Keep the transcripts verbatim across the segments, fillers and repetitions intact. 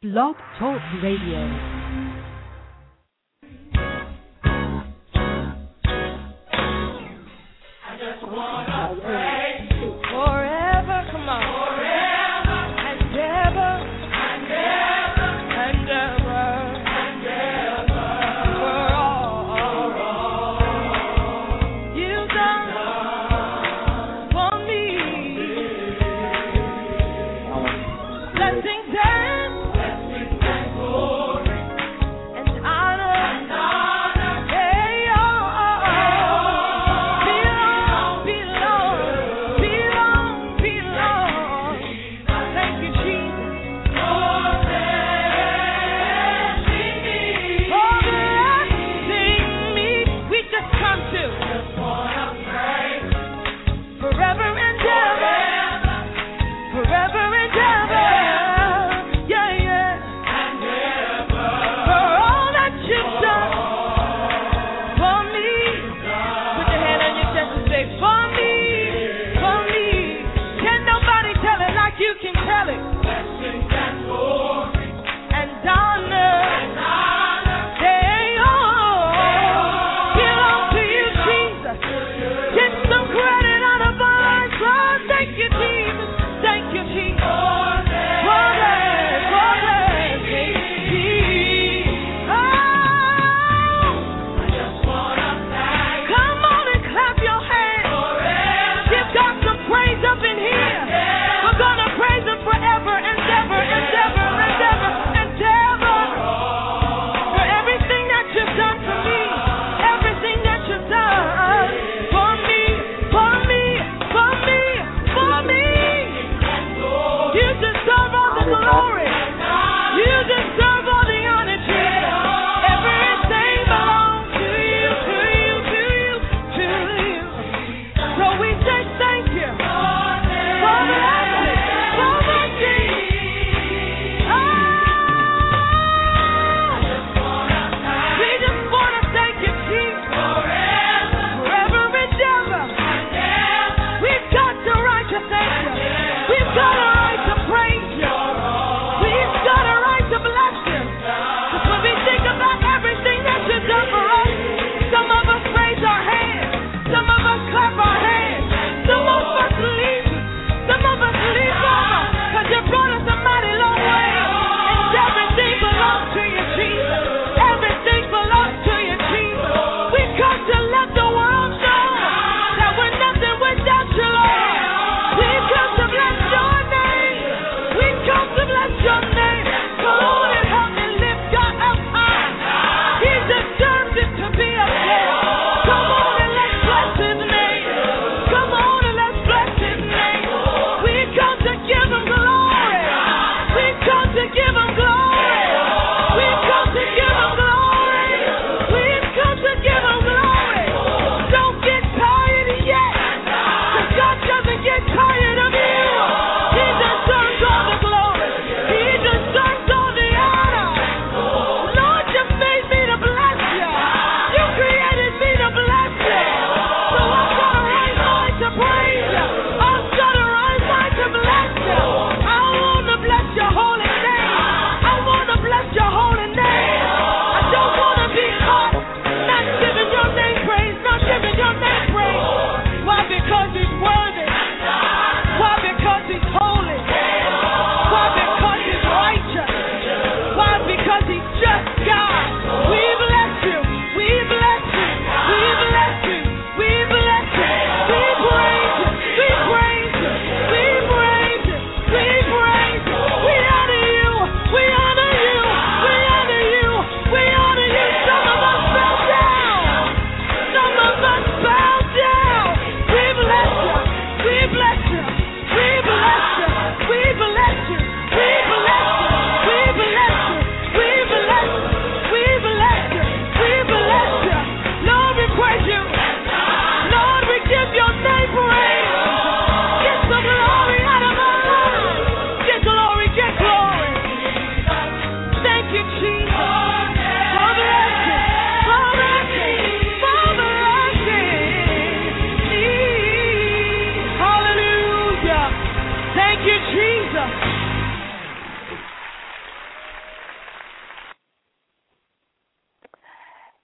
Blog Talk Radio. Blessings and glory.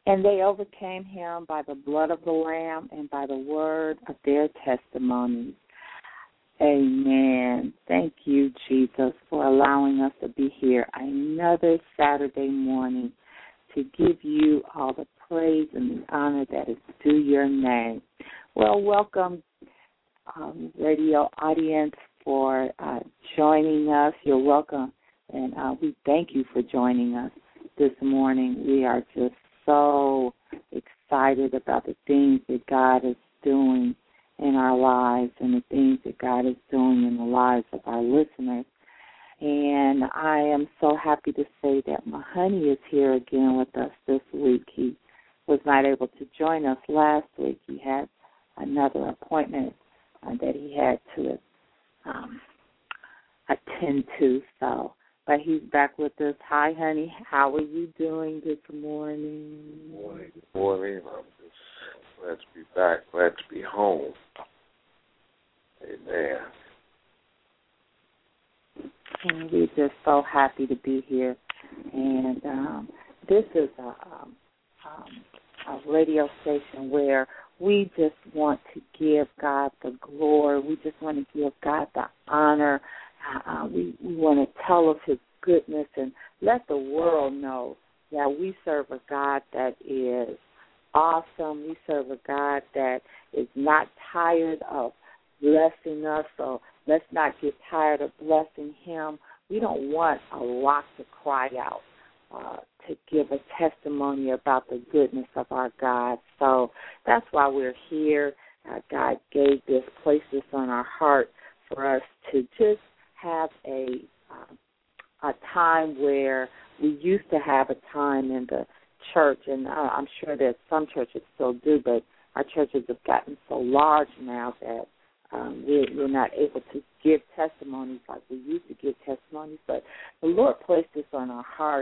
And they overcame him by the blood of the Lamb and by the word of their testimonies. Amen. Thank you, Jesus, for allowing us to be here another Saturday morning to give you all the praise and the honor that is due your name. Well, welcome, um, radio audience, for uh, joining us. You're welcome, and uh, we thank you for joining us this morning. We are just so excited about the things that God is doing in our lives and the things that God is doing in the lives of our listeners. And I am so happy to say that my honey is here again with us this week. He was not able to join us last week. He had another appointment uh, that he had to um, attend to. So, but he's back with us. Hi, honey. How are you doing this morning? Morning. Morning. I'm just glad to be back. Glad to be home. Amen. And we're just so happy to be here. And um, this is a, um, um, a radio station where we just want to give God the glory. We just want to give God the honor. Uh, we, we want to tell of his goodness and let the world know that we serve a God that is awesome. We serve a God that is not tired of blessing us, so let's not get tired of blessing him. We don't want a rock to cry out uh, to give a testimony about the goodness of our God. So that's why we're here. Uh, God gave this, placed this on our heart for us to just have a uh, a time where we used to have a time in the church, and uh, I'm sure that some churches still do, but our churches have gotten so large now that Um, we're, we're not able to give testimonies like we used to give testimonies, but the Lord placed this on our heart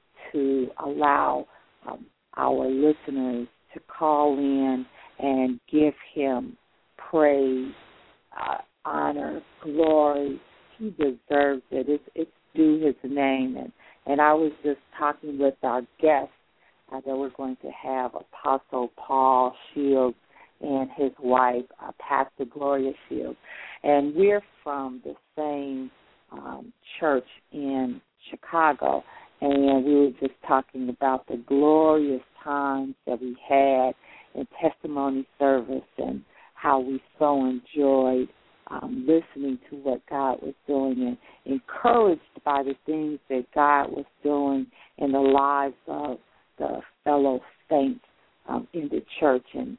to allow um, our listeners to call in and give him praise, uh, honor, glory. He deserves it. It's, it's due his name. And, and I was just talking with our guest uh, that we're going to have, Apostle Paul Shields, and his wife, uh, Pastor Gloria Shields. And we're from the same um, church in Chicago. And we were just talking about the glorious times that we had in testimony service and how we so enjoyed um, listening to what God was doing and encouraged by the things that God was doing in the lives of the fellow saints um, in the church. And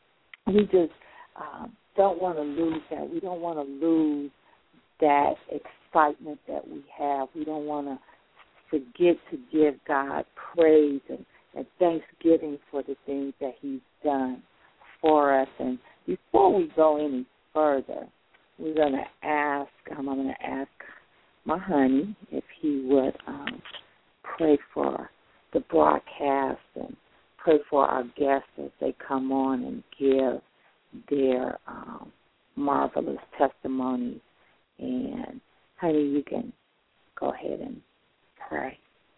we just um, don't want to lose that. We don't want to lose that excitement that we have. We don't want to forget to give God praise and, and thanksgiving for the things that he's done for us. And before we go any further, we're going to ask, um, I'm going to ask my honey if he would um, pray for the broadcast and pray for our guests as they come on and give their um, marvelous testimonies. And, honey, you can go ahead and pray.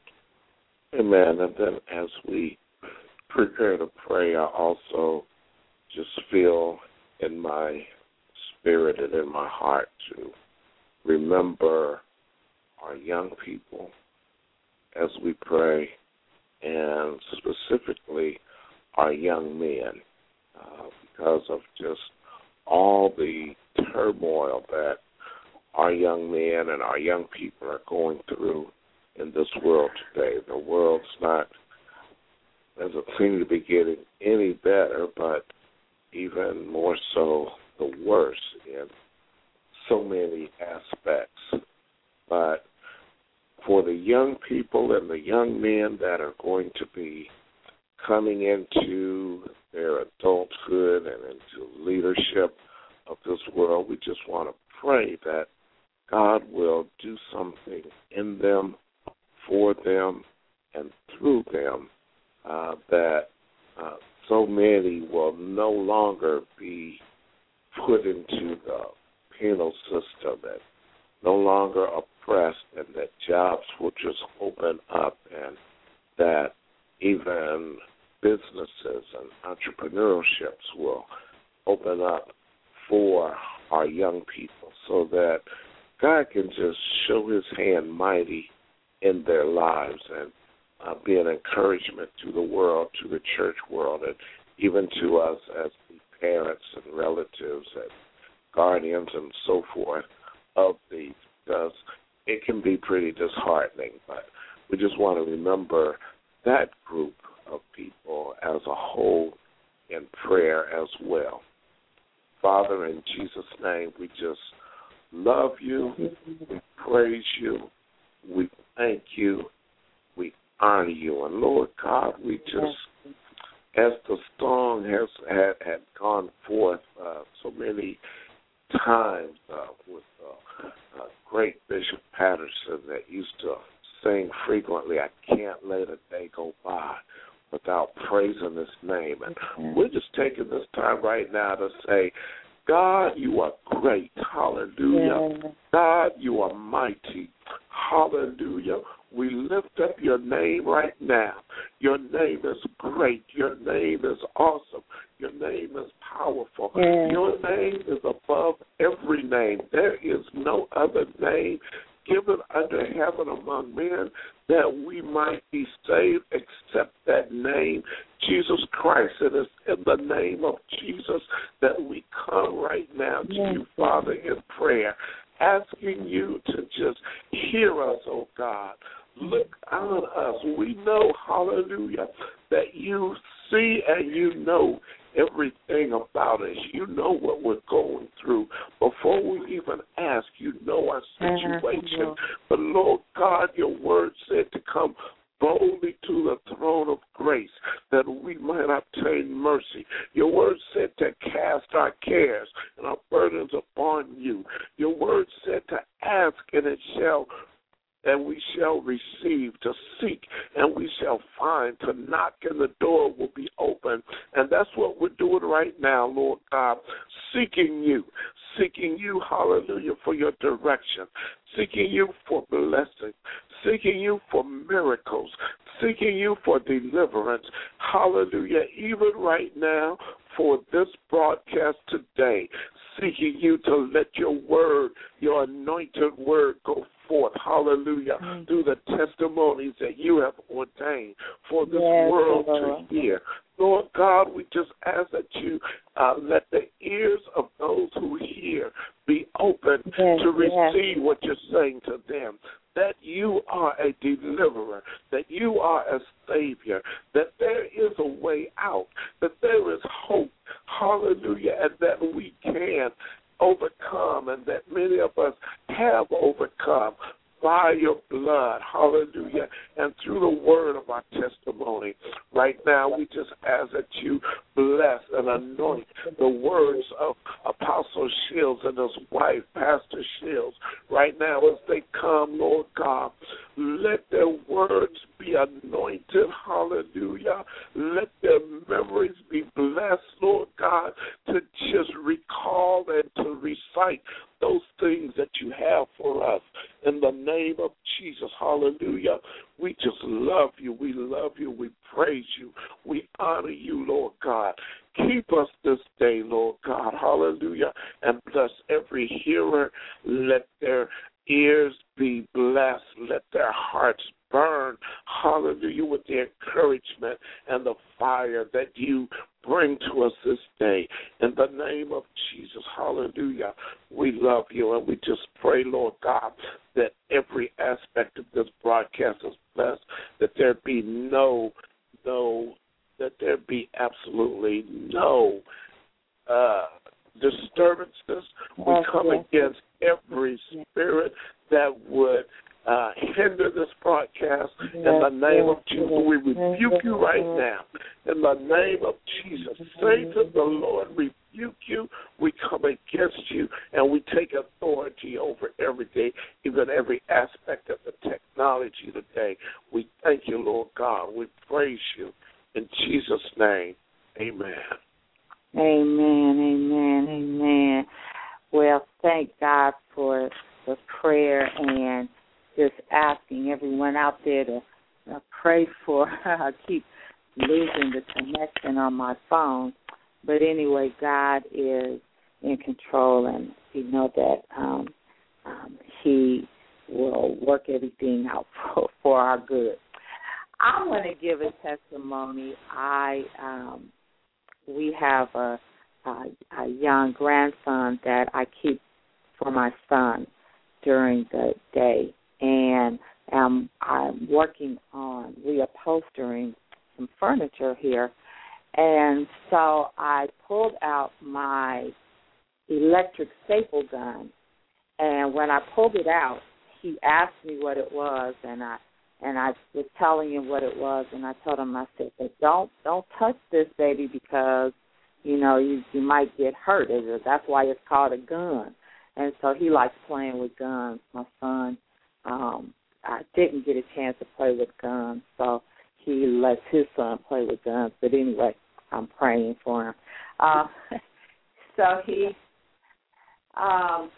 Amen. And then as we prepare to pray, I also just feel in my spirit and in my heart to remember our young people as we pray, and specifically our young men, uh, because of just all the turmoil that our young men and our young people are going through in this world today. The world's not, doesn't seem to be getting any better, but even more so the worse in so many aspects. But for the young people and the young men that are going to be coming into their adulthood and into leadership of this world, we just want to pray that God will do something in them, for them, and through them, uh, that uh, so many will no longer be put into the penal system and no longer oppressed, and that jobs will just open up, and that even businesses and entrepreneurships will open up for our young people so that God can just show his hand mighty in their lives and uh, be an encouragement to the world, to the church world, and even to us as the parents and relatives and guardians and so forth of these, because it can be pretty disheartening. But we just want to remember that group of people as a whole in prayer as well. Father, in Jesus' name, we just love you, we praise you, we thank you, we honor you. And Lord God, we just, as the song has had, had gone forth uh, so many times uh, with uh, uh, great Bishop Patterson that used to sing frequently, I can't let a day go by without praising his name. And we're just taking this time right now to say, God, you are great. Hallelujah. Yeah. God, you are mighty. Hallelujah. We lift up your name right now. Your name is great. Your name is awesome. Your name is powerful. Yeah. Your name is above every name. There is no other name given under heaven among men that we might be saved except that name, Jesus Christ. It is in the name of Jesus that we come right now to yes. you, Father, in prayer, asking you to just hear us, oh God. Look on us. We know, hallelujah, that you see and you know everything about us. You know what we're going through. Before we even ask, you know our situation. But, Lord God, your word said to come boldly to the throne of grace that we might obtain mercy. Your word said to cast our cares and our burdens upon you. Your word said to ask and it shall and we shall receive, to seek, and we shall find, to knock, and the door will be open. And that's what we're doing right now, Lord God, seeking you, seeking you, hallelujah, for your direction, seeking you for blessing, seeking you for miracles, seeking you for deliverance, hallelujah, even right now for this broadcast today, seeking you to let your word, your anointed word go forth, hallelujah, mm-hmm. through the testimonies that you have ordained for this yes, world Lord. to hear. Lord God, we just ask that you uh, let the ears of those who hear be open yes, to receive yes. what you're saying to them, that you are a deliverer, that you are a savior, that there is a way out, that there is hope, hallelujah, and that we can overcome and that many of us have overcome by your blood, hallelujah, and through the word of our testimony. Right now, we just ask that you bless and anoint the words of Apostle Shields and his wife, Pastor Shields, right now as they come, Lord God. Let their words be anointed, hallelujah. Let their memories be blessed, Lord God, to just recall and to recite those things that you have for us. In the name of Jesus, hallelujah. We just love you. We love you. We praise you. We honor you, Lord God. Keep us this day, Lord God, hallelujah, and bless every hearer. Let their ears be blessed. Let their hearts burn, hallelujah, with the encouragement and the fire that you bring to us this day. In the name of Jesus, hallelujah, we love you, and we just pray, Lord God, that every aspect of this broadcast is blessed, that there be no, no, that there be absolutely no uh, disturbances. We come against every spirit that would Uh, hinder this broadcast. In the name of Jesus, we rebuke you right now. In the name of Jesus, Satan, the Lord, rebuke you. We come against you, and we take authority over everything, even every aspect of the technology today. We thank you, Lord God. We praise you. In Jesus' name, amen. Amen, amen, amen. Well, thank God for the prayer and just asking everyone out there to uh, pray for, keep losing the connection on my phone. But anyway, God is in control, and we know that um, um, He will work everything out for, for our good. I want to give a testimony. I um, we have a, a, a young grandson that I keep for my son during the day, and um, I'm working on reupholstering some furniture here. And so I pulled out my electric staple gun, and when I pulled it out, he asked me what it was, and I and I was telling him what it was, and I told him, I said, don't don't touch this, baby, because you know you you might get hurt. That's why it's called a gun. And so he likes playing with guns. My son, um, I didn't get a chance to play with guns, so he lets his son play with guns. But anyway, I'm praying for him. Uh, so he, um,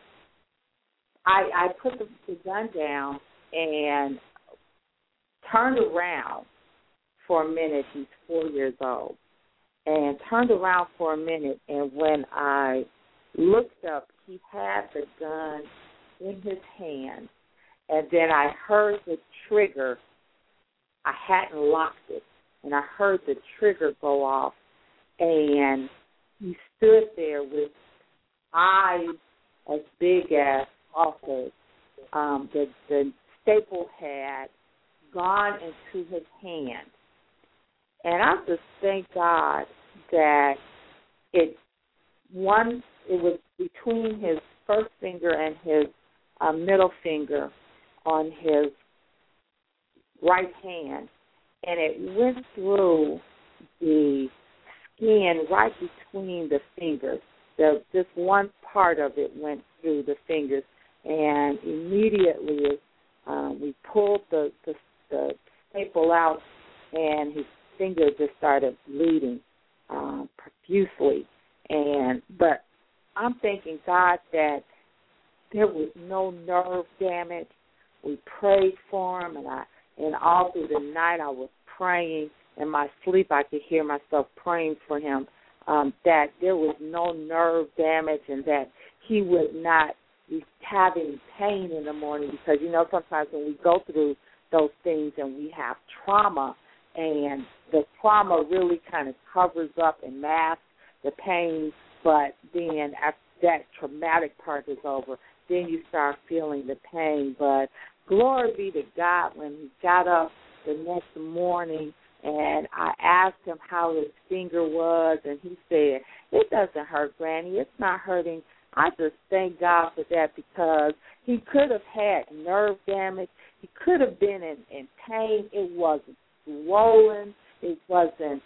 I, I put the, the gun down and turned around for a minute. He's four years old. And turned around for a minute, and when I looked up, he had the gun in his hand, and then I heard the trigger. I hadn't locked it, and I heard the trigger go off, and he stood there with eyes as big as saucers. Um, the, the staple had gone into his hand. And I just thank God that it, one, it was between his first finger and his uh, middle finger on his right hand, and it went through the skin right between the fingers. The, just one part of it went through the fingers, and immediately um, we pulled the, the, the staple out, and his finger just started bleeding um, profusely. And but I'm thanking God that there was no nerve damage. We prayed for him, and I and all through the night I was praying. In my sleep, I could hear myself praying for him, um, that there was no nerve damage and that he would not be having pain in the morning, because, you know, sometimes when we go through those things and we have trauma, and the trauma really kind of covers up and masks the pain, but then after that traumatic part is over, then you start feeling the pain. But glory be to God, when he got up the next morning and I asked him how his finger was, and he said, it doesn't hurt, Granny. It's not hurting. I just thank God for that, because he could have had nerve damage. He could have been in, in pain. It wasn't swollen. It wasn't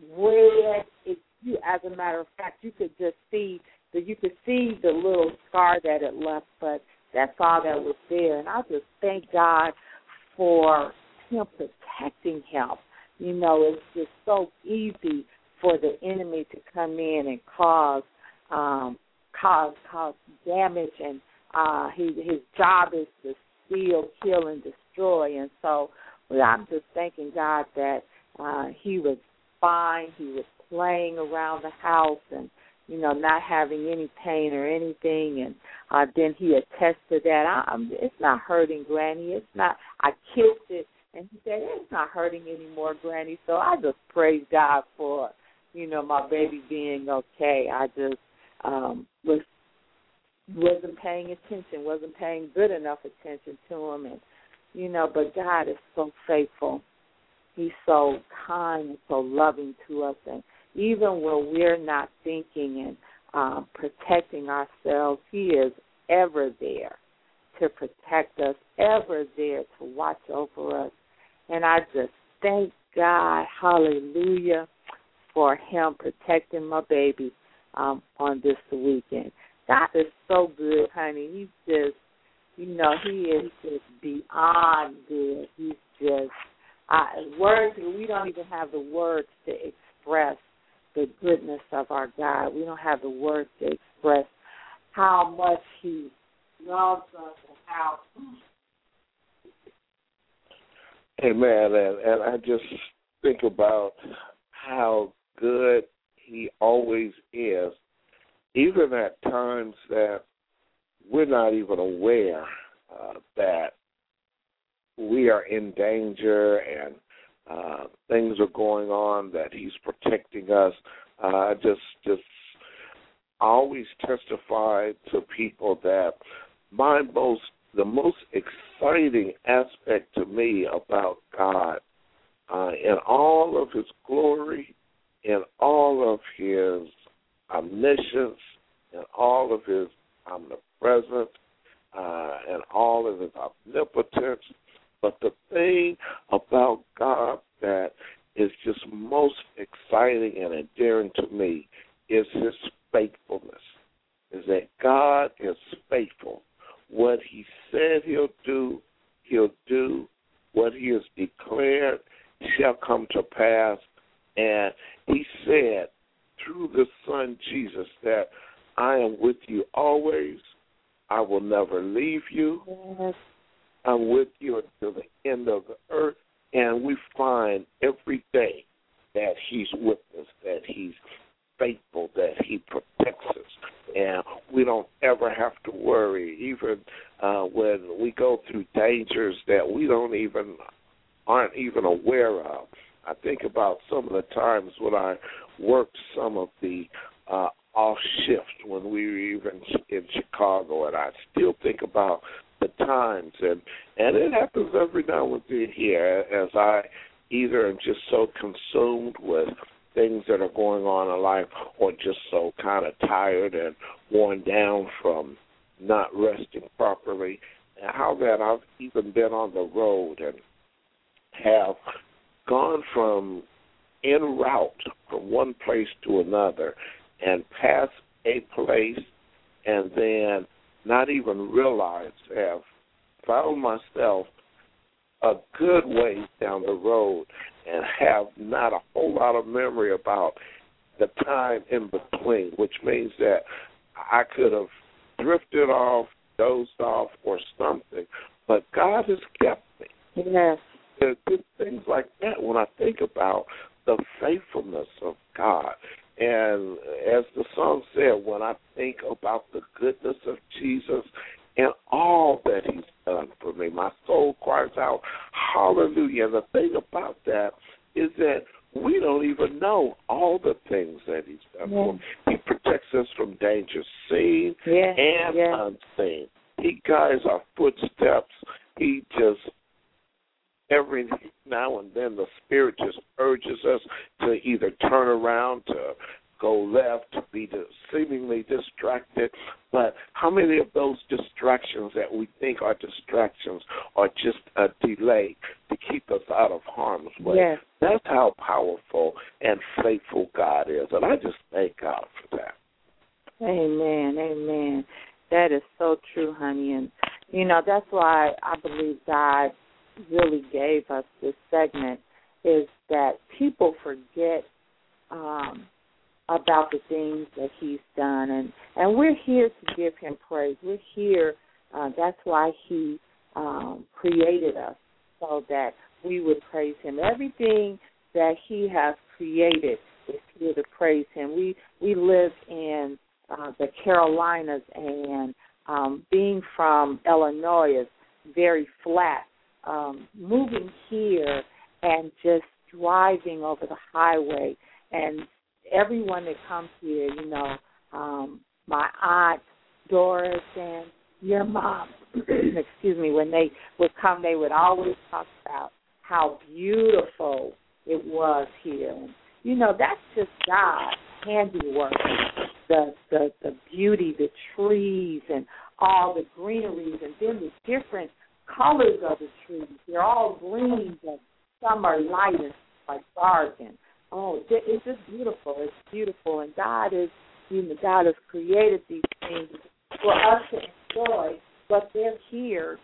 red. It, you, as a matter of fact, you could just see that you could see the little scar that it left, but that's all that was there. And I just thank God for him protecting him. You know, it's just so easy for the enemy to come in and cause um, cause cause damage, and uh, he, his job is to steal, kill, and destroy. And so, well, I'm just thanking God that uh, he was fine. He was playing around the house and, you know, not having any pain or anything. And uh, then he attested to that. I, I'm, it's not hurting, Granny. It's not. I kissed it. And he said, it's not hurting anymore, Granny. So I just praise God for, you know, my baby being okay. I just um, was, wasn't paying attention, wasn't paying good enough attention to him. And, you know, but God is so faithful. He's so kind and so loving to us. And even when we're not thinking and um, protecting ourselves, he is ever there to protect us, ever there to watch over us. And I just thank God, hallelujah, for him protecting my baby um, on this weekend. God is so good, honey. He's just, you know, he is just beyond good. He's just, uh, words, we don't even have the words to express the goodness of our God. We don't have the words to express how much he loves us and how... Amen. And, and I just think about how good he always is, even at times that we're not even aware uh, that we are in danger and uh, things are going on, that he's protecting us. Uh, just, just I always testify to people that my most, the most exciting aspect to me about God, uh, in all of his glory, in all of his omniscience, in all of his omnipresence, uh, and all of his omnipotence. But the thing about God that is just most exciting and endearing to me is his faithfulness, is that God is faithful. What he said he'll do, he'll do. What he has declared shall come to pass. And he said through the Son Jesus that I am with you always. I will never leave you. Yes. I'm with you until the end of the earth. And we find every day that he's with us, that he's faithful, that he protects us. And we don't ever have to worry, even uh, when we go through dangers that we don't even, aren't even aware of. I think about some of the times when I worked some of the uh, off shifts when we were even in Chicago, and I still think about the times, and, and it happens every now and then here, as I either am just so consumed with things that are going on in life, or just so kind of tired and worn down from not resting properly, and how that I've even been on the road and have gone from en route from one place to another and past a place and then not even realize, have found myself a good way down the road and have not a whole lot of memory about the time in between, which means that I could have drifted off, dozed off, or something, but God has kept me. Yes. There's good things like that when I think about the faithfulness of God. And as the song said, when I think about the goodness of Jesus and all that he's done for me, my soul cries out, hallelujah. And the thing about that is that we don't even know all the things that he's done yeah. for us. He protects us from danger seen yeah. and yeah. unseen. He guides our footsteps. He just, every now and then, the Spirit just urges us to either turn around, to go left, to be seemingly distracted. But how many of those distractions that we think are distractions are just a delay to keep us out of harm's way? Yes. That's how powerful and faithful God is. And I just thank God for that. Amen, amen. That is so true, honey. And, you know, that's why I believe God really gave us this segment, is that people forget um, about the things that he's done. And, and we're here to give him praise. We're here. Uh, that's why he um, created us, so that we would praise him. Everything that he has created is here to praise him. We, we live in uh, the Carolinas, and um, being from Illinois is very flat. Um, moving here and just driving over the highway, and everyone that comes here, you know, um, my aunt Doris and your mom, excuse me, when they would come, they would always talk about how beautiful it was here. And, you know, that's just God's handiwork, the, the, the beauty, the trees, and all the greeneries, and then the different colors of the trees. They're all green, but some are light and like dark. And oh, it's just beautiful. It's beautiful. And God is, you know, God has created these things for us to enjoy, but they're here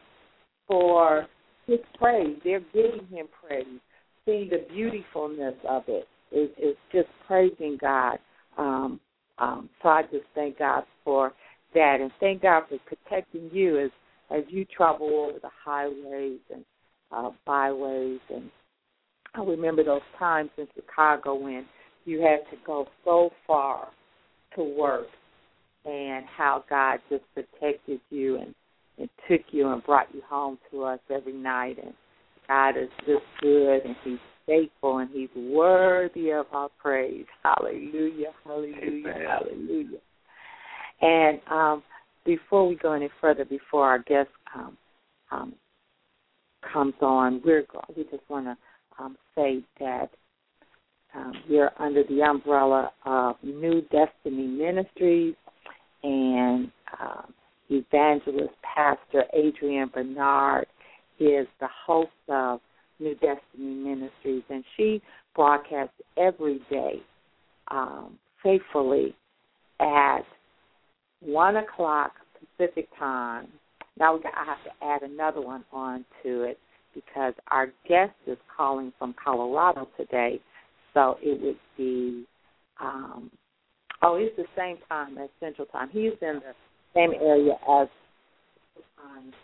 for his praise. They're giving him praise. Seeing the beautifulness of it is, is just praising God. Um, um, so I just thank God for that, and thank God for protecting you as as you travel over the highways and uh, byways and I remember those times in Chicago when you had to go so far to work, and how God just protected you and, and took you and brought you home to us every night. And God is just good, and He's faithful, and He's worthy of our praise. Hallelujah, hallelujah, Amen. hallelujah. And um, before we go any further, before our guest um, um, comes on, we're we just want to um, say that um, we're under the umbrella of New Destiny Ministries, and um, evangelist Pastor Adrienne Bernard is the host of New Destiny Ministries, and she broadcasts every day um, faithfully at one o'clock Pacific time. Now we got, I have to add another one on to it because our guest is calling from Colorado today, so it would be, um, oh, it's the same time as Central Time. He's in the same area as um,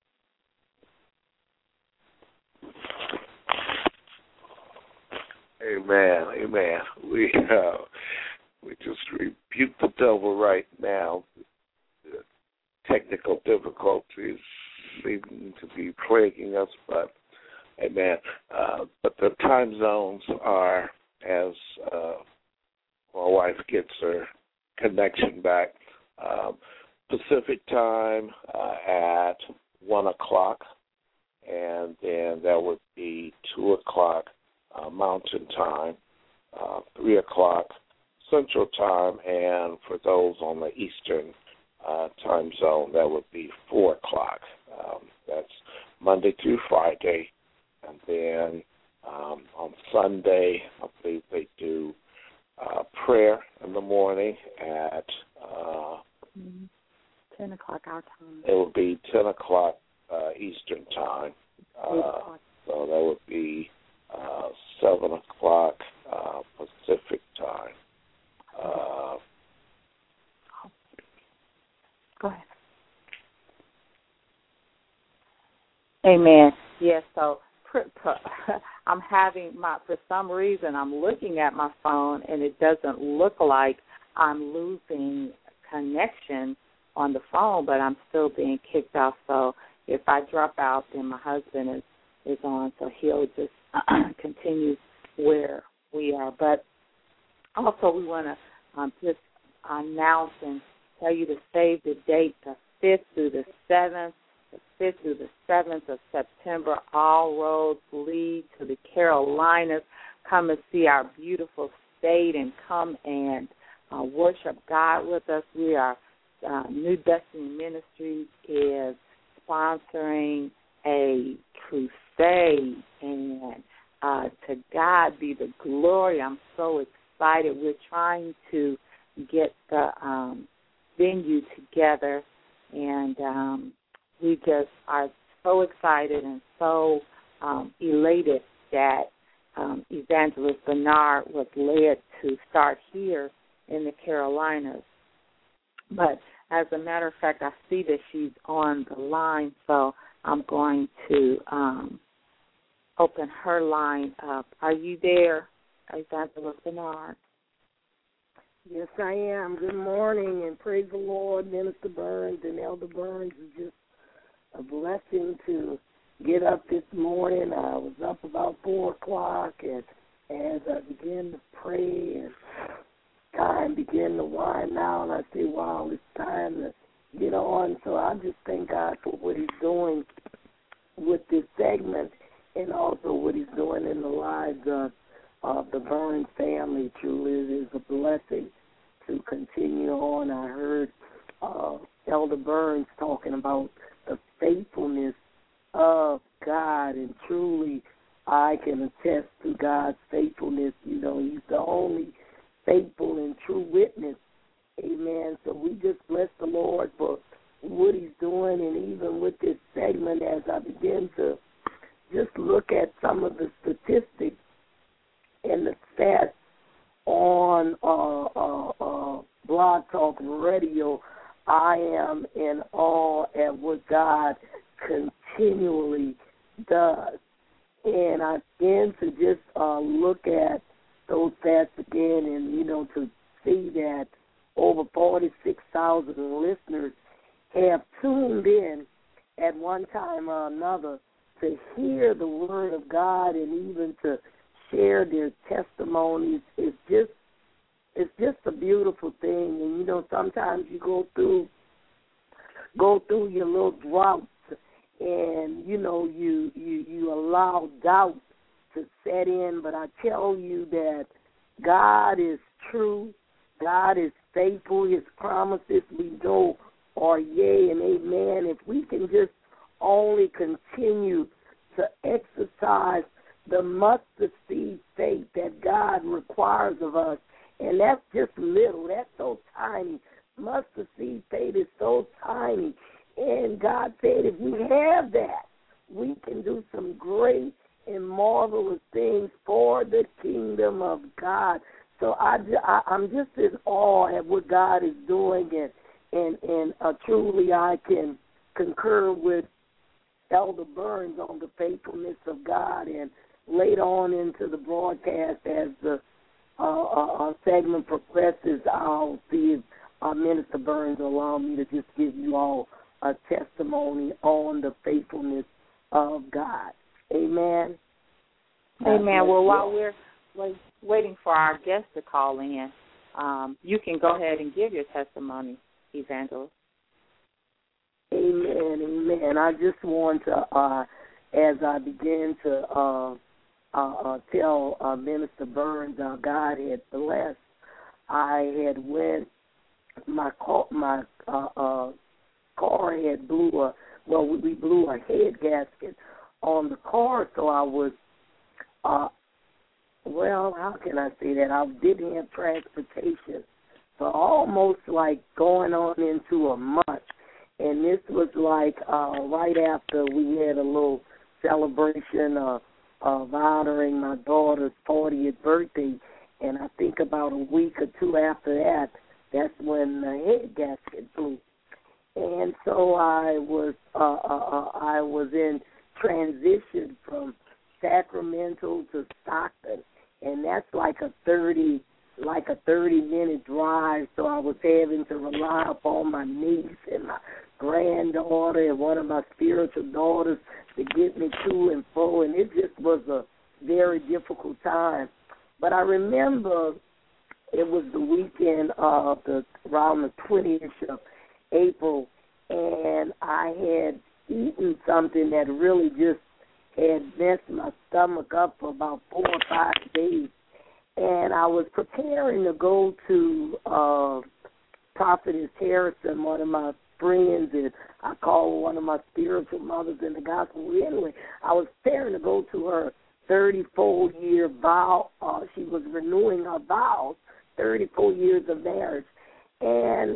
Amen, amen. We uh, we just rebuke the devil right now. The technical difficulties seem to be plaguing us, but amen. Uh, but the time zones are, as uh, my wife gets her connection back, um, Pacific time uh, at one o'clock, and then that would be two o'clock Uh, Mountain Time, uh, three o'clock Central Time, and for those on the Eastern uh, time zone, that would be four o'clock. Um, that's Monday through Friday. And then um, on Sunday, I believe they do uh, prayer in the morning at uh, ten o'clock our time. It would be ten o'clock uh, Eastern Time. Uh, so that would be Uh, seven o'clock uh, Pacific time. Uh, Go ahead. Amen. Yes. So I'm having my for some reason I'm looking at my phone and it doesn't look like I'm losing connection on the phone, but I'm still being kicked off. So if I drop out, then my husband is is on, so he'll just continue where we are. But also we want to um, just announce and tell you to save the date, the fifth through the seventh, the fifth through the seventh of September. All roads lead to the Carolinas. Come and see our beautiful state and come and uh, worship God with us. We are, uh, New Destiny Ministries is sponsoring a crusade, and uh, to God be the glory. I'm so excited. We're trying to get the um, venue together, and um, we just are so excited and so um, elated that um, Evangelist Bernard was led to start here in the Carolinas. But as a matter of fact, I see that she's on the line, so I'm going to um, open her line up. Are you there, Evangelist Bernard? Yes, I am. Good morning, and praise the Lord. Minister Burns and Elder Burns is just a blessing to get up this morning. I was up about four o'clock, and as I began to pray and time began to wind down, I say, wow, it's time to get on. So I just thank God for what He's doing with this segment and also what He's doing in the lives of, of the Burns family. Truly, it is a blessing to continue on. I heard uh, Elder Burns talking about the faithfulness of God, and truly I can attest to God's faithfulness. You know, He's the only faithful and true witness. Amen. So we just bless the Lord for what He's doing, and even with this segment, as I begin to just look at some of the statistics and the stats on uh, uh, uh, Blog Talk Radio, I am in awe at what God continually does. And I begin began to just uh, look at those stats again, and, you know, to see that over forty-six thousand listeners have tuned in at one time or another to hear the word of God and even to share their testimonies, is just it's just a beautiful thing. And, you know, sometimes you go through go through your little droughts, and, you know, you, you, you allow doubt to set in. But I tell you that God is true. God is faithful. His promises we know are yea and amen. If we can just only continue to exercise the mustard seed faith that God requires of us, and that's just little. That's so tiny. Mustard seed faith is so tiny. And God said if we have that, we can do some great and marvelous things for the kingdom of God. So I, I, I'm just in awe at what God is doing, and, and, and uh, truly I can concur with Elder Burns on the faithfulness of God. And later on into the broadcast, as the uh, uh, segment progresses, I'll see if uh, Minister Burns will allow me to just give you all a testimony on the faithfulness of God. Amen. Amen. Well, while we're waiting for our guest to call in, um, you can go ahead and give your testimony, Evangelist. Amen, amen. I just want to, uh, as I begin to uh, uh, uh, tell uh, Minister Burns, uh, God had blessed. I had went, my car, my uh, uh, car had blew a, well, we blew a head gasket on the car, so I was, uh, well, how can I say that? I didn't have transportation, so almost like going on into a month. And this was like uh, right after we had a little celebration uh, of honoring my daughter's fortieth birthday. And I think about a week or two after that, that's when the head gasket blew. And so I was uh, uh, I was in transition from Sacramento to Stockton, and that's like a thirty like a thirty minute drive. So I was having to rely upon my niece and my granddaughter and one of my spiritual daughters to get me to and fro, and it just was a very difficult time. But I remember it was the weekend of the around the twentieth of April, and I had eaten something that really just had messed my stomach up for about four or five days. And I was preparing to go to uh, Prophetess Harrison, one of my friends, and I call her one of my spiritual mothers in the gospel. Anyway, I was preparing to go to her thirty-four year vow. Uh, she was renewing her vows, thirty-four years of marriage. And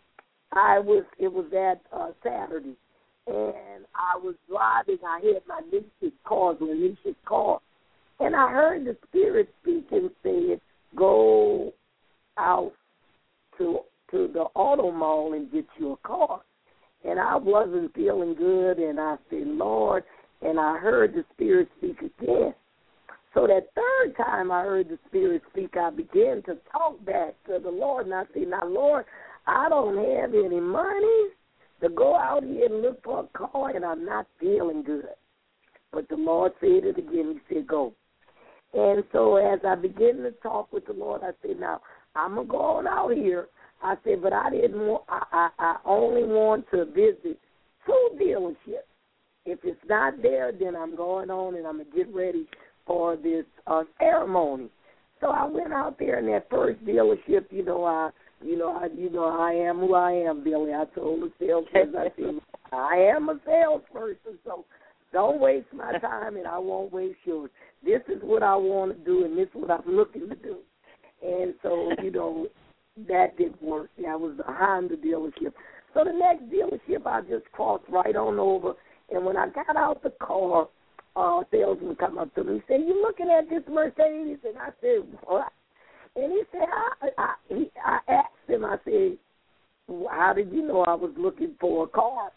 I was, it was that uh, Saturday, and I was driving. I had my niece's car, my niece's car, and I heard the Spirit speak and said, go out to to the auto mall and get you a car. And I wasn't feeling good, and I said, Lord, and I heard the Spirit speak again. So that third time I heard the Spirit speak, I began to talk back to the Lord, and I said, now, Lord, I don't have any money to go out here and look for a car, and I'm not feeling good. But the Lord said it again. He said, go. And so as I began to talk with the Lord, I said, now, I'm going to go on out here. I said, but I didn't want, I, I, I only want to visit two dealerships. If it's not there, then I'm going on and I'm going to get ready for this uh, ceremony. So I went out there in that first dealership. You know, I, you know, I, you know, I am who I am, Billy. I told the salesperson, I said, I am a salesperson, so don't waste my time and I won't waste yours. This is what I want to do, and this is what I'm looking to do. And so, you know, that didn't work. That was the Honda dealership. So the next dealership, I just crossed right on over. And when I got out the car, uh, salesman come up to me. He said, you looking at this Mercedes? And I said, what? And he said, I, I, he, I asked him, I said, how did you know I was looking for a car?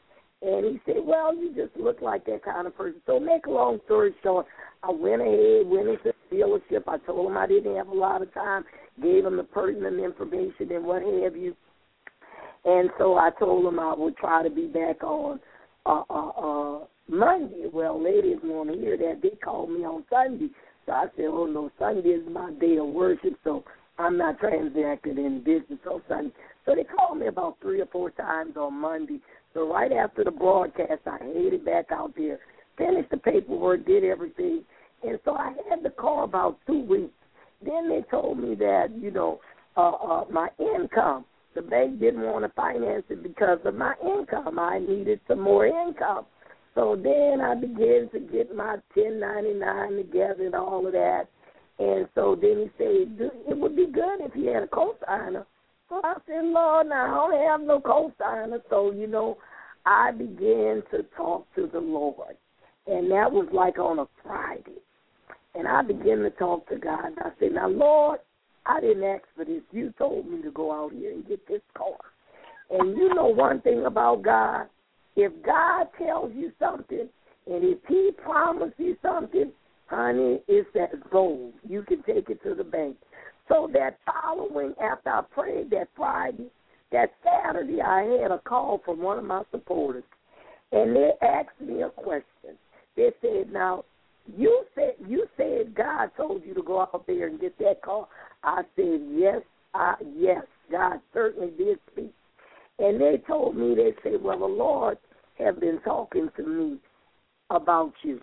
And he said, well, you just look like that kind of person. So make a long story short, I went ahead, went into the dealership. I told him I didn't have a lot of time, gave him the pertinent information and what have you. And so I told him I would try to be back on uh, uh, uh, Monday. Well, they didn't want to hear that. They called me on Sunday. So I said, oh, no, Sunday is my day of worship, so I'm not transacting in business on Sunday. So they called me about three or four times on Monday. So right after the broadcast, I headed back out there, finished the paperwork, did everything. And so I had the call about two weeks. Then they told me that, you know, uh, uh, my income, the bank didn't want to finance it because of my income. I needed some more income. So then I began to get my ten ninety-nine together and all of that. And so then he said, it would be good if you had a cosigner. So I said, Lord, now I don't have no cosigner. So, you know, I began to talk to the Lord. And that was like on a Friday. And I began to talk to God. And I said, now, Lord, I didn't ask for this. You told me to go out here and get this car. And you know one thing about God, if God tells you something and if he promised you something, honey, it's that gold. You can take it to the bank. So that following, after I prayed that Friday, that Saturday, I had a call from one of my supporters, and they asked me a question. They said, now, you said you said God told you to go out there and get that car. I said, yes, I, yes, God certainly did speak. And they told me, they said, well, the Lord have been talking to me about you.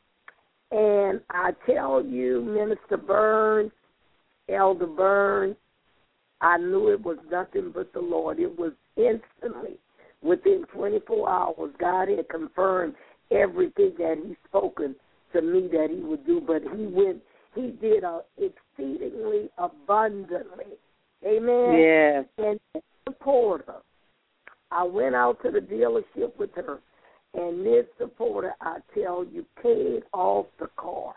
And I tell you, Minister Burns, Elder Burns, I knew it was nothing but the Lord. It was instantly, within twenty-four hours, God had confirmed everything that he's spoken to me that he would do. But he went, he did uh, exceedingly abundantly. Amen? Yes. And the supporter, I went out to the dealership with her, and this supporter, I tell you, paid off the car.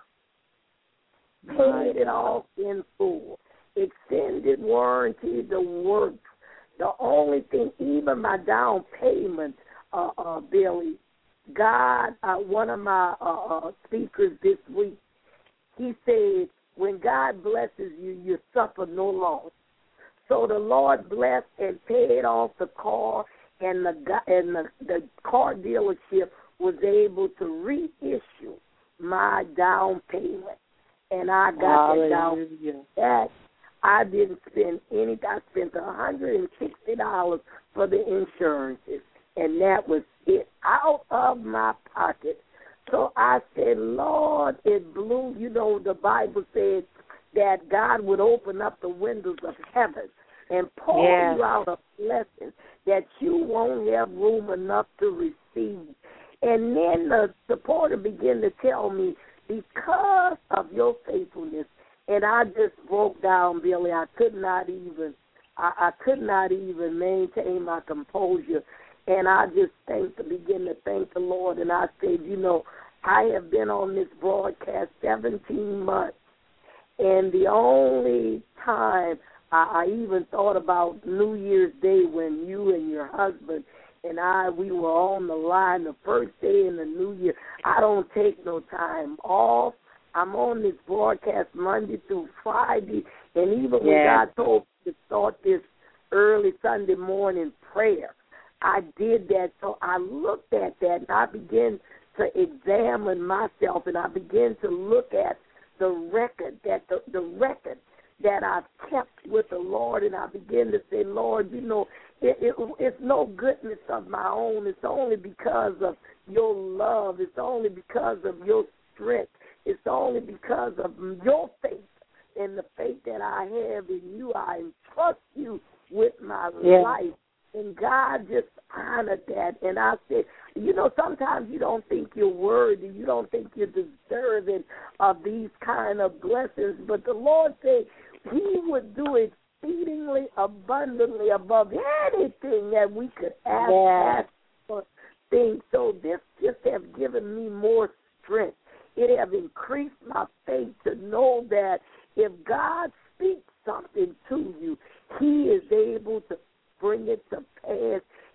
Paid it off in full. Extended warranty, the works. The only thing, even my down payment, uh, uh, Billy, God, uh, one of my uh, uh, speakers this week, he said, when God blesses you, you suffer no loss. So the Lord blessed and paid off the car, and the and the, the car dealership was able to reissue my down payment, and I got the down that. I didn't spend any. I spent one hundred sixty dollars for the insurances, and that was it, out of my pocket. So I said, Lord, it blew. You know, the Bible says that God would open up the windows of heaven and pour yeah. you out a blessing that you won't have room enough to receive. And then the supporter began to tell me, because of your faithfulness, and I just broke down, Billy. I could not even, I, I could not even maintain my composure. And I just thanked, to begin to thank the Lord. And I said, you know, I have been on this broadcast seventeen months, and the only time I, I even thought about New Year's Day when you and your husband and I, we were on the line the first day in the new year. I don't take no time off. I'm on this broadcast Monday through Friday, and even when yeah. God told me to start this early Sunday morning prayer, I did that. So I looked at that, and I began to examine myself, and I began to look at the record, that the, the record that I've kept with the Lord, and I began to say, Lord, you know, it, it, it's no goodness of my own. It's only because of your love. It's only because of your strength. It's only because of your faith and the faith that I have in you. I entrust you with my yeah. life. And God just honored that. And I said, you know, sometimes you don't think you're worthy. You don't think you're deserving of these kind of blessings. But the Lord said he would do exceedingly abundantly above anything that we could ask, yeah. ask for things. So this just has given me more strength. It has increased my faith to know that if God speaks something to you, he is able to bring it to pass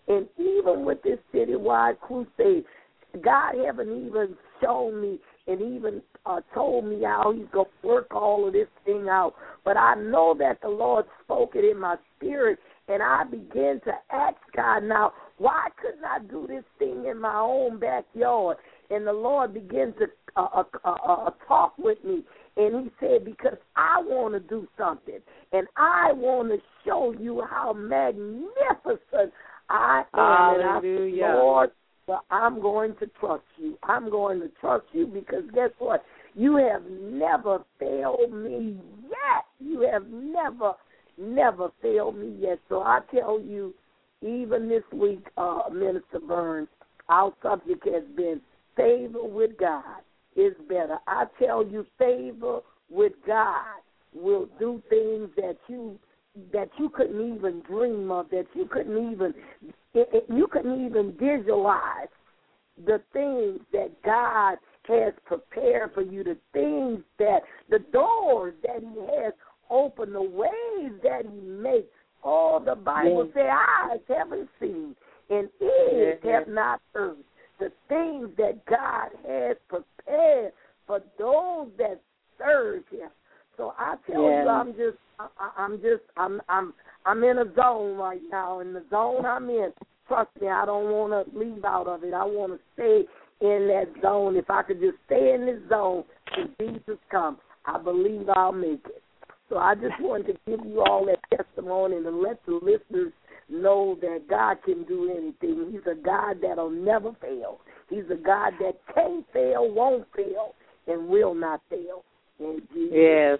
And even with this citywide crusade, God haven't even shown me and even uh, told me how he's going to work all of this thing out. But I know that the Lord spoke it in my spirit, and I began to ask God now, why couldn't I do this thing in my own backyard? And the Lord began to uh, uh, uh, uh, talk with me, and he said, because I want to do something, and I want to show you how magnificent I am. Hallelujah. And I, Lord, well, I'm going to trust you. I'm going to trust you because guess what? You have never failed me yet. You have never, never failed me yet. So I tell you, even this week, uh, Minister Burns, our subject has been favor with God is better. I tell you, favor with God will do things that you that you couldn't even dream of, that you couldn't even it, it, you couldn't even visualize the things that God has prepared for you, the things that the doors that he has opened, the ways that he makes. All the Bible yes. says eyes haven't seen and ears yes. have not heard the things that God has prepared for those that serve him. So I tell yes. you, I'm just, I, I'm just, I'm, I'm, I'm in a zone right now. In the zone I'm in, trust me, I don't want to leave out of it. I want to stay in that zone. If I could just stay in this zone till Jesus comes, I believe I'll make it. So I just wanted to give you all that testimony and to let the listeners know that God can do anything. He's a God that'll never fail. He's a God that can't fail, won't fail, and will not fail. In Jesus. Yes.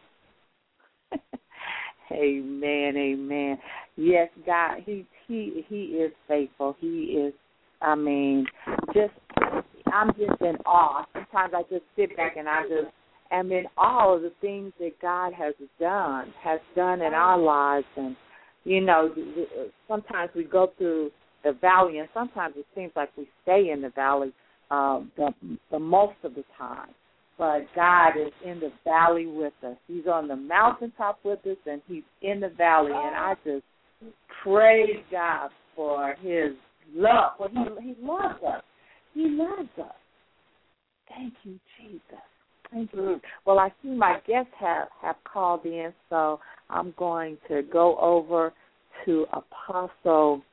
Amen, amen. Yes, God, he he he is faithful. He is, I mean, just, I'm just in awe. Sometimes I just sit back and I just am in awe of the things that God has done, has done in our lives. And, you know, sometimes we go through the valley, and sometimes it seems like we stay in the valley um, the, the most of the time. But God is in the valley with us. He's on the mountaintop with us, and he's in the valley. And I just praise God for his love. For he, he loves us. He loves us. Thank you, Jesus. Thank you. Well, I see my guests have, have called in, so I'm going to go over to Apostle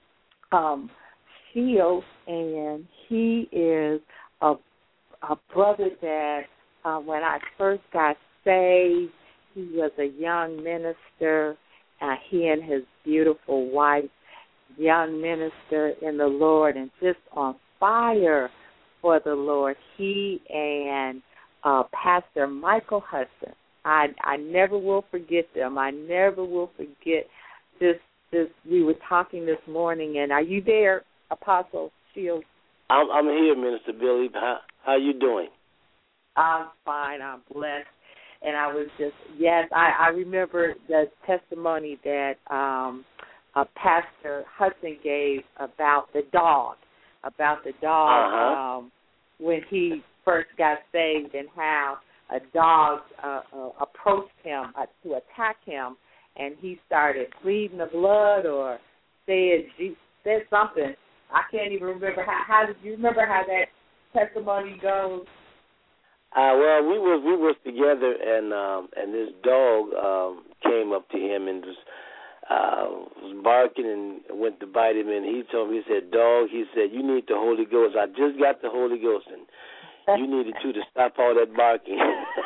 um, Shields, and he is a a brother that uh, when I first got saved, he was a young minister. Uh, he and his beautiful wife, young minister in the Lord, and just on fire for the Lord. He and uh, Pastor Michael Hudson. I I never will forget them. I never will forget this. This we were talking this morning, and are you there, Apostle Shields? I'm, I'm here, Minister Billy. How, how you doing? I'm fine. I'm blessed. And I was just, yes, I, I remember the testimony that um, uh, Pastor Hudson gave about the dog, about the dog uh-huh. um, when he first got saved, and how a dog uh, uh, approached him uh, to attack him, and he started bleeding the blood or said, said something. I can't even remember. How, how did you remember how that testimony goes? Uh, well, we was we was together, and um, and this dog um, came up to him and was uh, was barking and went to bite him. And he told me, he said, "Dog," he said, "you need the Holy Ghost. I just got the Holy Ghost, and you needed to to stop all that barking."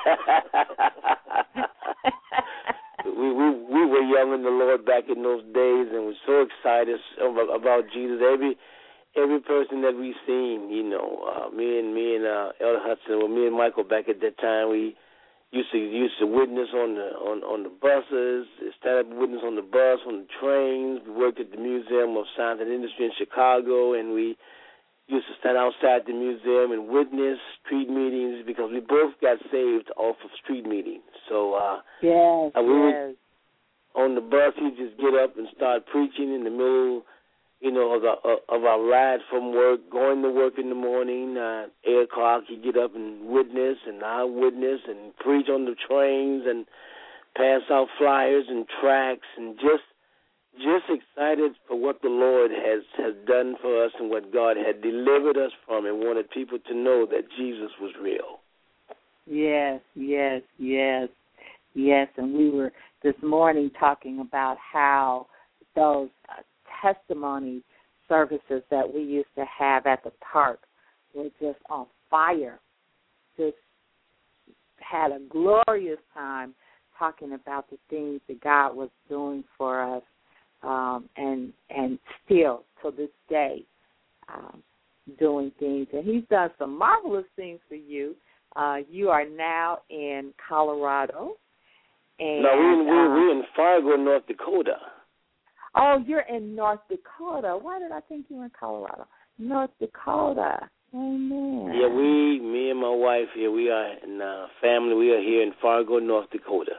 we we we were young in the Lord back in those days, and were so excited about, about Jesus. Every Every person that we seen, you know, uh, me and me and uh, Elder Hudson, well, me and Michael back at that time, we used to used to witness on the on, on the buses, stand up witness on the bus, on the trains. We worked at the Museum of Science and Industry in Chicago, and we used to stand outside the museum and witness street meetings because we both got saved off of street meetings. So uh, yes, uh, we yes. would, on the bus, he'd just get up and start preaching in the middle, you know, of our, of our ride from work, going to work in the morning, uh, eight o'clock, he'd get up and witness, and I witness and preach on the trains and pass out flyers and tracts and just just excited for what the Lord has, has done for us and what God had delivered us from, and wanted people to know that Jesus was real. Yes, yes, yes, yes. And we were this morning talking about how those uh, testimony services that we used to have at the park were just on fire. Just had a glorious time talking about the things that God was doing for us, um, and and still to this day um, doing things. And He's done some marvelous things for you. Uh, you are now in Colorado. And, no, we're in, we're, uh, we're in Fargo, North Dakota. Oh, you're in North Dakota. Why did I think you were in Colorado? North Dakota. Amen. Yeah, we, me and my wife here, we are in uh, family. We are here in Fargo, North Dakota.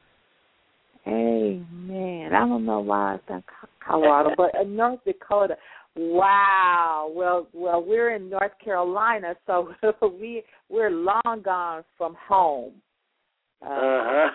Amen. I don't know why it's in Colorado, but in North Dakota. Wow. Well, well, we're in North Carolina, so we we're long gone from home. Uh huh.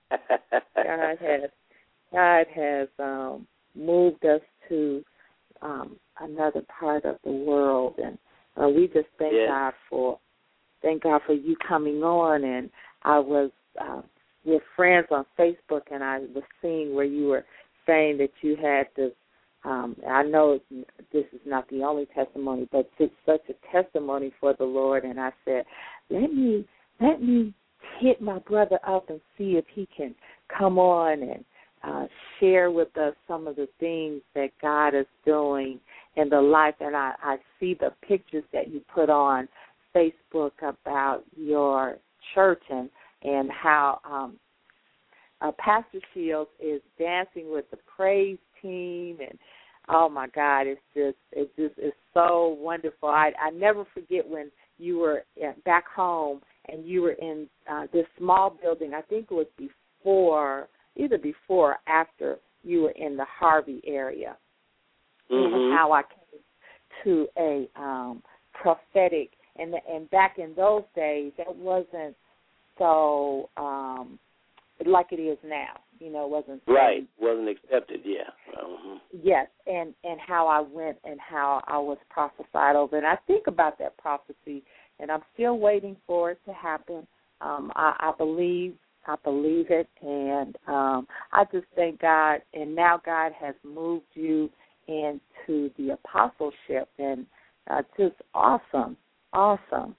God has God has um, moved us to um, another part of the world, and uh, we just thank yes. God for thank God for you coming on. And I was uh, with friends on Facebook, and I was seeing where you were saying that you had this. Um, I know this is not the only testimony, but it's such a testimony for the Lord. And I said, let me let me hit my brother up and see if he can come on and uh, share with us some of the things that God is doing in the life. And I, I see the pictures that you put on Facebook about your church and, and how um, uh, Pastor Shields is dancing with the praise team, and oh my God, it's just it's just it's so wonderful. I I never forget when you were back home and you were in uh, this small building. I think it was before, either before or after you were in the Harvey area. Mm-hmm. And how I came to a um, prophetic, and the, and back in those days, that wasn't so um, like it is now. You know, it wasn't so, right. Wasn't accepted. Yeah. Uh-huh. Yes, and and how I went and how I was prophesied over, and I think about that prophecy, and I'm still waiting for it to happen. Um, I, I believe, I believe it, and um, I just thank God. And now God has moved you into the apostleship, and uh, just awesome, awesome,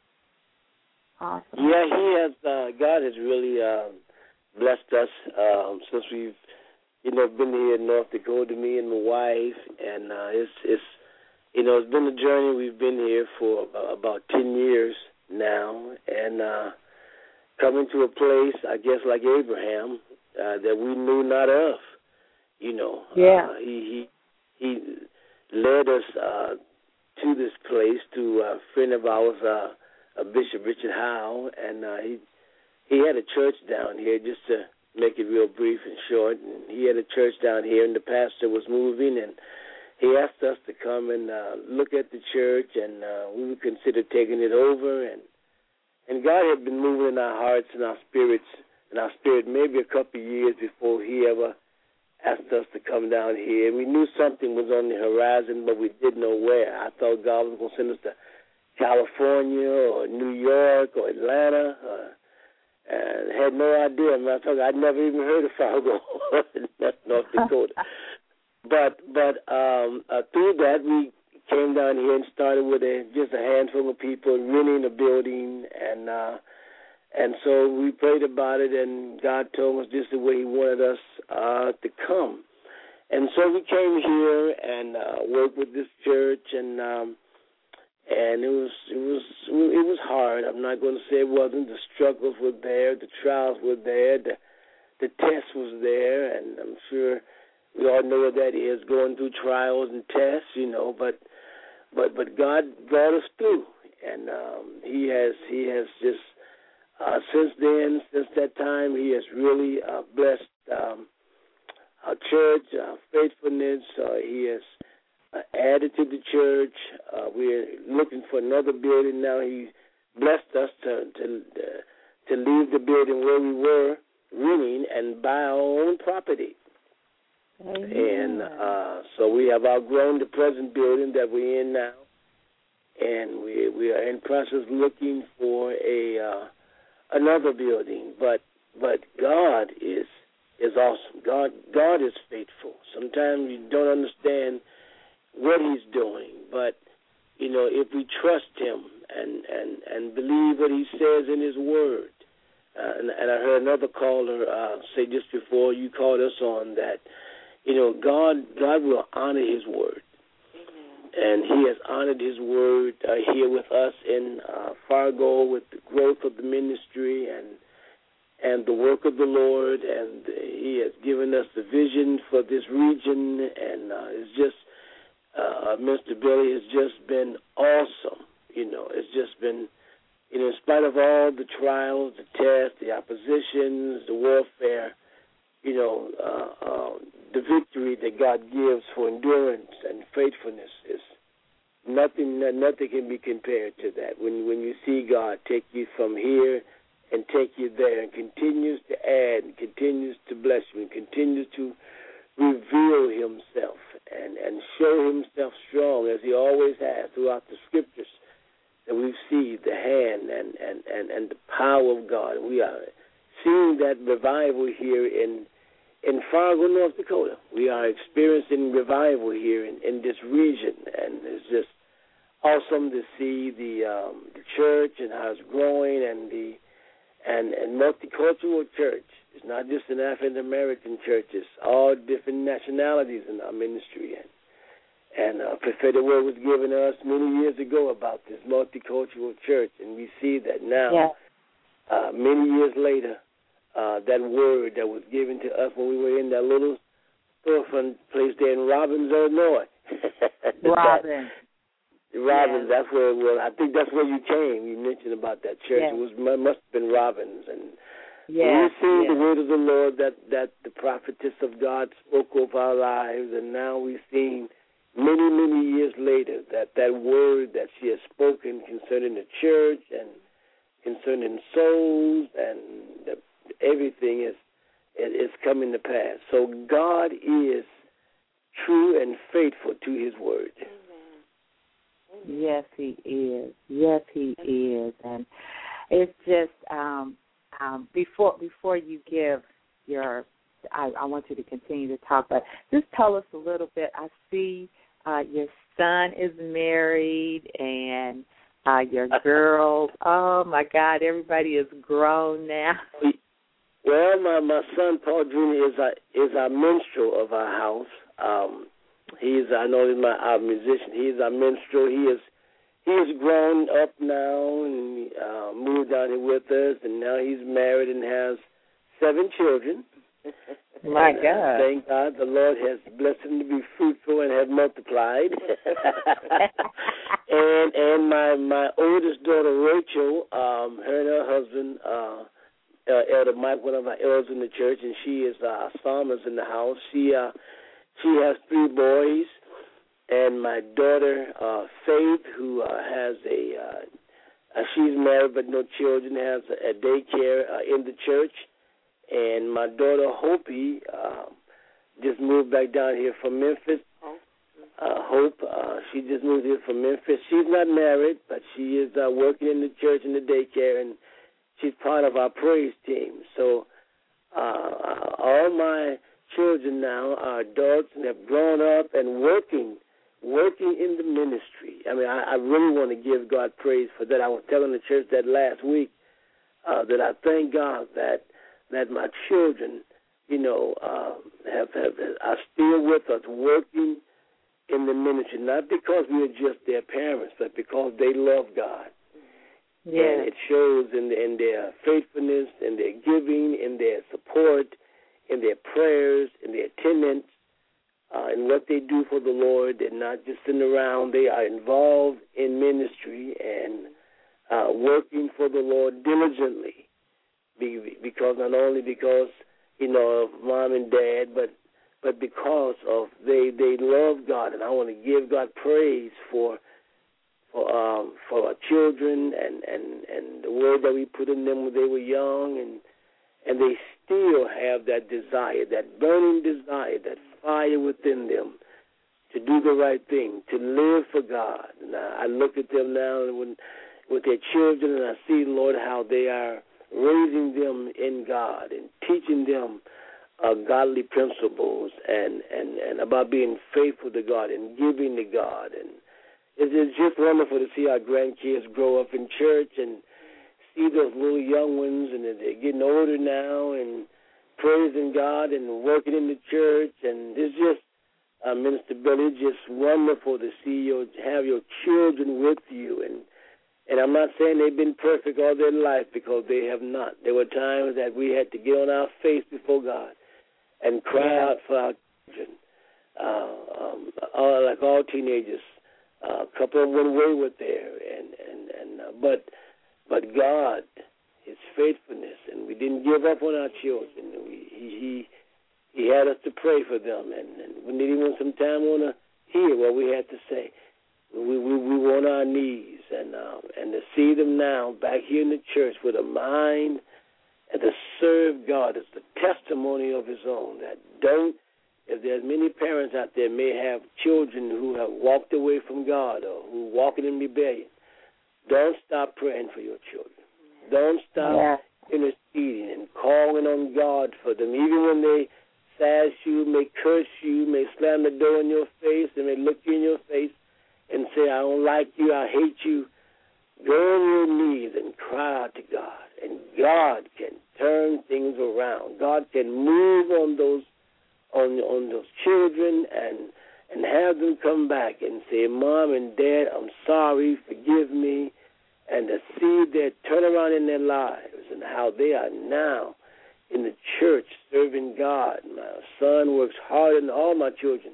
awesome. Yeah, He has. Uh, God has really. Uh, blessed us um, since we've, you know, been here in North Dakota, me and my wife, and uh, it's, it's, you know, it's been a journey. We've been here for about, about ten years now, and uh, coming to a place, I guess, like Abraham, uh, that we knew not of, you know. Yeah. Uh, he, he he led us uh, to this place, to a friend of ours, uh, uh, Bishop Richard Howe, and uh, he He had a church down here, just to make it real brief and short. And he had a church down here, and the pastor was moving, and he asked us to come and uh, look at the church, and uh, we would consider taking it over. And and God had been moving in our hearts and our spirits, and our spirit maybe a couple of years before He ever asked us to come down here. We knew something was on the horizon, but we didn't know where. I thought God was going to send us to California or New York or Atlanta, or and had no idea. Matter of fact, I'd never even heard of Fargo, North Dakota. But but um, uh, through that, we came down here and started with a, just a handful of people renting a building, and uh, and so we prayed about it, and God told us this is the way He wanted us uh, to come. And so we came here and uh, worked with this church, and um, And it was it was it was hard. I'm not going to say it wasn't. The struggles were there, the trials were there, the the test was there, and I'm sure we all know what that is, going through trials and tests, you know. But but but God brought us through, and um, He has He has just uh, since then, since that time, He has really uh, blessed um, our church, our faithfulness. Uh, he has Uh, added to the church. Uh, we're looking for another building now. He blessed us to to uh, to leave the building where we were renting and buy our own property. Amen. And uh, so we have outgrown the present building that we're in now, and we we are in process looking for a uh, another building. But but God is is awesome. God God is faithful. Sometimes you don't understand what He's doing, but you know, if we trust Him and and, and believe what He says in His Word. Uh, and, and I heard another caller uh, say just before you called us on that, you know, God God will honor His word. Amen. And He has honored His word uh, here with us in uh, Fargo with the growth of the ministry and and the work of the Lord. And He has given us the vision for this region. And uh, it's just, uh, Mister Billy, has just been awesome. You know, it's just been, you know, in spite of all the trials, the tests, the oppositions, the warfare, you know, uh, uh, the victory that God gives for endurance and faithfulness is nothing. Nothing can be compared to that. When when you see God take you from here and take you there, and continues to add, and continues to bless you, and continues to reveal Himself and and show Himself strong as He always has throughout the Scriptures. And we see the hand and, and, and, and the power of God. We are seeing that revival here in in Fargo, North Dakota. We are experiencing revival here in, in this region, and it's just awesome to see the um, the church and how it's growing, and the and, and multicultural church. It's not just an African American church; it's all different nationalities in our ministry. And And a prophetic word was given to us many years ago about this multicultural church, and we see that now, yeah. uh, many years later, uh, that word that was given to us when we were in that little storefront place there in Robbins, Illinois. Robbins. that, Robbins, yeah. that's where it was. I think that's where you came. You mentioned about that church. Yeah. It was must have been Robbins. And yeah. we've seen yeah. the word of the Lord that, that the prophetess of God spoke over our lives, and now we've seen many, many years later, that that word that she has spoken concerning the church and concerning souls and the, everything is is coming to pass. So God is true and faithful to His word. Amen. Yes, He is. Yes, He is. And it's just um, um, before before you give your, I, I want you to continue to talk, but just tell us a little bit. I see. Uh, your son is married, and uh, your girls. Oh my God! Everybody is grown now. Well, my, my son Paul Junior is our, is our minstrel of our house. Um, he's I know he's my our musician. He's our minstrel. He is he is grown up now and uh, moved down here with us, and now he's married and has seven children. My and, God. Uh, thank God the Lord has blessed him to be fruitful and have multiplied. and and my, my oldest daughter, Rachel, um, her and her husband, uh, uh, Elder Mike, one of our elders in the church, and she is uh, psalmist in the house. She uh, she has three boys, and my daughter, uh, Faith, who uh, has a, uh, uh, she's married but no children, has a, a daycare uh, in the church. And my daughter, Hopi, uh, just moved back down here from Memphis. Uh, Hope, uh, she just moved here from Memphis. She's not married, but she is uh, working in the church in the daycare, and she's part of our praise team. So uh, all my children now are adults and have grown up and working, working in the ministry. I mean, I, I really want to give God praise for that. I was telling the church that last week, uh, that I thank God that that my children, you know, uh, have, have are still with us, working in the ministry, not because we are just their parents, but because they love God. Yeah. And it shows in, in their faithfulness, in their giving, in their support, in their prayers, in their attendance, uh, in what they do for the Lord. They're not just sitting around. They are involved in ministry and uh, working for the Lord diligently. Because not only because, you know, of mom and dad, but but because of they they love God, and I want to give God praise for for um for our children and, and, and the word that we put in them when they were young, and and they still have have that desire, that burning desire, that fire within them to do the right thing, to live for God. And I, I look at them now and when, with their children, and I see, Lord, how they are raising them in God and teaching them uh, godly principles and, and, and about being faithful to God and giving to God. And it's, it's just wonderful to see our grandkids grow up in church and see those little young ones, and they're getting older now and praising God and working in the church. And it's just, uh, Minister Billy, it's just wonderful to see you have your children with you. And and I'm not saying they've been perfect all their life, because they have not. There were times that we had to get on our face before God and cry out for our children. Uh, um, all, like all teenagers, uh, a couple of them went wayward there, and and and uh, but but God, His faithfulness, and we didn't give up on our children. We, he he he had us to pray for them, and, and we didn't even sometimes want to hear what we had to say. We we, we were on our knees, and uh, and to see them now back here in the church with a mind and to serve God is the testimony of His own. That don't, if there's many parents out there may have children who have walked away from God or who are walking in rebellion, don't stop praying for your children. Don't stop yeah. interceding and calling on God for them, even when they sass you, may curse you, may slam the door in your face, and may look you in your face and say, I don't like you, I hate you. Go on your knees and cry out to God, and God can turn things around. God can move on those on on those children and and have them come back and say, Mom and Dad, I'm sorry, forgive me, and to see their turnaround in their lives and how they are now in the church serving God. My son works hard, and all my children,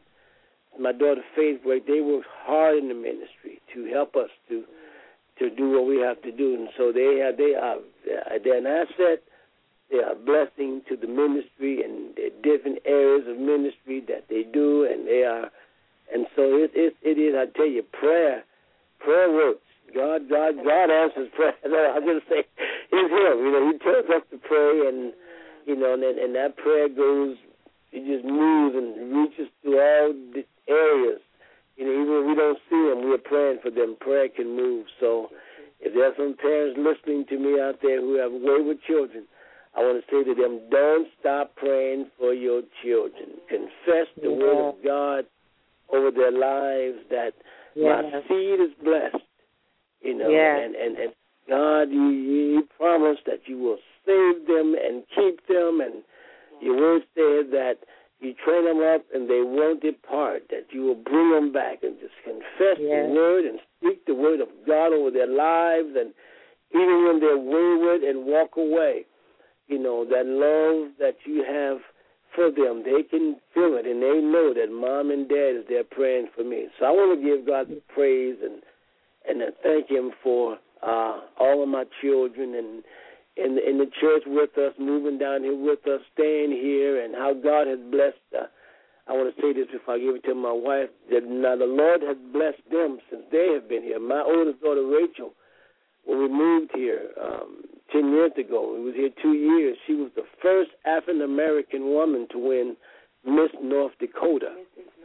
my daughter Faith, they work hard in the ministry to help us to to do what we have to do. And so they are, they are they're an asset. They are a blessing to the ministry and the different areas of ministry that they do, and they are. And so it it, it is. I tell you, prayer prayer works. God God God answers prayer. I'm going to say it's Him. You know, He tells us to pray, and you know, and, and that prayer goes. It just moves and reaches to all the areas. You know, even if we don't see them, we are praying for them. Prayer can move. So if there are some parents listening to me out there who have wayward children, I want to say to them, don't stop praying for your children. Confess the yeah. word of God over their lives, that yeah. my seed is blessed. You know, yeah. and, and, and God, you, you promised that you will save them and keep them, and your word said that you train them up and they won't depart, that you will bring them back, and just confess yes. the word and speak the word of God over their lives. And even when they're wayward and walk away, you know, that love that you have for them, they can feel it, and they know that Mom and Dad is there praying for me. So I want to give God the praise and and thank Him for uh, all of my children and in the, in the church with us, moving down here with us, staying here, and how God has blessed. Uh, I want to say this before I give it to my wife, that now the Lord has blessed them since they have been here. My oldest daughter, Rachel, when we moved here um, ten years ago, we was here two years, she was the first African-American woman to win Miss North Dakota.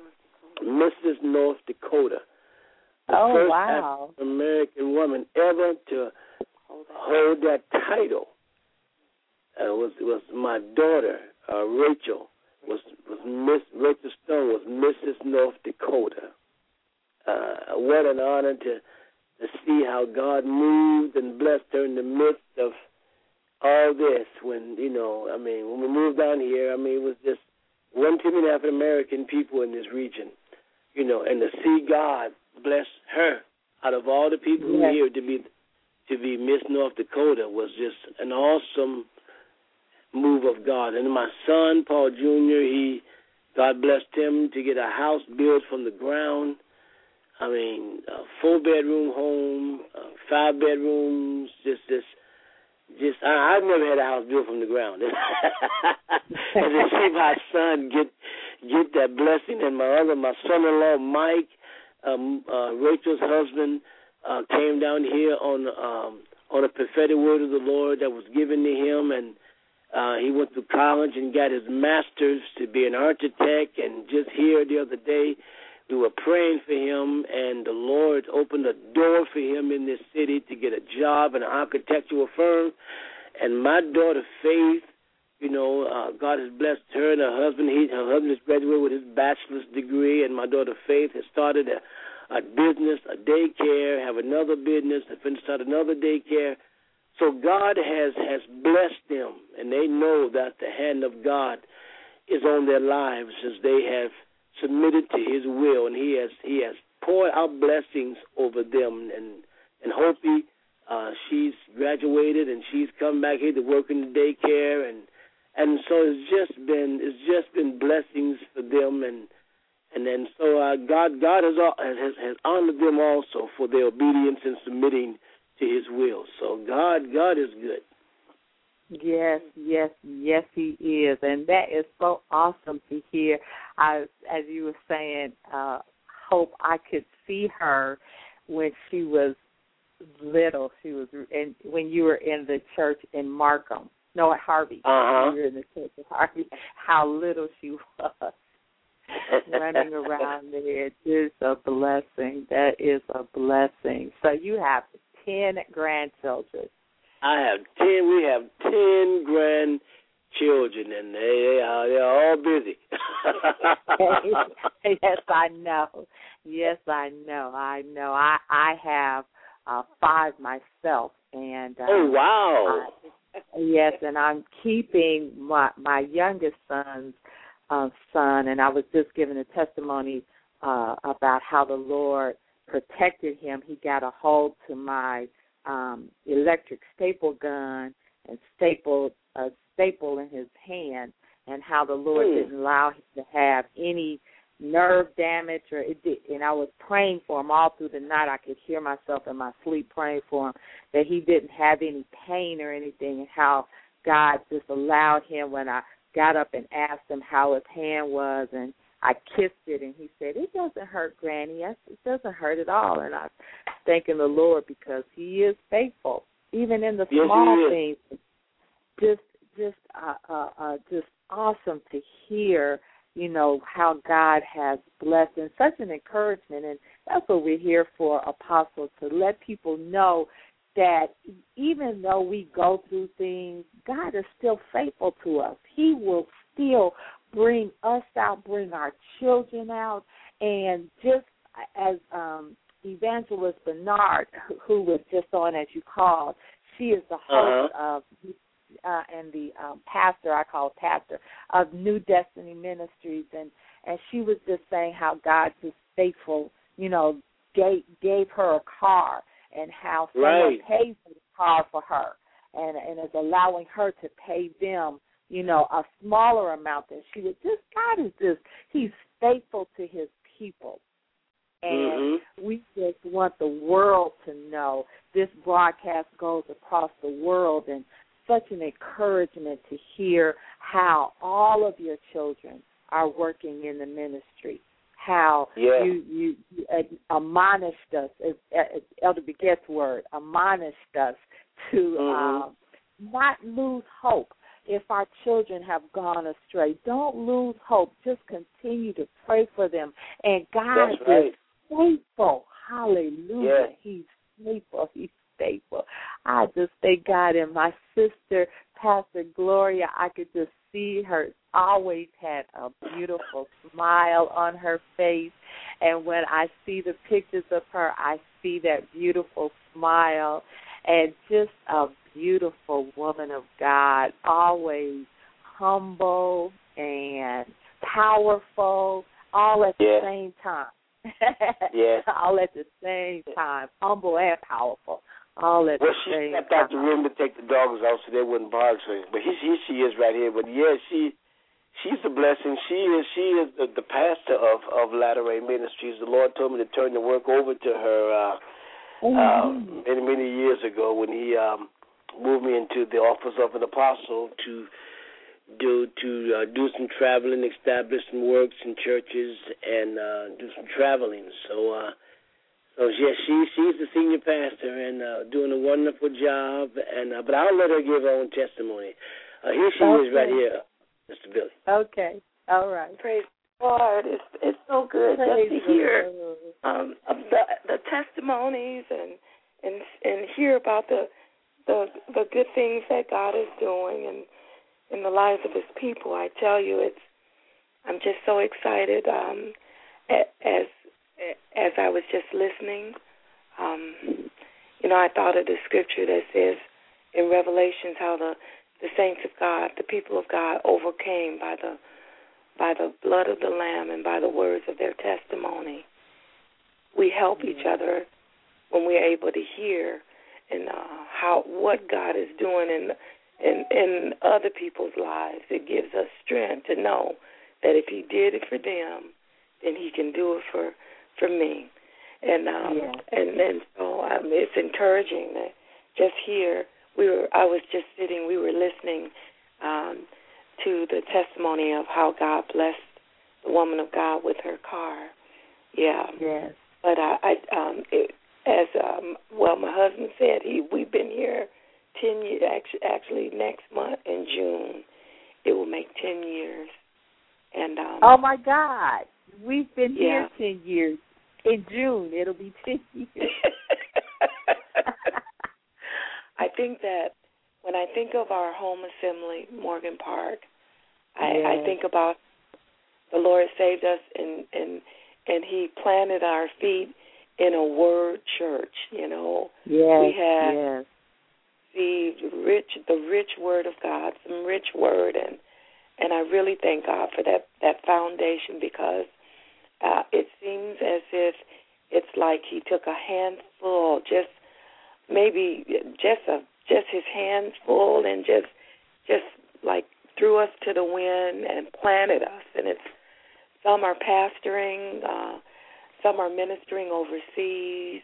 Missus North Dakota. The oh, first wow. African-American woman ever to hold that title. Uh, was was my daughter uh, Rachel was was Miss Rachel Stone was Missus North Dakota. Uh, what an honor to to see how God moved and blessed her in the midst of all this. When you know, I mean, when we moved down here, I mean, it was just one too many African American people in this region, you know, and to see God bless her out of all the people yes. here to be. to be Miss North Dakota was just an awesome move of God. And my son, Paul Junior, he, God blessed him to get a house built from the ground. I mean, a four-bedroom home, uh, five bedrooms, just, just, just, I, I've never had a house built from the ground. And to see my son get, get that blessing, and my other, my son-in-law, Mike, um, uh, Rachel's husband, Uh, came down here on um, on a prophetic word of the Lord that was given to him, and Uh, he went to college and got his master's to be an architect. And just here the other day, we were praying for him, and the Lord opened a door for him in this city to get a job in an architectural firm. And my daughter, Faith, you know, uh, God has blessed her and her husband. He, her husband has graduated with his bachelor's degree, and my daughter, Faith, has started a, a business, a daycare, have another business, and finished start another daycare. So God has, has blessed them, and they know that the hand of God is on their lives as they have submitted to His will, and He has He has poured out blessings over them. And and Hopi, uh, she's graduated and she's come back here to work in the daycare, and and so it's just been it's just been blessings for them, and and then so uh, God God has, has has honored them also for their obedience and submitting to His will. So God God is good. Yes, yes, yes, He is, and that is so awesome to hear. I, as you were saying, uh, Hope, I could see her when she was little. She was, and when you were in the church in Markham, no, at Harvey. Uh-huh. You were in the church at Harvey. How little she was running around there. It's a blessing. That is a blessing. So you have ten grandchildren. I have ten. We have ten grandchildren, and they, they are they're all busy. Yes, I know. Yes, I know. I know. I I have uh, five myself, and uh, oh wow. I, yes, and I'm keeping my my youngest son's uh, son, and I was just giving a testimony uh, about how the Lord protected him. He got a hold to my Um, electric staple gun and stapled a staple in his hand, and how the Lord mm. didn't allow him to have any nerve damage, or it did, and I was praying for him all through the night. I could hear myself in my sleep praying for him that he didn't have any pain or anything, and how God just allowed him when I got up and asked him how his hand was, and I kissed it, and he said, "It doesn't hurt, Granny. It doesn't hurt at all." And I'm thanking the Lord because He is faithful, even in the yes, small things. Just, just, uh, uh, uh, just awesome to hear, you know, how God has blessed, and such an encouragement. And that's what we're here for, Apostle, to let people know that even though we go through things, God is still faithful to us. He will still bring us out, bring our children out, and just as um, Evangelist Bernard, who was just on as you called, she is the host uh-huh. of uh, and the um, pastor, I call pastor, of New Destiny Ministries, and, and she was just saying how God is faithful, you know, gave, gave her a car, and how someone right. pays for the car for her, and, and is allowing her to pay them, you know, a smaller amount than she would. Just God is just, He's faithful to His people. And mm-hmm. we just want the world to know this broadcast goes across the world, and such an encouragement to hear how all of your children are working in the ministry, how yeah. you, you, you admonished us, as, as Elder Beget's word, admonished us to mm-hmm. um, not lose hope. If our children have gone astray, don't lose hope. Just continue to pray for them. And God That's right. is faithful. Hallelujah. Yes. He's faithful. He's faithful. I just thank God. And my sister, Pastor Gloria, I could just see her always had a beautiful smile on her face. And when I see the pictures of her, I see that beautiful smile. And just a beautiful woman of God, always humble and powerful, all at the yeah. same time. yeah. All at the same time, humble and powerful, all at well, the same time. Well, she stepped out the room to take the dogs out so they wouldn't bark. So, but here she, she is right here. But, yeah, she she's a blessing. She is she is the, the pastor of, of Latter-Ray Ministries. The Lord told me to turn the work over to her uh, uh, many, many years ago when He um, moved me into the office of an apostle to do to uh, do some traveling, establish some works in churches, and uh, do some traveling. So, uh, so yeah, she she's the senior pastor and uh, doing a wonderful job. And uh, but I'll let her give her own testimony. Uh, here she okay. is right here, Mister Billy. Okay. All right. Praise God. It's it's so good Praise just to hear um, of the the testimonies and and and hear about the the the good things that God is doing in in the lives of His people. I tell you, it's I'm just so excited. Um, as as I was just listening, um, you know, I thought of the scripture that says in Revelations how the the saints of God, the people of God, overcame by the by the blood of the Lamb and by the words of their testimony. We help each other when we're able to hear and uh, how what God is doing in, in in other people's lives. It gives us strength to know that if He did it for them, then He can do it for for me. And um, yes. and and so um, it's encouraging that just here we were. I was just sitting. We were listening. Um, to the testimony of how God blessed the woman of God with her car. Yeah. Yes. But I, I um, it, as um, well, my husband said, he we've been here ten years. Actually, actually, next month in June, it will make ten years. And um, oh my God, we've been yeah. here ten years. In June, it'll be ten years. I think that. When I think of our home assembly, Morgan Park, I, yes. I think about the Lord saved us and, and and He planted our feet in a word church. You know, yes, we have yes. received rich the rich word of God, some rich word, and and I really thank God for that that foundation because uh, it seems as if it's like He took a handful, just maybe just a just His hands full and just just like threw us to the wind and planted us. And it's some are pastoring, uh, some are ministering overseas,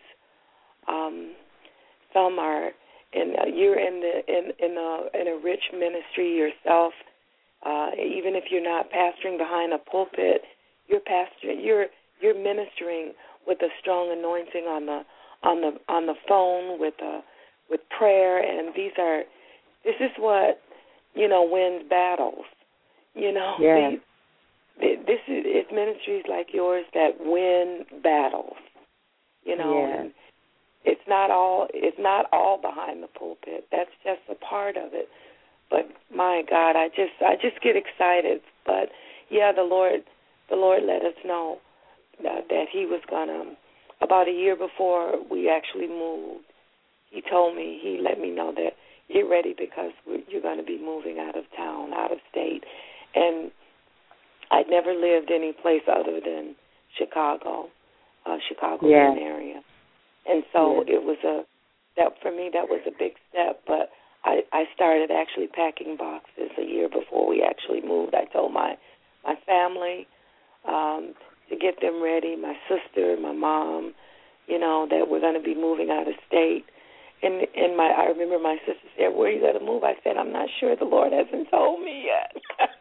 um, some are in. Uh, you're in the in in a in a rich ministry yourself. Uh, even if you're not pastoring behind a pulpit, you're pastoring. You're you're ministering with a strong anointing on the on the on the phone with a. with prayer, and these are, this is what, you know, wins battles. You know, yes. these, this is, it's ministries like yours that win battles. You know, yes. and it's not all, it's not all behind the pulpit. That's just a part of it. But my God, I just, I just get excited. But yeah, the Lord, the Lord let us know that, that He was gonna. About a year before we actually moved, He told me, he let me know that get ready because we're, you're going to be moving out of town, out of state. And I'd never lived any place other than Chicago, uh, Chicago yeah. area. And so yeah. it was a, that for me, that was a big step. But I, I started actually packing boxes a year before we actually moved. I told my, my family um, to get them ready, my sister, my mom, you know, that we're going to be moving out of state. And and my I remember my sister said, "Where are you going to move?" I said, "I'm not sure. The Lord hasn't told me yet."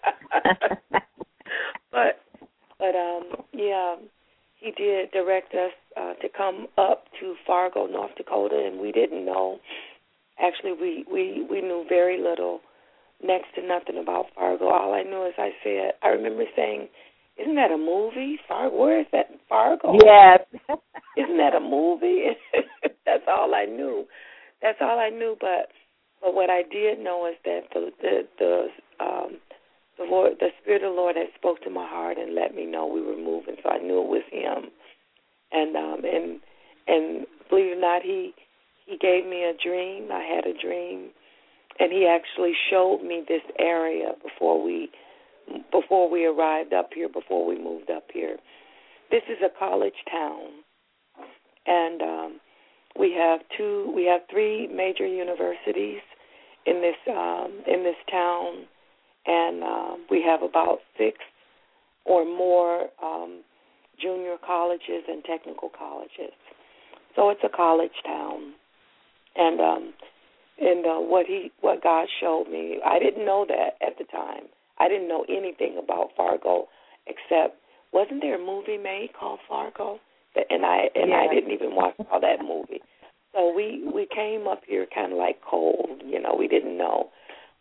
but but um yeah, He did direct us uh, to come up to Fargo, North Dakota, and we didn't know. Actually, we, we, we knew very little, next to nothing about Fargo. All I knew is I said, I remember saying, "Isn't that a movie? Fargo? Where is that? Fargo? Yes. Isn't that a movie?" That's all I knew. That's all I knew. But but what I did know is that the the the um the Lord, the Spirit of the Lord, had spoke to my heart and let me know we were moving. So I knew it was Him. And um and and believe it or not, He He gave me a dream. I had a dream, and He actually showed me this area before we. before we arrived up here, before we moved up here. This is a college town, and um, we have two, we have three major universities in this um, in this town, and uh, we have about six or more um, junior colleges and technical colleges. So it's a college town, and um, and uh, what he, what God showed me, I didn't know that at the time. I didn't know anything about Fargo except, wasn't there a movie made called Fargo? And I and yeah. I didn't even watch all that movie. So we, we came up here kind of like cold, you know, we didn't know.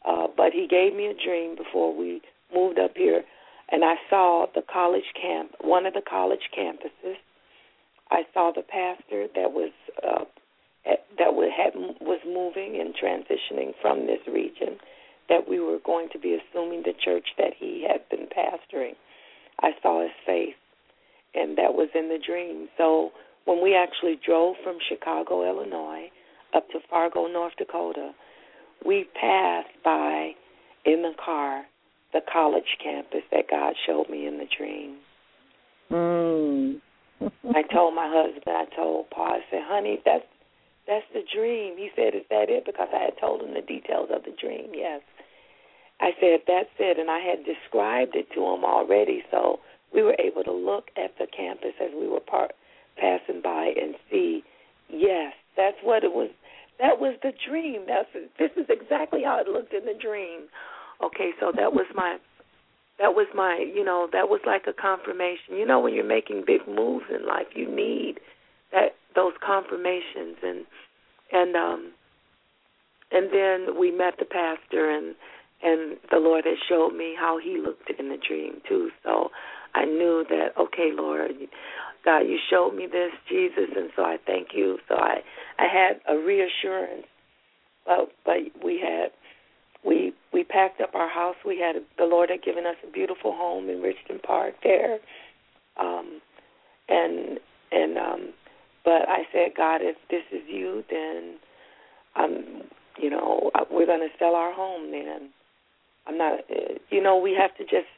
Uh, but he gave me a dream before we moved up here, and I saw the college camp, one of the college campuses. I saw the pastor that was uh, at, that would had, was moving and transitioning from this region, that we were going to be assuming the church that he had been pastoring. I saw his face, and that was in the dream. So when we actually drove from Chicago, Illinois, up to Fargo, North Dakota, we passed by, in the car, the college campus that God showed me in the dream. Mm. I told my husband, I told Paul, I said, honey, that's that's the dream. He said, is that it? Because I had told him the details of the dream, yes. I said, that's it, and I had described it to him already, so we were able to look at the campus as we were par- passing by and see, yes, that's what it was. That was the dream. That's this is exactly how it looked in the dream. Okay, so that was my, that was my, you know, that was like a confirmation. You know, when you're making big moves in life, you need that those confirmations, and and um, and then we met the pastor, and and the Lord had showed me how he looked in the dream too. So I knew that, okay, Lord, God, you showed me this, Jesus, and so I thank you. So I, I had a reassurance, but but we had we we packed up our house. We had the Lord had given us a beautiful home in Richmond Park there, um, and and um, but I said, God, if this is you, then um, you know, we're going to sell our home. Then I'm not, you know, we have to just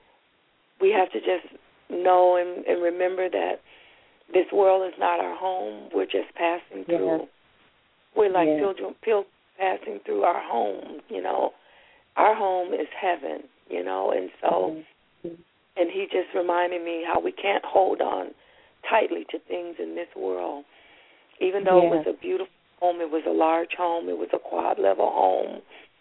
we have to just. know and, and remember that this world is not our home. We're just passing through. Yes. We're like yes. children pil- passing through our home, you know. Our home is heaven, you know, and so, mm-hmm. and he just reminded me how we can't hold on tightly to things in this world. Even though yes. it was a beautiful home, it was a large home, it was a quad-level home,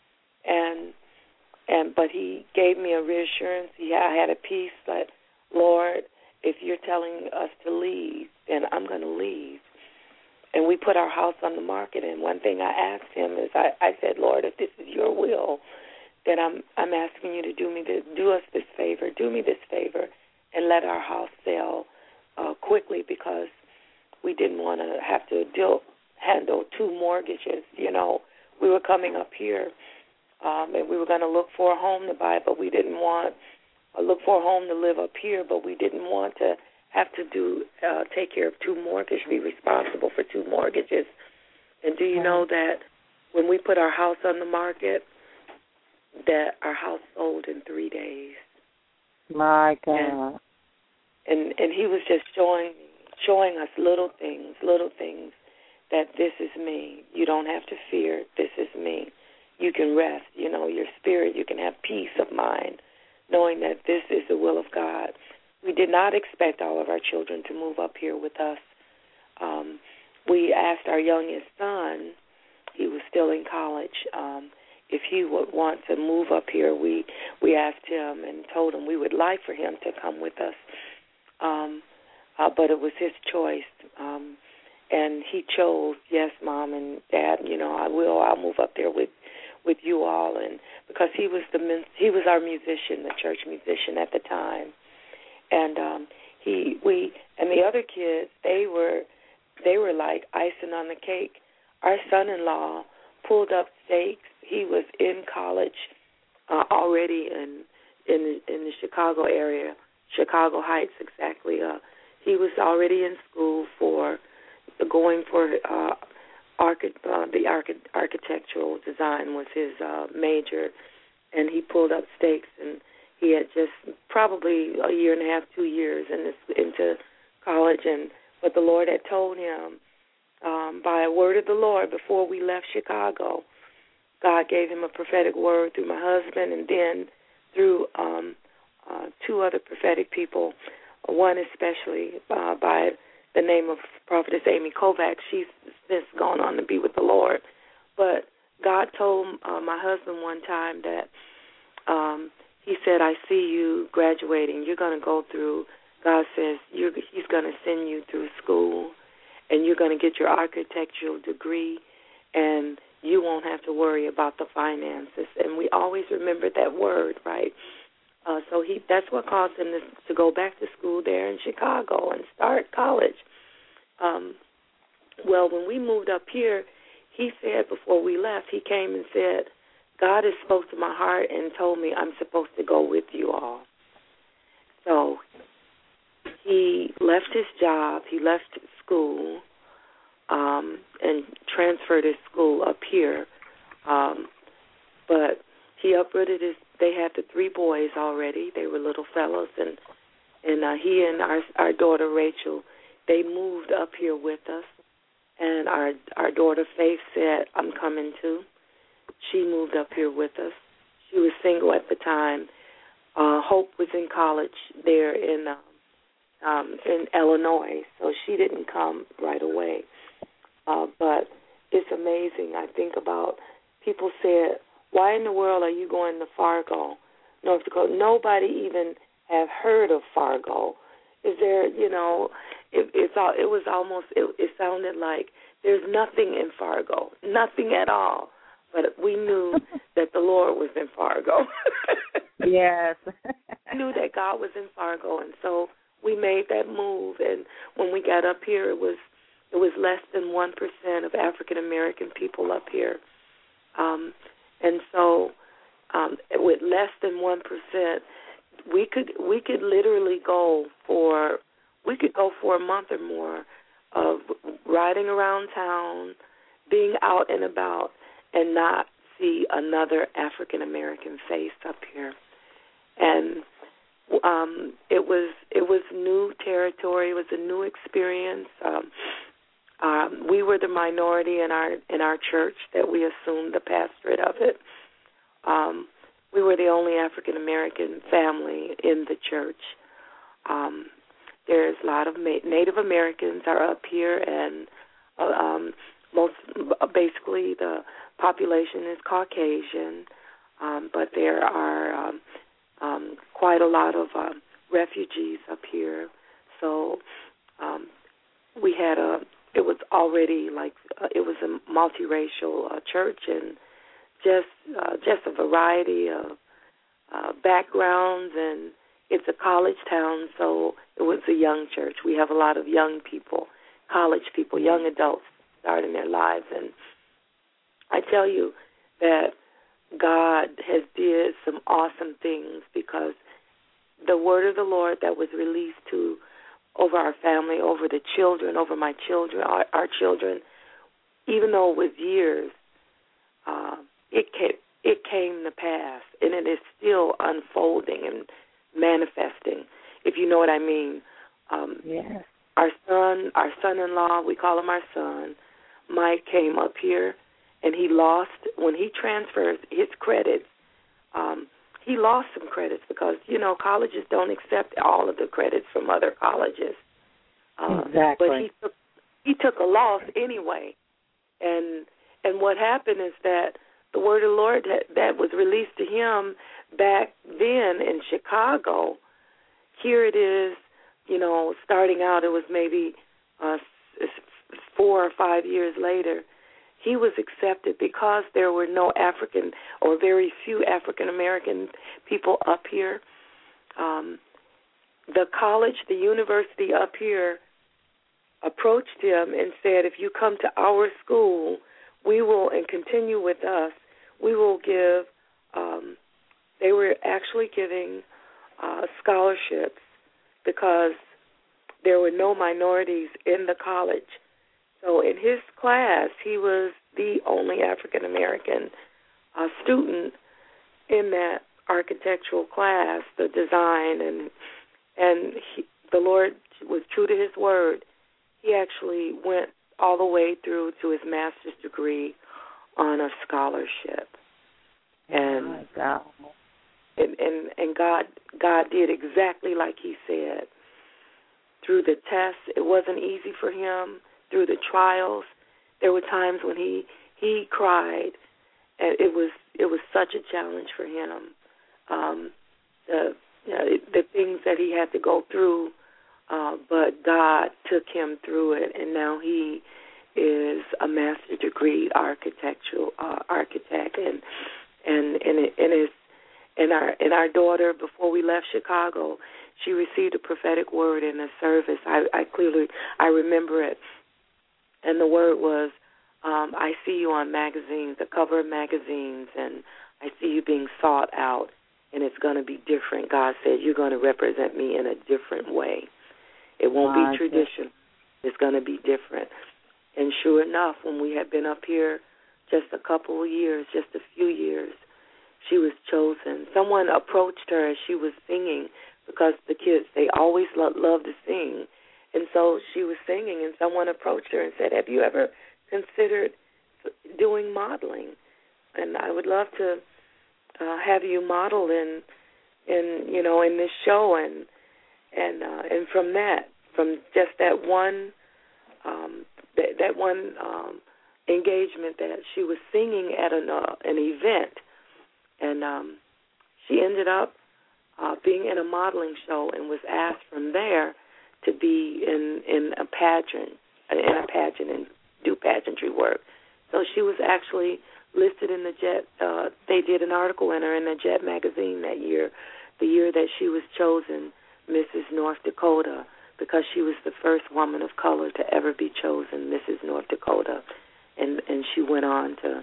and, and but he gave me a reassurance. He, I had a peace that, Lord, if you're telling us to leave, then I'm going to leave. And we put our house on the market, and one thing I asked him is, I, I said, Lord, if this is your will, then I'm I'm asking you to do me this, do us this favor, do me this favor, and let our house sell uh, quickly, because we didn't want to have to deal handle two mortgages. You know, we were coming up here, um, and we were going to look for a home to buy, but we didn't want. I look for a home to live up here, but we didn't want to have to do uh, take care of two mortgages, be responsible for two mortgages. And do you know that when we put our house on the market, that our house sold in three days? My God. And and, and he was just showing showing us little things, little things, that this is me. You don't have to fear. This is me. You can rest. You know, your spirit, you can have peace of mind, knowing that this is the will of God. We did not expect all of our children to move up here with us. Um, we asked our youngest son, he was still in college, um, if he would want to move up here. We we asked him and told him we would like for him to come with us, um, uh, but it was his choice. Um, and he chose, yes, Mom and Dad, you know, I will. I'll move up there with with you all, and because he was the he was our musician, the church musician at the time, and um, he we and the other kids, they were they were like icing on the cake. Our son-in-law pulled up stakes. He was in college uh, already in in in the Chicago area, Chicago Heights exactly. Uh, he was already in school for going for. Uh, Archi- uh, the archi- architectural design was his uh, major, and he pulled up stakes, and he had just probably a year and a half, two years in this, into college, and but the Lord had told him um, by a word of the Lord before we left Chicago. God gave him a prophetic word through my husband, and then through um, uh, two other prophetic people, one especially uh, by the name of Prophetess Amy Kovacs. She's since gone on to be with the Lord. But God told uh, my husband one time that um, he said, I see you graduating. You're going to go through, God says, you're, he's going to send you through school, and you're going to get your architectural degree, and you won't have to worry about the finances. And we always remember that word, right? Uh, so he that's what caused him to, to go back to school there in Chicago and start college. Um, well, when we moved up here, he said before we left, he came and said, God has spoke to my heart and told me I'm supposed to go with you all. So he left his job, he left school, um, and transferred his school up here. Um, but he uprooted his, they had the three boys already. They were little fellows, and and uh, he and our our daughter Rachel, they moved up here with us. And our our daughter Faith said, I'm coming too. She moved up here with us. She was single at the time. Uh, Hope was in college there in uh, um, in Illinois, so she didn't come right away. Uh, but it's amazing. I think about people said, why in the world are you going to Fargo, North Dakota? Nobody even have heard of Fargo. Is there, you know, it, it's all, it was almost, it, it sounded like there's nothing in Fargo, nothing at all. But we knew that the Lord was in Fargo. Yes. We knew that God was in Fargo, and so we made that move. And when we got up here, it was it was less than one percent of African American people up here, um, and so um, with less than one percent, we could we could literally go for we could go for a month or more of riding around town, being out and about, and not see another African American face up here. And um, it was it was new territory. It was a new experience. Um, um, we were the minority in our in our church that we assumed the pastorate of it. Um, we were the only African American family in the church. Um, there's a lot of ma- Native Americans are up here, and uh, um, most basically the population is Caucasian, um, but there are um, um, quite a lot of uh, refugees up here. So um, we had a, it was already like, uh, it was a multiracial uh, church, and just uh, just a variety of uh, backgrounds, and it's a college town, so it was a young church. We have a lot of young people, college people, young adults starting their lives, and I tell you that God has did some awesome things, because the word of the Lord that was released to over our family, over the children, over my children, our, our children, even though it was years, uh, it came, it came to pass, and it is still unfolding and manifesting, if you know what I mean. Um, yes. Our son, our son-in-law, we call him our son, Mike, came up here, and he lost, when he transferred his credits, um, he lost some credits because, you know, colleges don't accept all of the credits from other colleges. Uh, exactly. But he took, he took a loss anyway. And and what happened is that the word of the Lord that, that was released to him back then in Chicago, here it is, you know, starting out, it was maybe uh, four or five years later, he was accepted because there were no African or very few African-American people up here. Um, the college, the university up here approached him and said, if you come to our school, we will, and continue with us, we will give, um, they were actually giving uh, scholarships because there were no minorities in the college. So in his class, he was the only African-American uh, student in that architectural class, the design, and and he, the Lord was true to his word. He actually went all the way through to his master's degree on a scholarship. And, oh my God. and, and, and God, God did exactly like he said. Through the tests, it wasn't easy for him. Through the trials, there were times when he he cried, and it was it was such a challenge for him. Um, the you know, the things that he had to go through, uh, but God took him through it, and now he is a master's degree architectural uh, architect, and and and it, and it's and our and our daughter, before we left Chicago, she received a prophetic word in a service. I, I clearly I remember it, and the word was, um, "I see you on magazines, the cover of magazines, and I see you being sought out, and it's going to be different." God said, "You're going to represent me in a different way. It won't My be traditional. It's going to be different." And sure enough, when we had been up here just a couple of years, just a few years, she was chosen. Someone approached her as she was singing, because the kids, they always lo- love to sing. And so she was singing, and someone approached her and said, "Have you ever considered doing modeling? And I would love to uh, have you model in, in you know, in this show." And and uh, and from that, from just that one. Um, that, that one um, engagement that she was singing at an, uh, an event, and um, she ended up uh, being in a modeling show and was asked from there to be in, in a pageant, in a pageant and do pageantry work. So she was actually listed in the Jet. Uh, they did an article in her in the Jet magazine that year, the year that she was chosen Missus North Dakota, because she was the first woman of color to ever be chosen Missus North Dakota, and and she went on to,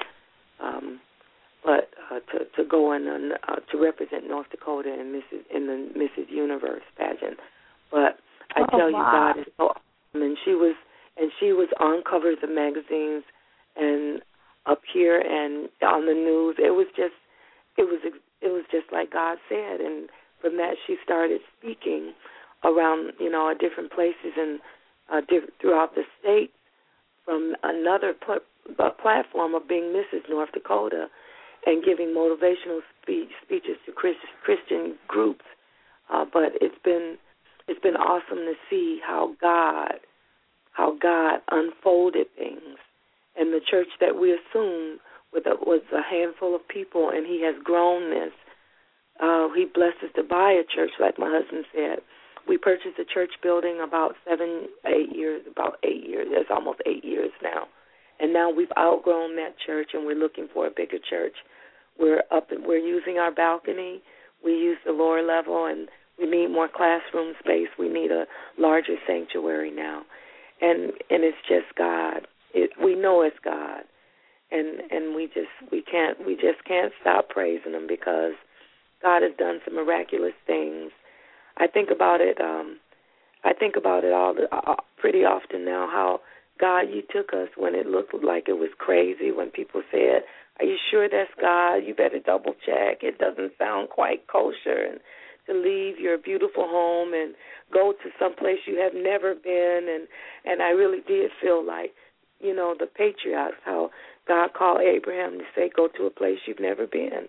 um, but uh, to to go in and, uh, to represent North Dakota in Missus in the Missus Universe pageant. But I oh, tell wow. you, God is so awesome, and she was and she was on covers of magazines and up here and on the news. It was just it was it was just like God said, and from that she started speaking around, you know, different places and uh, diff- throughout the state, from another pl- uh, platform of being Missus North Dakota and giving motivational speech, speeches to Chris, Christian groups. Uh, but it's been it's been awesome to see how God how God unfolded things, and the church that we assumed with a, was a handful of people, and He has grown this. Uh, he blessed us to buy a church, like my husband said. We purchased a church building about seven, eight years, about eight years. It's almost eight years now. And now we've outgrown that church, and we're looking for a bigger church. We're up, and we're using our balcony. We use the lower level, and we need more classroom space. We need a larger sanctuary now. And and it's just God. It, we know it's God. And and we just we can't we just can't stop praising Him, because God has done some miraculous things. I think about it. Um, I think about it all uh, pretty often now. How God, you took us when it looked like it was crazy. When people said, "Are you sure that's God? You better double check. It doesn't sound quite kosher." And to leave your beautiful home and go to some place you have never been, and and I really did feel like, you know, the patriarchs, how God called Abraham to say, "Go to a place you've never been."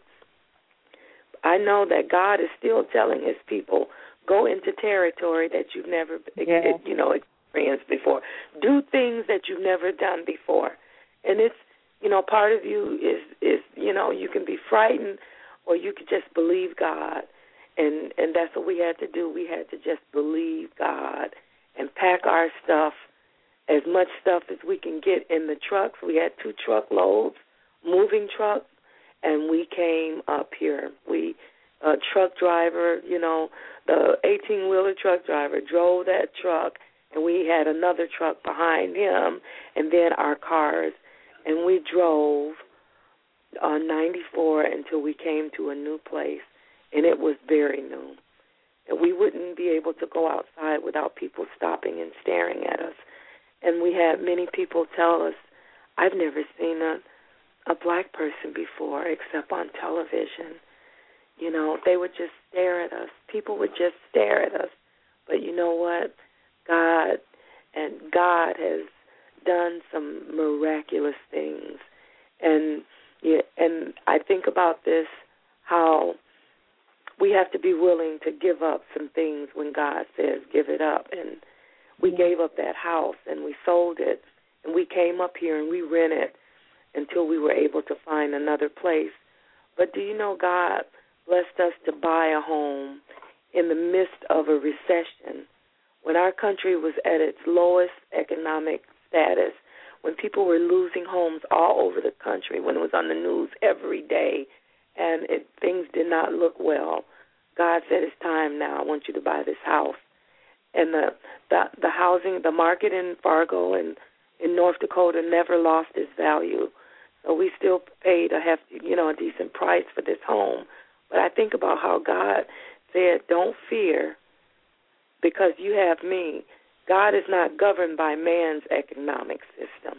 I know that God is still telling His people, go into territory that you've never, yeah. you know, experienced before. Do things that you've never done before. And it's, you know, part of you is, is you know, you can be frightened, or you could just believe God. And, and that's what we had to do. We had to just believe God and pack our stuff, as much stuff as we can get in the trucks. We had two truckloads, moving trucks. And we came up here. We, uh, truck driver, you know, the eighteen-wheeler truck driver drove that truck, and we had another truck behind him, and then our cars. And we drove on ninety-four until we came to a new place, and it was very new. And we wouldn't be able to go outside without people stopping and staring at us. And we had many people tell us, "I've never seen a a black person before except on television." You know, they would just stare at us. People would just stare at us. But you know what? God and God has done some miraculous things. And yeah, and I think about this, how we have to be willing to give up some things when God says give it up. And we gave up that house and we sold it, and we came up here and we rented until we were able to find another place. But do you know God blessed us to buy a home in the midst of a recession, when our country was at its lowest economic status, when people were losing homes all over the country, when it was on the news every day, and it, things did not look well, God said, it's time now. I want you to buy this house. And the the, the housing, the market in Fargo and in North Dakota never lost its value. So we still paid a hefty, you know, a decent price for this home. But I think about how God said, don't fear because you have me. God is not governed by man's economic system.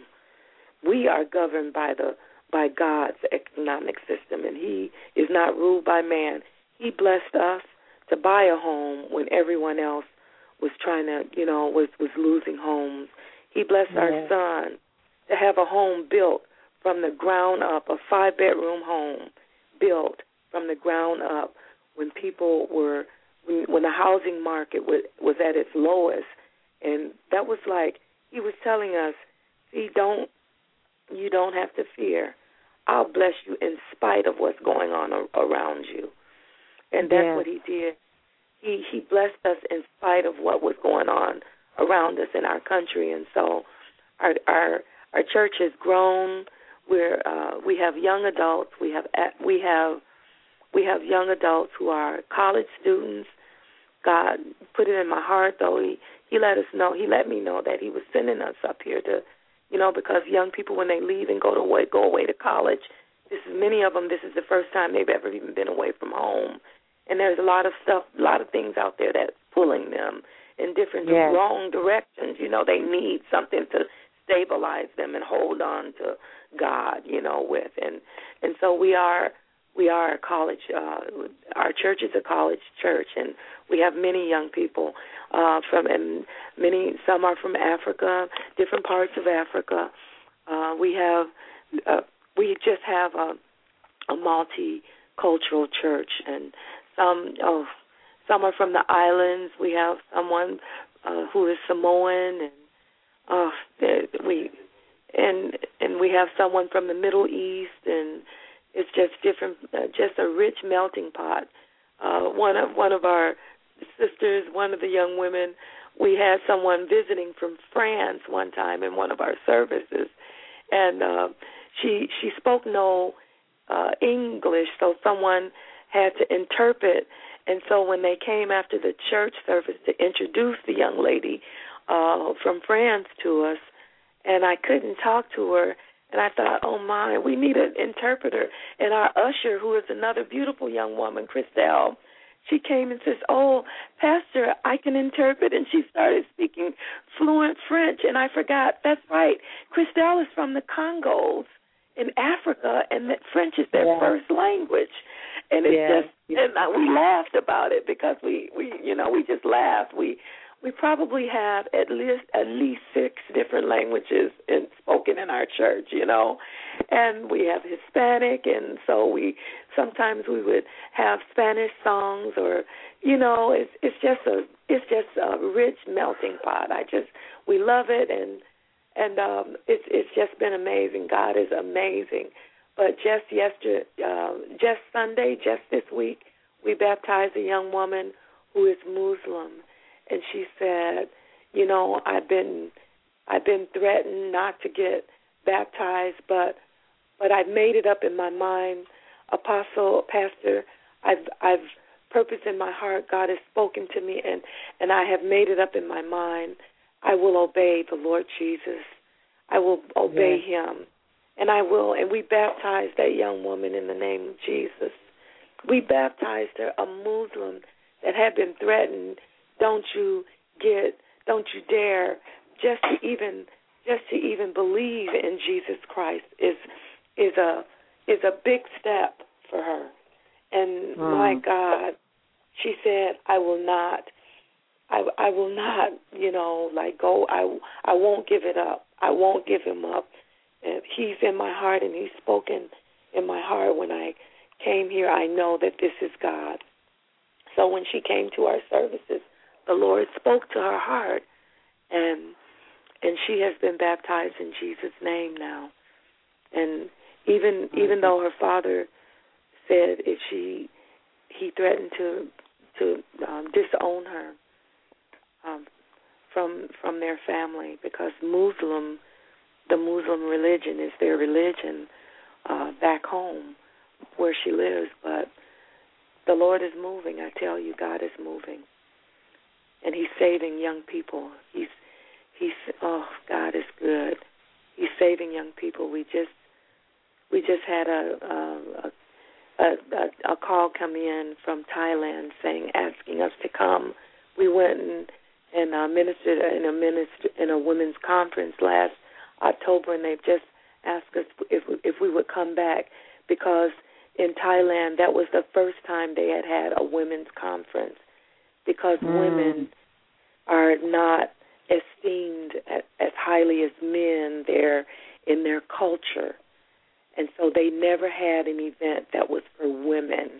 We are governed by the by God's economic system, and he is not ruled by man. He blessed us to buy a home when everyone else was trying to, you know, was, was losing homes. He blessed yeah. our son to have a home built from the ground up, a five-bedroom home built from the ground up when people were, when, when the housing market was, was at its lowest. And that was like, he was telling us, see, don't, you don't have to fear. I'll bless you in spite of what's going on a, around you. And that's yeah. what he did. He he blessed us in spite of what was going on around us in our country. And so our our, our church has grown. We're uh, we have young adults. We have we have we have young adults who are college students. God put it in my heart, though. He he let us know. He let me know that he was sending us up here to, you know, because young people, when they leave and go to away, go away to college, this is many of them. This is the first time they've ever even been away from home, and there's a lot of stuff, a lot of things out there that's pulling them in different yes. wrong directions. You know, they need something to stabilize them and hold on to God, you know, with, and and so we are. We are a college, uh, our church is a college church, and we have many young people uh, from, and many, some are from Africa, different parts of Africa. Uh, we have, uh, we just have a, a multicultural church, and some, oh, some are from the islands. We have someone uh, who is Samoan, and uh, we, and and we have someone from the Middle East, and it's just different, uh, just a rich melting pot. Uh, one of one of our sisters, one of the young women, we had someone visiting from France one time in one of our services, and uh, she she spoke no uh, English, so someone had to interpret. And so when they came after the church service to introduce the young lady uh, from France to us, and I couldn't talk to her. And I thought, oh, my, we need an interpreter. And our usher, who is another beautiful young woman, Christelle, she came and says, oh, Pastor, I can interpret. And she started speaking fluent French. And I forgot, that's right, Christelle is from the Congos in Africa, and that French is their yeah. first language. And it's yeah. just, and we laughed about it because we, we, you know, we just laughed. We We probably have at least at least six different languages in, spoken in our church, you know, and we have Hispanic, and so we sometimes we would have Spanish songs, or you know, it's it's just a it's just a rich melting pot. I just we love it, and and um, it's it's just been amazing. God is amazing. But just yesterday, uh, just Sunday, just this week, we baptized a young woman who is Muslim. And she said, you know, I've been I've been threatened not to get baptized, but but I've made it up in my mind, Apostle, Pastor, I've I've purpose in my heart. God has spoken to me, and, and I have made it up in my mind. I will obey the Lord Jesus. I will obey yes. him, and I will. And we baptized that young woman in the name of Jesus. We baptized her, a Muslim that had been threatened. Don't you get, don't you dare, just to even, just to even believe in Jesus Christ is, is a, is a big step for her. And mm. my God, she said, I will not, I, I will not, you know, like go, I, I won't give it up. I won't give him up. And he's in my heart, and he's spoken in my heart when I came here. I know that this is God. So when she came to our services, the Lord spoke to her heart, and and she has been baptized in Jesus' name now. And even mm-hmm. even though her father said if she he threatened to to um, disown her um, from from their family, because Muslim the Muslim religion is their religion uh, back home where she lives. But the Lord is moving. I tell you, God is moving. And he's saving young people. He's, he's, oh, God is good. He's saving young people. We just, we just had a, a, a, a, a call come in from Thailand saying, asking us to come. We went and, and uh, ministered in a minister in a women's conference last October, and they've just asked us if we, if we would come back because in Thailand that was the first time they had had a women's conference because mm. women are not esteemed as, as highly as men there in their culture. And so they never had an event that was for women.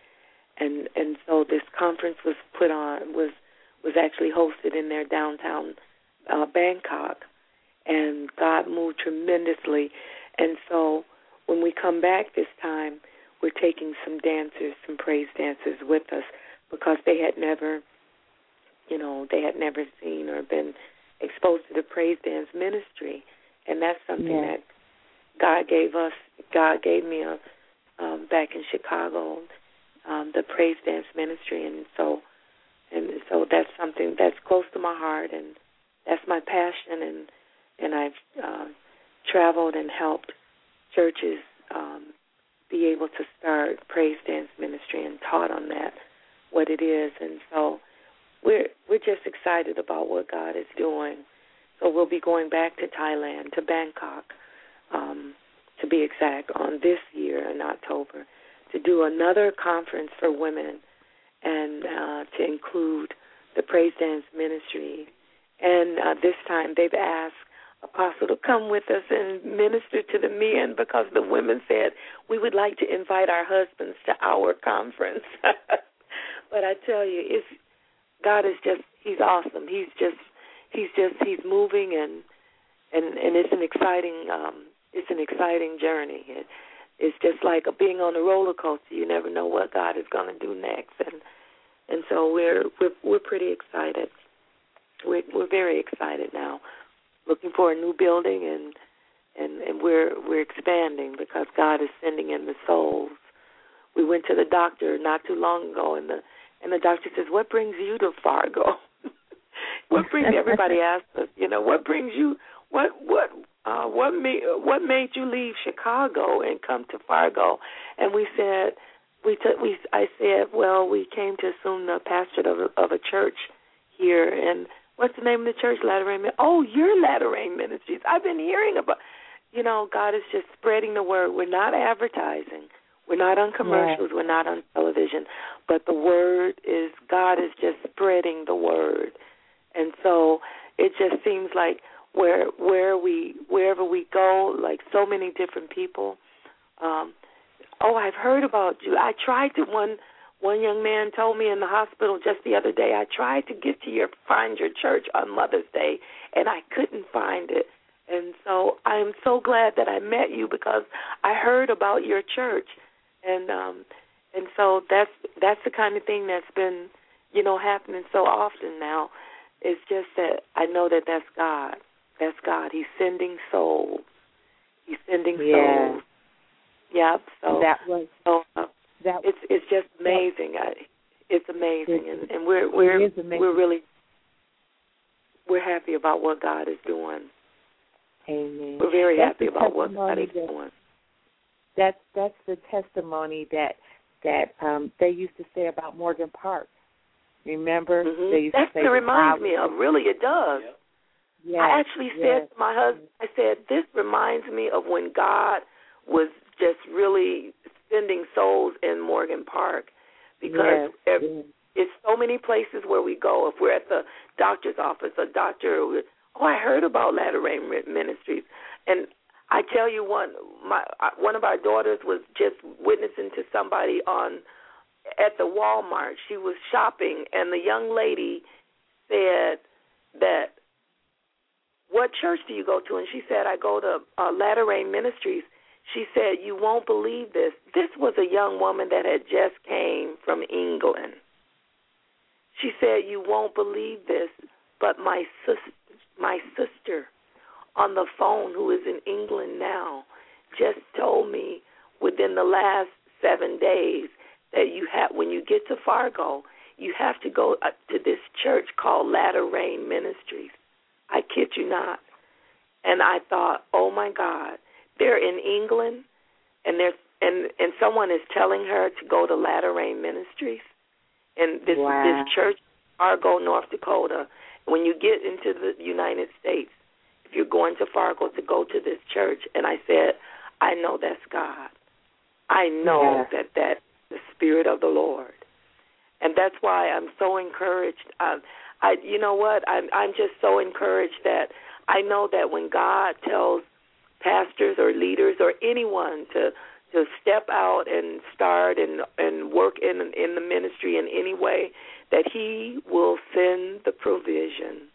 And and so this conference was put on, was was actually hosted in their downtown uh, Bangkok. And God moved tremendously. And so when we come back this time, we're taking some dancers, some praise dancers with us because they had never, you know, they had never seen or been exposed to the praise dance ministry. And that's something yeah. that God gave us. God gave me a, um, back in Chicago, um, the praise dance ministry. And so and so that's something that's close to my heart, and that's my passion. And, and I've uh, traveled and helped churches um, be able to start praise dance ministry and taught on that, what it is. And so we're we're just excited about what God is doing. So we'll be going back to Thailand, to Bangkok, um, to be exact, on this year in October, to do another conference for women and uh, to include the praise dance ministry. And uh, this time they've asked Apostle to come with us and minister to the men because the women said, we would like to invite our husbands to our conference. But I tell you, it's, God is just, he's awesome. He's just, he's just, he's moving, and and, and it's an exciting, um, it's an exciting journey. It, it's just like being on a roller coaster. You never know what God is going to do next. And and so we're, we're, we're pretty excited. We're, we're very excited now. Looking for a new building, and, and, and we're we're expanding because God is sending in the souls. We went to the doctor not too long ago, and the and the doctor says, "What brings you to Fargo?" What brings everybody asked us, you know, what brings you? What what uh, what made what made you leave Chicago and come to Fargo? And we said we t- we I said, well, we came to assume the pastorate of a, of a church here, and what's the name of the church? Latter Rain. Oh, you're Latter Rain Ministries. I've been hearing about, you know, God is just spreading the word. We're not advertising. We're not on commercials. Yeah. We're not on television. But the word is, God is just spreading the word. And so it just seems like where where we wherever we go, like so many different people. Um, oh, I've heard about you. I tried to one. One young man told me in the hospital just the other day, I tried to get to your, find your church on Mother's Day, and I couldn't find it. And so I'm so glad that I met you because I heard about your church. And um, and so that's that's the kind of thing that's been, you know, happening so often now. It's just that I know that that's God. That's God. He's sending souls. He's sending yeah. souls. Yep. So that was so, uh, that. It's it's just amazing. I, it's amazing, and, and we're we're we're really we're happy about what God is doing. Amen. We're very that's happy about what God is that, doing. That's that's the testimony that that um, they used to say about Morgan Park. Remember? Mm-hmm. They used That's to say what it reminds me of. Really, it does. Yes, I actually yes. said to my husband, I said, this reminds me of when God was just really sending souls in Morgan Park, because yes, if, yes. it's so many places where we go. If we're at the doctor's office, a doctor, oh, I heard about Latter Rain Ministries, and I tell you, one my one of our daughters was just witnessing to somebody on at the Walmart. She was shopping, and the young lady said that, what church do you go to? And she said, I go to uh, Latter Rain Ministries. She said, you won't believe this. This was a young woman that had just came from England. She said, you won't believe this, but my sister, my sister on the phone who is in England now just told me within the last seven days that you have, when you get to Fargo, you have to go to this church called Latter Rain Ministries. I kid you not. And I thought, oh, my God, they're in England, and there's and, and someone is telling her to go to Latter Rain Ministries. And this, wow. this church, Fargo, North Dakota, when you get into the United States, if you're going to Fargo, to go to this church. And I said, I know that's God. I know yeah. that that's the Spirit of the Lord. And that's why I'm so encouraged. Um, I, you know what? I'm, I'm just so encouraged that I know that when God tells pastors or leaders or anyone to to step out and start and, and work in in the ministry in any way, that He will send the provision.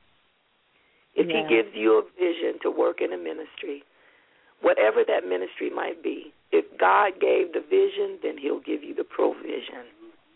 If yeah. He gives you a vision to work in a ministry, whatever that ministry might be, if God gave the vision, then He'll give you the provision.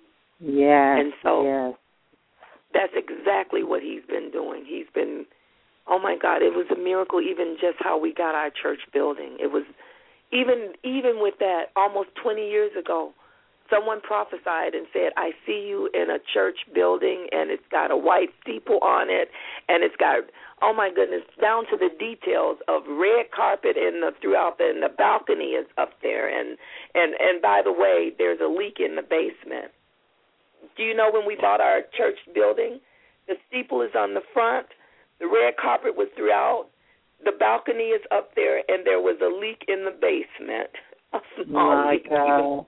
Yeah. And so yes. that's exactly what He's been doing. He's been, oh, my God, it was a miracle even just how we got our church building. It was, even even with that, almost twenty years ago, someone prophesied and said, I see you in a church building, and it's got a white steeple on it, and it's got, oh, my goodness, down to the details of red carpet in the throughout the, and the balcony is up there. And, and, and by the way, there's a leak in the basement. Do you know when we bought our church building, the steeple is on the front, the red carpet was throughout, the balcony is up there, and there was a leak in the basement. A small My leak. God.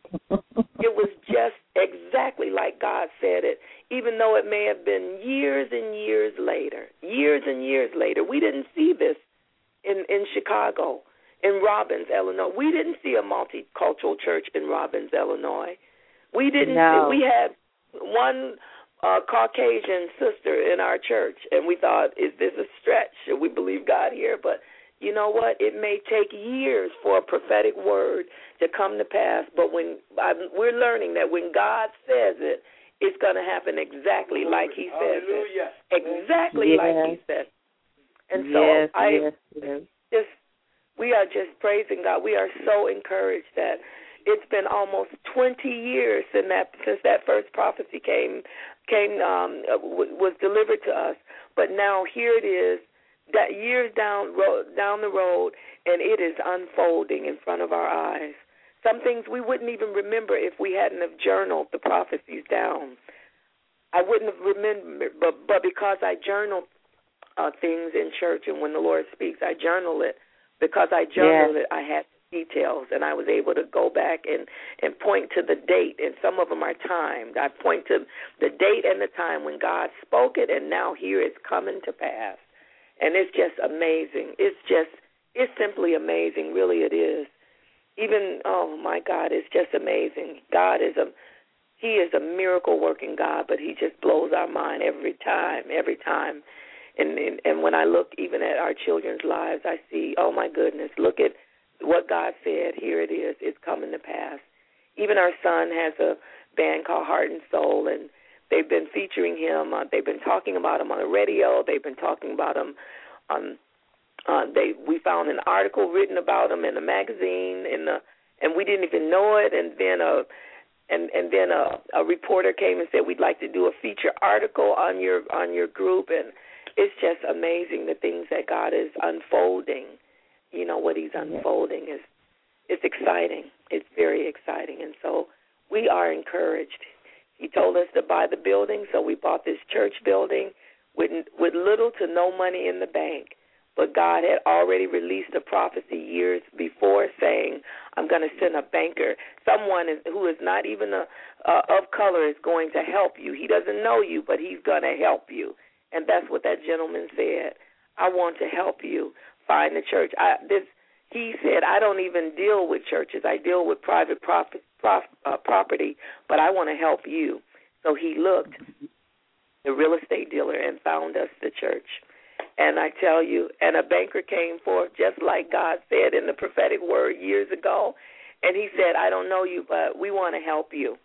It was just exactly like God said it, even though it may have been years and years later. Years and years later. We didn't see this in, in Chicago, in Robbins, Illinois. We didn't see a multicultural church in Robbins, Illinois. We didn't no. see, we had one uh, Caucasian sister in our church, and we thought, is this a stretch? Should we believe God here? But you know what? It may take years for a prophetic word to come to pass, but when I'm, we're learning that when God says it, it's going to happen exactly like He says Hallelujah. it. Exactly yes. like He said. And so yes, I yes, yes. just, we are just praising God. We are so encouraged that it's been almost twenty years since that since that first prophecy came came um, was delivered to us. But now here it is, that years down road, down the road, and it is unfolding in front of our eyes. Some things we wouldn't even remember if we hadn't have journaled the prophecies down. I wouldn't have remembered, but but because I journaled uh, things in church, and when the Lord speaks, I journal it. Because I journaled yes. it, I had details, and I was able to go back and, and point to the date, and some of them are timed. I point to the date and the time when God spoke it, and now here it's coming to pass. And it's just amazing. It's just, it's simply amazing. Really it is. Even, oh, my God, it's just amazing. God is a, He is a miracle-working God, but He just blows our mind every time, every time. And, and and when I look even at our children's lives, I see, oh, my goodness, look at what God said. Here it is. It's coming to pass. Even our son has a band called Heart and Soul, and they've been featuring him. Uh, they've been talking about him on the radio. They've been talking about him. Um, uh, they we found an article written about him in a magazine, in the, and we didn't even know it. And then a and and then a, a reporter came and said, we'd like to do a feature article on your on your group. And it's just amazing the things that God is unfolding. You know, what He's unfolding is it's exciting. It's very exciting. And so we are encouraged. He told us to buy the building, so we bought this church building with with little to no money in the bank. But God had already released a prophecy years before saying, I'm going to send a banker, someone is, who is not even a, uh, of color is going to help you. He doesn't know you, but he's going to help you. And that's what that gentleman said. I want to help you find the church. I, this, he said, I don't even deal with churches. I deal with private prof, prof, uh, property, but I want to help you. So he looked, the real estate dealer, and found us the church. And I tell you, and a banker came forth just like God said in the prophetic word years ago. And he said, I don't know you, but we want to help you.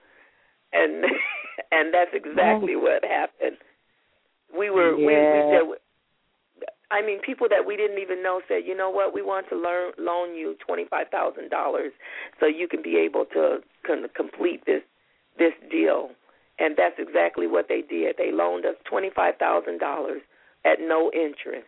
And and that's exactly what happened. We were, yeah. we, we said, I mean, people that we didn't even know said, you know what, we want to learn, loan you twenty-five thousand dollars so you can be able to con- complete this this deal. And that's exactly what they did. They loaned us twenty-five thousand dollars at no interest.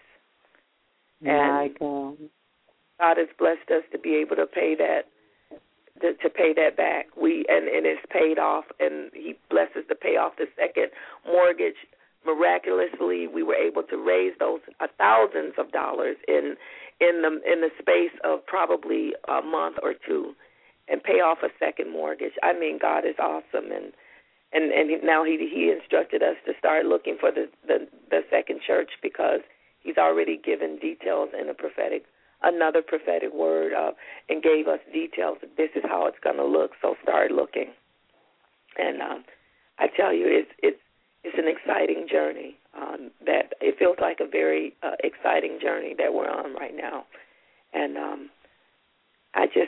My and God. God has blessed us to be able to pay that to, to pay that back. We and, and it's paid off, and He blessed us to pay off the second mortgage. Miraculously, we were able to raise those uh, thousands of dollars in in the in the space of probably a month or two, and pay off a second mortgage. I mean, God is awesome, and and, and now He He instructed us to start looking for the, the the second church, because He's already given details in a prophetic another prophetic word uh, and gave us details. This is how it's going to look. So start looking, and um, I tell you, it's it's. It's an exciting journey. Um, that it feels like a very uh, exciting journey that we're on right now, and um, I just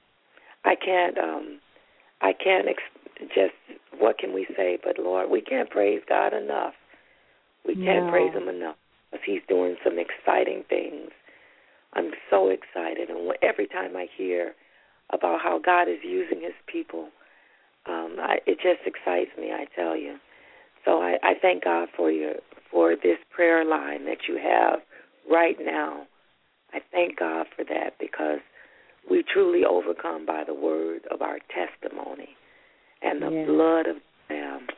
I can't um, I can't ex- just what can we say? But Lord, we can't praise God enough. We can't no. praise Him enough, because He's doing some exciting things. I'm so excited, and every time I hear about how God is using His people, um, I, it just excites me. I tell you. So I, I thank God for your for this prayer line that you have right now. I thank God for that, because we truly overcome by the word of our testimony and the yes. blood of the Lamb.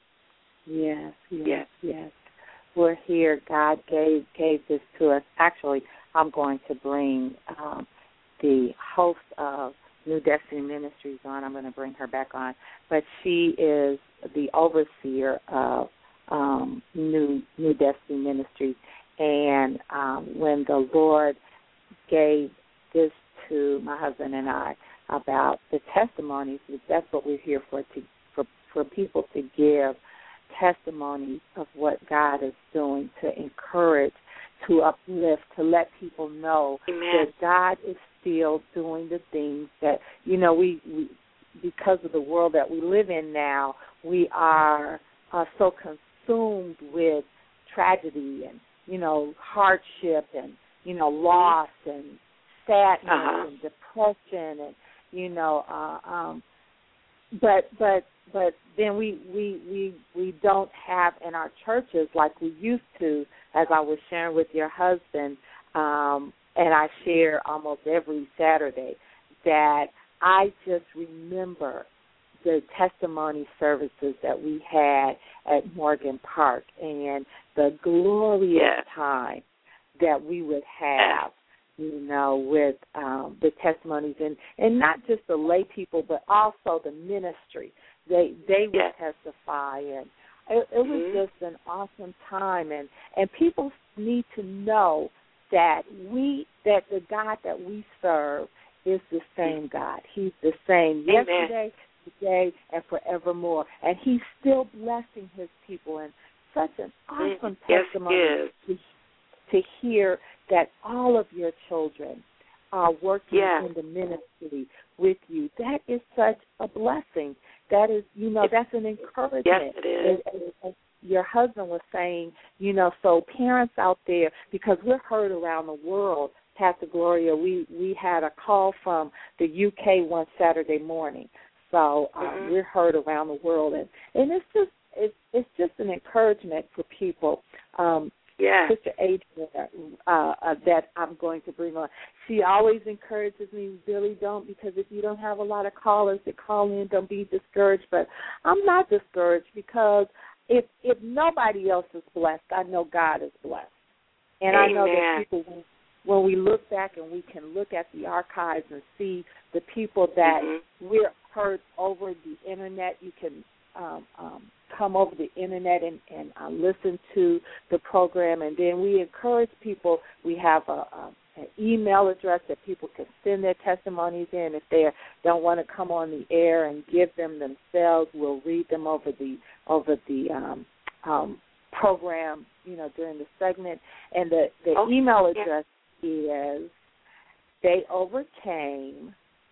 Yes, yes, yes, yes. We're here. God gave gave this to us. Actually, I'm going to bring um, the host of New Destiny Ministries on. I'm going to bring her back on. But she is the overseer of um, New New Destiny Ministries. And um, when the Lord gave this to my husband and I about the testimonies, that's what we're here for, to, for, for people to give testimonies of what God is doing, to encourage, to uplift, to let people know Amen. that God is still doing the things that, you know, we, we because of the world that we live in now, we are uh, so consumed with tragedy and, you know, hardship and, you know, loss and sadness uh-huh. and depression and, you know, uh, um, but but but then we, we, we, we don't have in our churches like we used to, as I was sharing with your husband, um, and I share almost every Saturday, that I just remember the testimony services that we had at Morgan Park and the glorious yes. time that we would have, you know, with um, the testimonies, and, and not just the lay people, but also the ministry. They they would yes. testify, and it, it was mm-hmm. just an awesome time, and, and people need to know that we that the God that we serve is the same God. He's the same Amen. yesterday, today, and forevermore. And He's still blessing His people. And such an awesome yes, testimony to, to hear that all of your children are working yes. in the ministry with you. That is such a blessing. That is, you know, that's an encouragement. Yes, it is. And, and, and your husband was saying, you know, so parents out there, because we're heard around the world, Pastor Gloria, we, we had a call from the U K one Saturday morning. So um, mm-hmm. we're heard around the world, and, and it's just it's it's just an encouragement for people. Um, yeah. Sister Adrian, uh, uh, that I'm going to bring on, she always encourages me, Billy, don't, because if you don't have a lot of callers that call in, don't be discouraged. But I'm not discouraged, because if if nobody else is blessed, I know God is blessed. And Amen. I know that people, when we look back and we can look at the archives and see the people that mm-hmm. we're heard over the Internet, you can um, um, come over the Internet and, and uh, listen to the program. And then we encourage people. We have a, a, an email address that people can send their testimonies in. If they don't want to come on the air and give them themselves, we'll read them over the over the um, um, program, you know, during the segment. And the, the oh, email yeah. address is They Overcame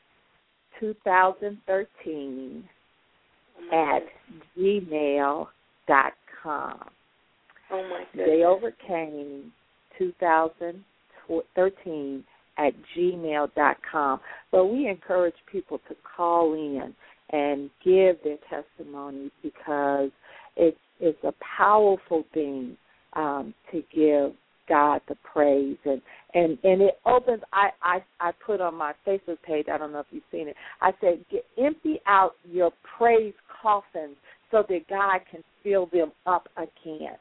twenty thirteen oh at gmail dot com. Oh, my goodness. They Overcame two thousand thirteen at gmail dot com. But we encourage people to call in and give their testimonies because it's, it's a powerful thing um, to give God the praise. And, and, and it opens, I, I, I put on my Facebook page, I don't know if you've seen it, I said, get, empty out your praise coffins so that God can fill them up again.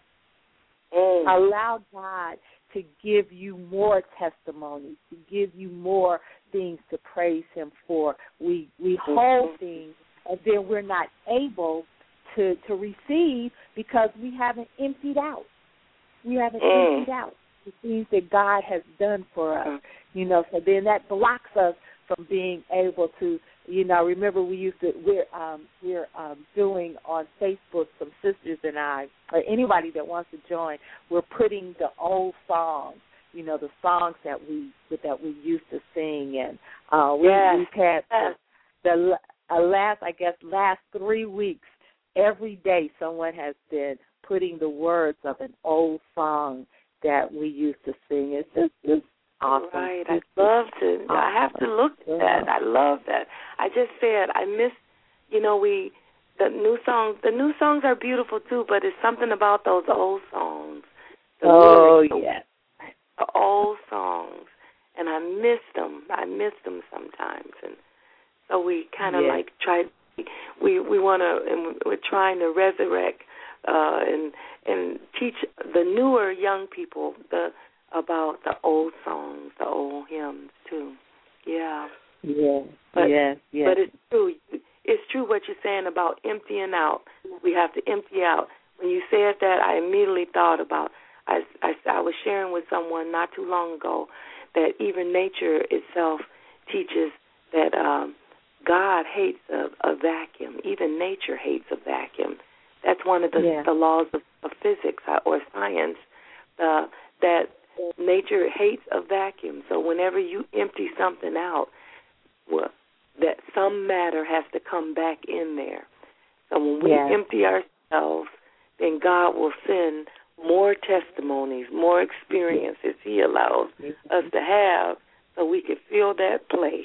Mm. Allow God to give you more testimonies, to give you more things to praise Him for. We we mm-hmm. hold things, and then we're not able to, to receive because we haven't emptied out. We haven't mm. emptied out the things that God has done for us. Mm-hmm. You know, so then that blocks us from being able to, you know, remember we used to, we're, um, we're um, doing on Facebook, some sisters and I, or anybody that wants to join, we're putting the old songs, you know, the songs that we that we used to sing. And uh, we, yes. we've had the, the uh, last, I guess, last three weeks, every day someone has been putting the words of an old song that we used to sing. It's just, it's awesome. Right. I'd love to. Awesome. I have to look at that. I love that. I just said I miss, you know, we, the new songs, the new songs are beautiful too, but it's something about those old songs. The oh, lyrics, yes. The, the old songs. And I miss them. I miss them sometimes. And so we kind of yes. like try, we, we want to, and we're trying to resurrect uh, and, and teach the newer young people the, about the old songs, the old hymns, too. Yeah. Yes, but, yes, yes. But it's true. It's true what you're saying about emptying out. We have to empty out. When you said that, I immediately thought about, I, I, I was sharing with someone not too long ago that even nature itself teaches that um, God hates a, a vacuum. Even nature hates a vacuum. That's one of the, yeah. the laws of, of physics or science, uh, that nature hates a vacuum. So whenever you empty something out, well, that some matter has to come back in there. So when we yes. empty ourselves, then God will send more testimonies, more experiences He allows us to have so we can fill that place.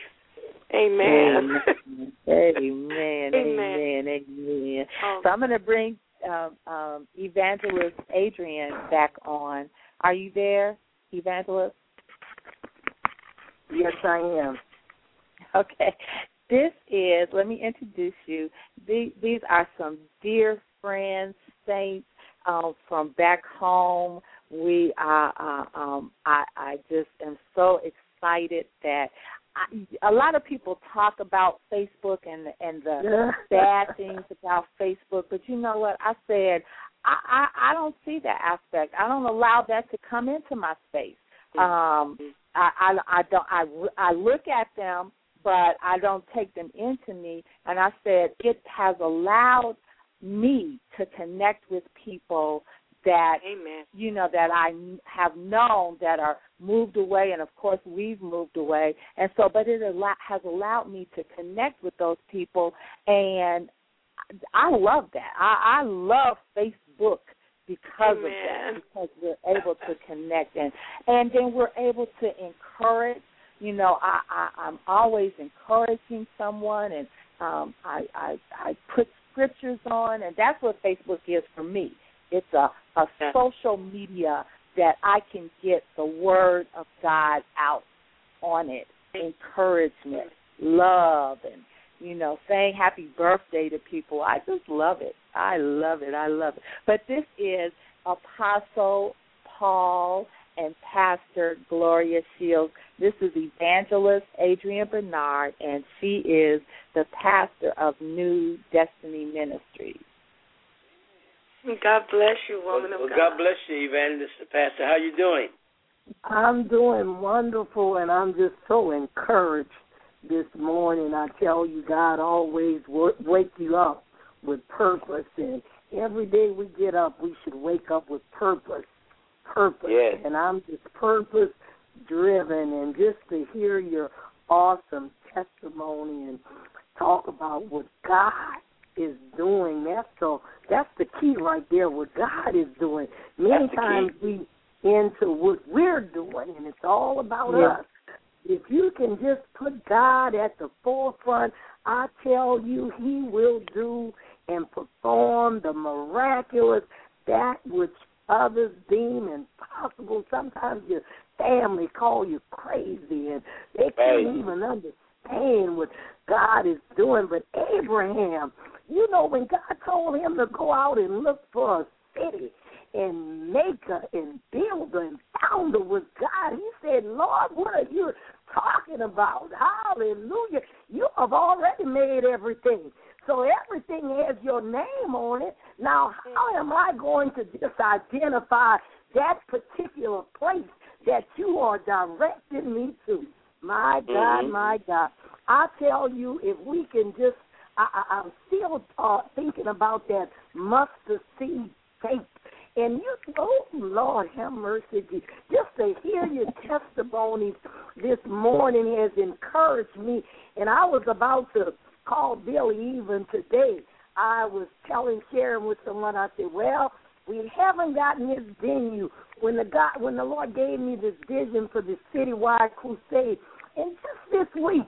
Amen. Amen. Amen. Amen. Amen. Oh. So I'm going to bring um, um, Evangelist Adrian back on. Are you there, Evangelist? Yes, I am. Okay. This is, let me introduce you. These, these are some dear friends, saints um, from back home. We are, uh, um, I, I just am so excited that I, a lot of people talk about Facebook and, and the bad things about Facebook, but you know what? I said, I, I, I don't see that aspect. I don't allow that to come into my space. Um, I, I, I don't. I, I look at them, but I don't take them into me. And I said it has allowed me to connect with people that, Amen. you know, that I have known that are moved away, and of course we've moved away. And so, but it has allowed me to connect with those people, and I love that. I, I love Facebook because Amen. Of that, because we're able to connect, and and then we're able to encourage. You know, I, I, I'm always encouraging someone, and um, I, I I put scriptures on, and that's what Facebook is for me. It's a, a social media that I can get the word of God out on it, encouragement, love, and, you know, saying happy birthday to people. I just love it. I love it. I love it. But this is Apostle Paul and Pastor Gloria Shields. This is Evangelist Adrian Bernard, and she is the pastor of New Destiny Ministries. God bless you, woman well, of God. God bless you, Evangelist, Pastor. How you doing? I'm doing wonderful, and I'm just so encouraged this morning. I tell you, God always wake you up with purpose, and every day we get up, we should wake up with purpose, purpose. Yes. And I'm just purpose-driven, and just to hear your awesome testimony and talk about what God is doing, that's so that's the key right there, what God is doing. Many times we into what we're doing, and it's all about yeah. us. If you can just put God at the forefront, I tell you, he will do and perform the miraculous, that which others deem impossible. Sometimes your family call you crazy, and they can't right. even understand what God is doing. But Abraham, you know, when God told him to go out and look for a city and make her and build her and found her with God, he said, Lord, what are you talking about? Hallelujah. You have already made everything. So everything has your name on it. Now, how am I going to just identify that particular place that you are directing me to? My God, mm-hmm. my God. I tell you, if we can just, I, I, I'm still uh, thinking about that mustard seed faith. And you, oh, Lord, have mercy. Just to hear your testimonies this morning has encouraged me. And I was about to call Billy even today. I was telling, sharing with someone, I said, well, we haven't gotten this venue. When the God, when the Lord gave me this vision for this citywide crusade, and just this week,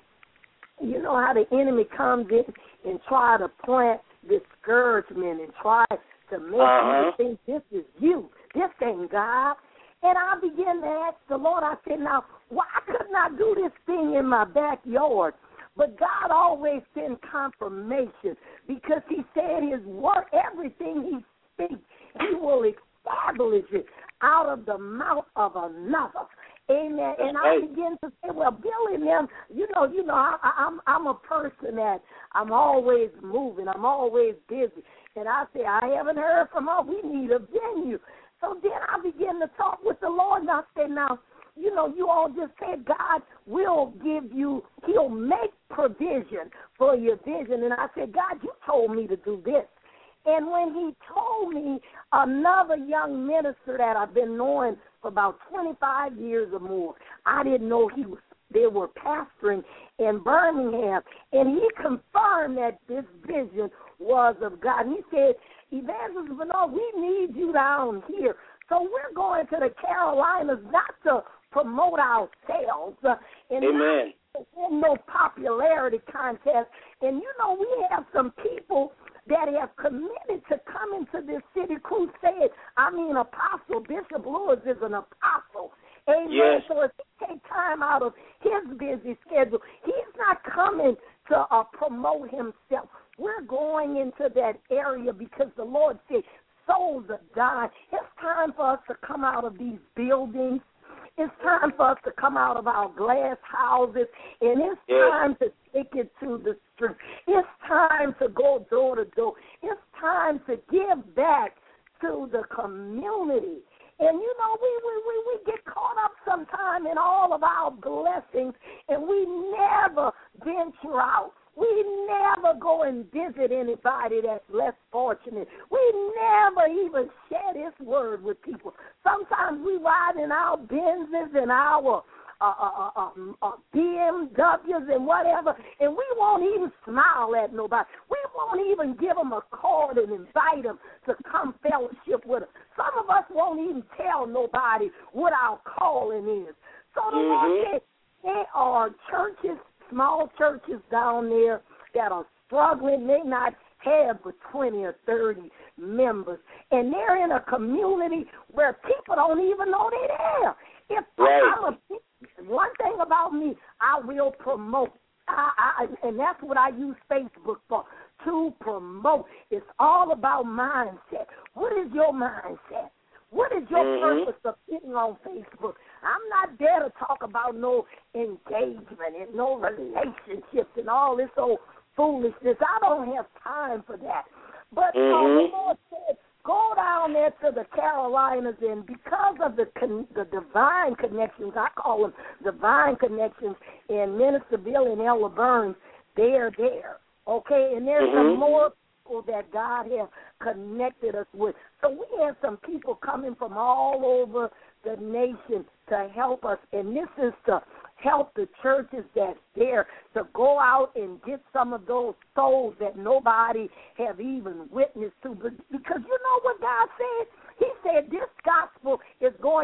you know how the enemy comes in and try to plant discouragement and try to make uh-huh. you think this is you, this ain't God. And I began to ask the Lord, I said, now, why couldn't I do this thing in my backyard? But God always sends confirmation because he said his word, everything he speaks, he will establish it out of the mouth of another. Amen. And I begin to say, well, Billy and them, you know, you know, I, I, I'm I'm a person that I'm always moving. I'm always busy. And I say, I haven't heard from her. We need a venue. So then I begin to talk with the Lord, and I say, now, you know, you all just said God will give you, he'll make provision for your vision. And I said, God, you told me to do this. And when he told me, another young minister that I've been knowing for about twenty-five years or more, I didn't know he was, they were pastoring in Birmingham, and he confirmed that this vision was of God. And he said, Evangelist Bernard, we need you down here. So we're going to the Carolinas not to promote ourselves uh, and Amen. not in no popularity contest. And, you know, we have some people that have committed to coming to this city crusade. I mean, Apostle Bishop Lewis is an apostle. Amen. Yes. So if he takes time out of his busy schedule, he's not coming to uh, promote himself. We're going into that area because the Lord said souls are dying. It's time for us to come out of these buildings. It's time for us to come out of our glass houses, and it's yes. time to take it to the street. It's time to go door to door. It's time to give back to the community. And, you know, we, we, we, we get caught up sometime in all of our blessings, and we never venture out. We never go and visit anybody that's less fortunate. We never even share this word with people. Sometimes we ride in our Benzes and our uh, uh, uh, uh, B M Ws and whatever, and we won't even smile at nobody. We won't even give them a card and invite them to come fellowship with us. Some of us won't even tell nobody what our calling is. So the mm-hmm. Lord said, there are churches, small churches down there that are struggling, may not have but twenty or thirty members, and they're in a community where people don't even know they're there. If right. I'm a, one thing about me, I will promote, I, I, and that's what I use Facebook for, to promote. It's all about mindset. What is your mindset? What is your mm-hmm. purpose of getting on Facebook? I'm not there to talk about no engagement and no relationships and all this old foolishness. I don't have time for that. But mm-hmm. uh, the Lord said, go down there to the Carolinas, and because of the con- the divine connections, I call them divine connections, in Minister Billy and Ella Burns, they're there, okay? And there's mm-hmm. some more people that God has connected us with. So we have some people coming from all over the nation to help us, and this is to help the churches that's there to go out and get some of those souls that nobody have even witnessed to. But because you know what God said? He said this gospel is going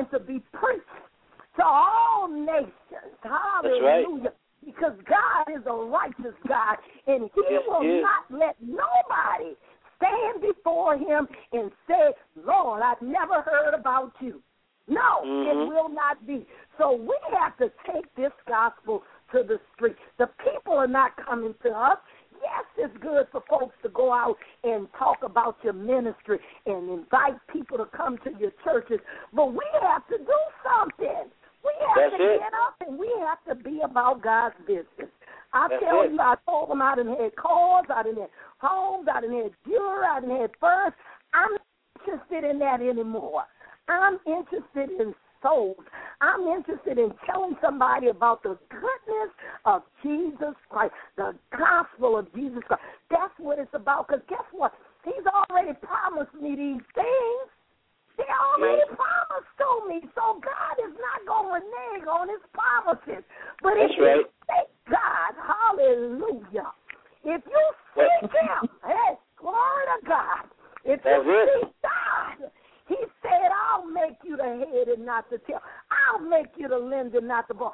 going to be preached to all nations. Hallelujah. That's right. Because God is a righteous God, and he yes, will yes. not let nobody stand before him and say, Lord, I've never heard about you. No, mm-hmm. it will not be. So we have to take this gospel to the street. The people are not coming to us. Yes, it's good for folks to go out and talk about your ministry and invite people to come to your churches, but we have to do something. We have That's to it. get up and we have to be about God's business. I That's tell it. you, I told them I done had cars, I done had homes, I done had jewelry, I done had furs. I'm not interested in that anymore. I'm interested in souls. I'm interested in telling somebody about the goodness of Jesus Christ, the gospel of Jesus Christ. That's what it's about, because guess what? He's already promised me these things. He already yes. promised to me, so God is not going to renege on his promises. But That's if you right. seek God, hallelujah, if you seek him, hey, glory to God. If That's you it. seek God, he said, I'll make you the head and not the tail. I'll make you the lender, not the borrower.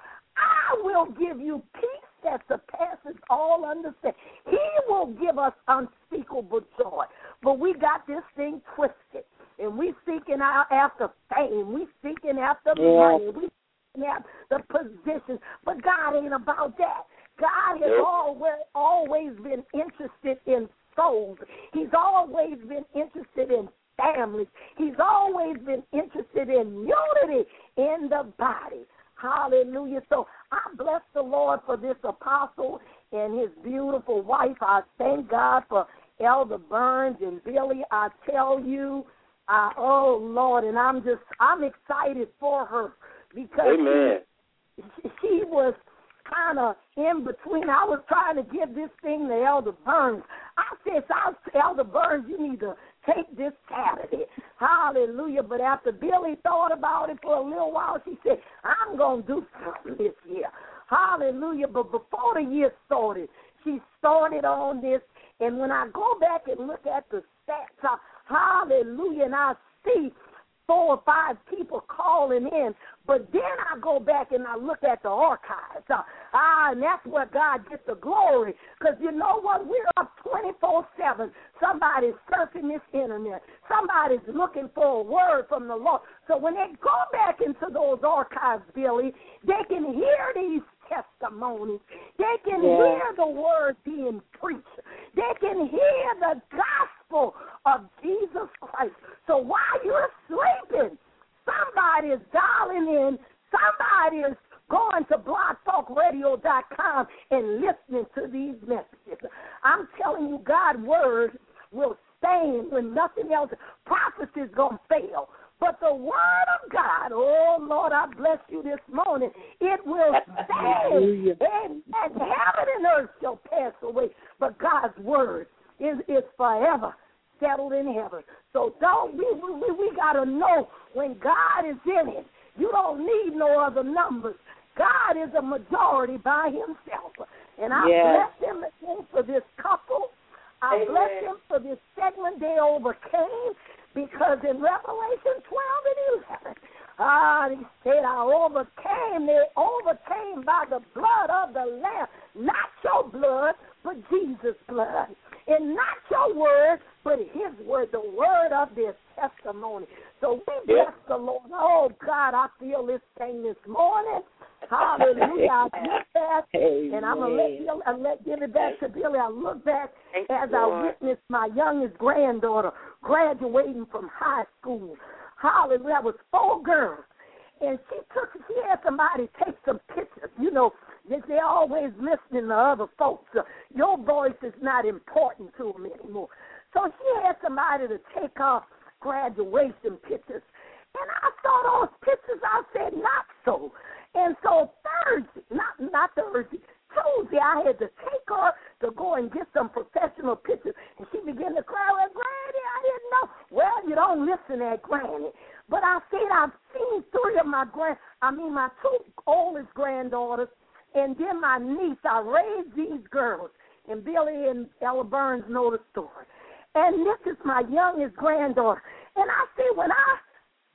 I will give you peace that surpasses all understanding. He will give us unspeakable joy. But we got this thing twisted. And we seeking out after fame. We seeking after yeah. money. We seeking after the positions. But God ain't about that. God has nope. always, always been interested in souls. He's always been interested in families. He's always been interested in unity in the body. Hallelujah. So I bless the Lord for this apostle and his beautiful wife. I thank God for Elder Burns and Billy. I tell you, Uh, oh, Lord, and I'm just, I'm excited for her because Amen. she, she was kind of in between. I was trying to give this thing to Elder Burns. I said, Elder Burns, you need to take this Saturday. Hallelujah. But after Billy thought about it for a little while, she said, I'm going to do something this year. Hallelujah. But before the year started, she started on this. And when I go back and look at the stats, I, hallelujah, and I see four or five people calling in, but then I go back and I look at the archives. Uh, ah, and that's where God gets the glory, because you know what? We're up twenty-four seven. Somebody's surfing this internet. Somebody's looking for a word from the Lord. So when they go back into those archives, Billy, they can hear these testimonies. They can yeah. hear the word being preached. They can hear the gospel of Jesus Christ. So while you're sleeping, somebody is dialing in. Somebody is going to blog talk radio dot com and listening to these messages. I'm telling you, God's word will stand when nothing else. Prophecy is going to fail. But the word of God, oh, Lord, I bless you this morning, it will stand. and, and heaven and earth shall pass away. But God's word is, is forever settled in heaven. So don't we, we, we got to know when God is in it, you don't need no other numbers. God is a majority by himself. And I yes. bless him again for this couple. I Amen. bless him for this segment they overcame. Because in Revelation twelve and eleven, ah, he said, I overcame. They overcame by the blood of the Lamb. Not your blood, but Jesus' blood. And not your word, but his word, the word of their testimony. So we bless the Lord. Oh, God, I feel this thing this morning. Hallelujah. I look back, and I'm going to let you, I'll let give it back to Billy. I look back as I witnessed my youngest granddaughter graduating from high school. Hallelujah. That was four girls. And she took, she had somebody take some pictures. You know, they're always listening to other folks. Uh, your voice is not important to them anymore. So she had somebody to take off graduation pictures. And I saw those pictures. I said, not so. And so Thursday, not, not Thursday, Tuesday, I had to take her to go and get some professional pictures. And she began to cry, well, Granny, I didn't know. Well, you don't listen at Granny. But I said I've seen three of my grand, I mean my two oldest granddaughters, and then my niece. I raised these girls, and Billy and Ella Burns know the story. And this is my youngest granddaughter. And I said, when I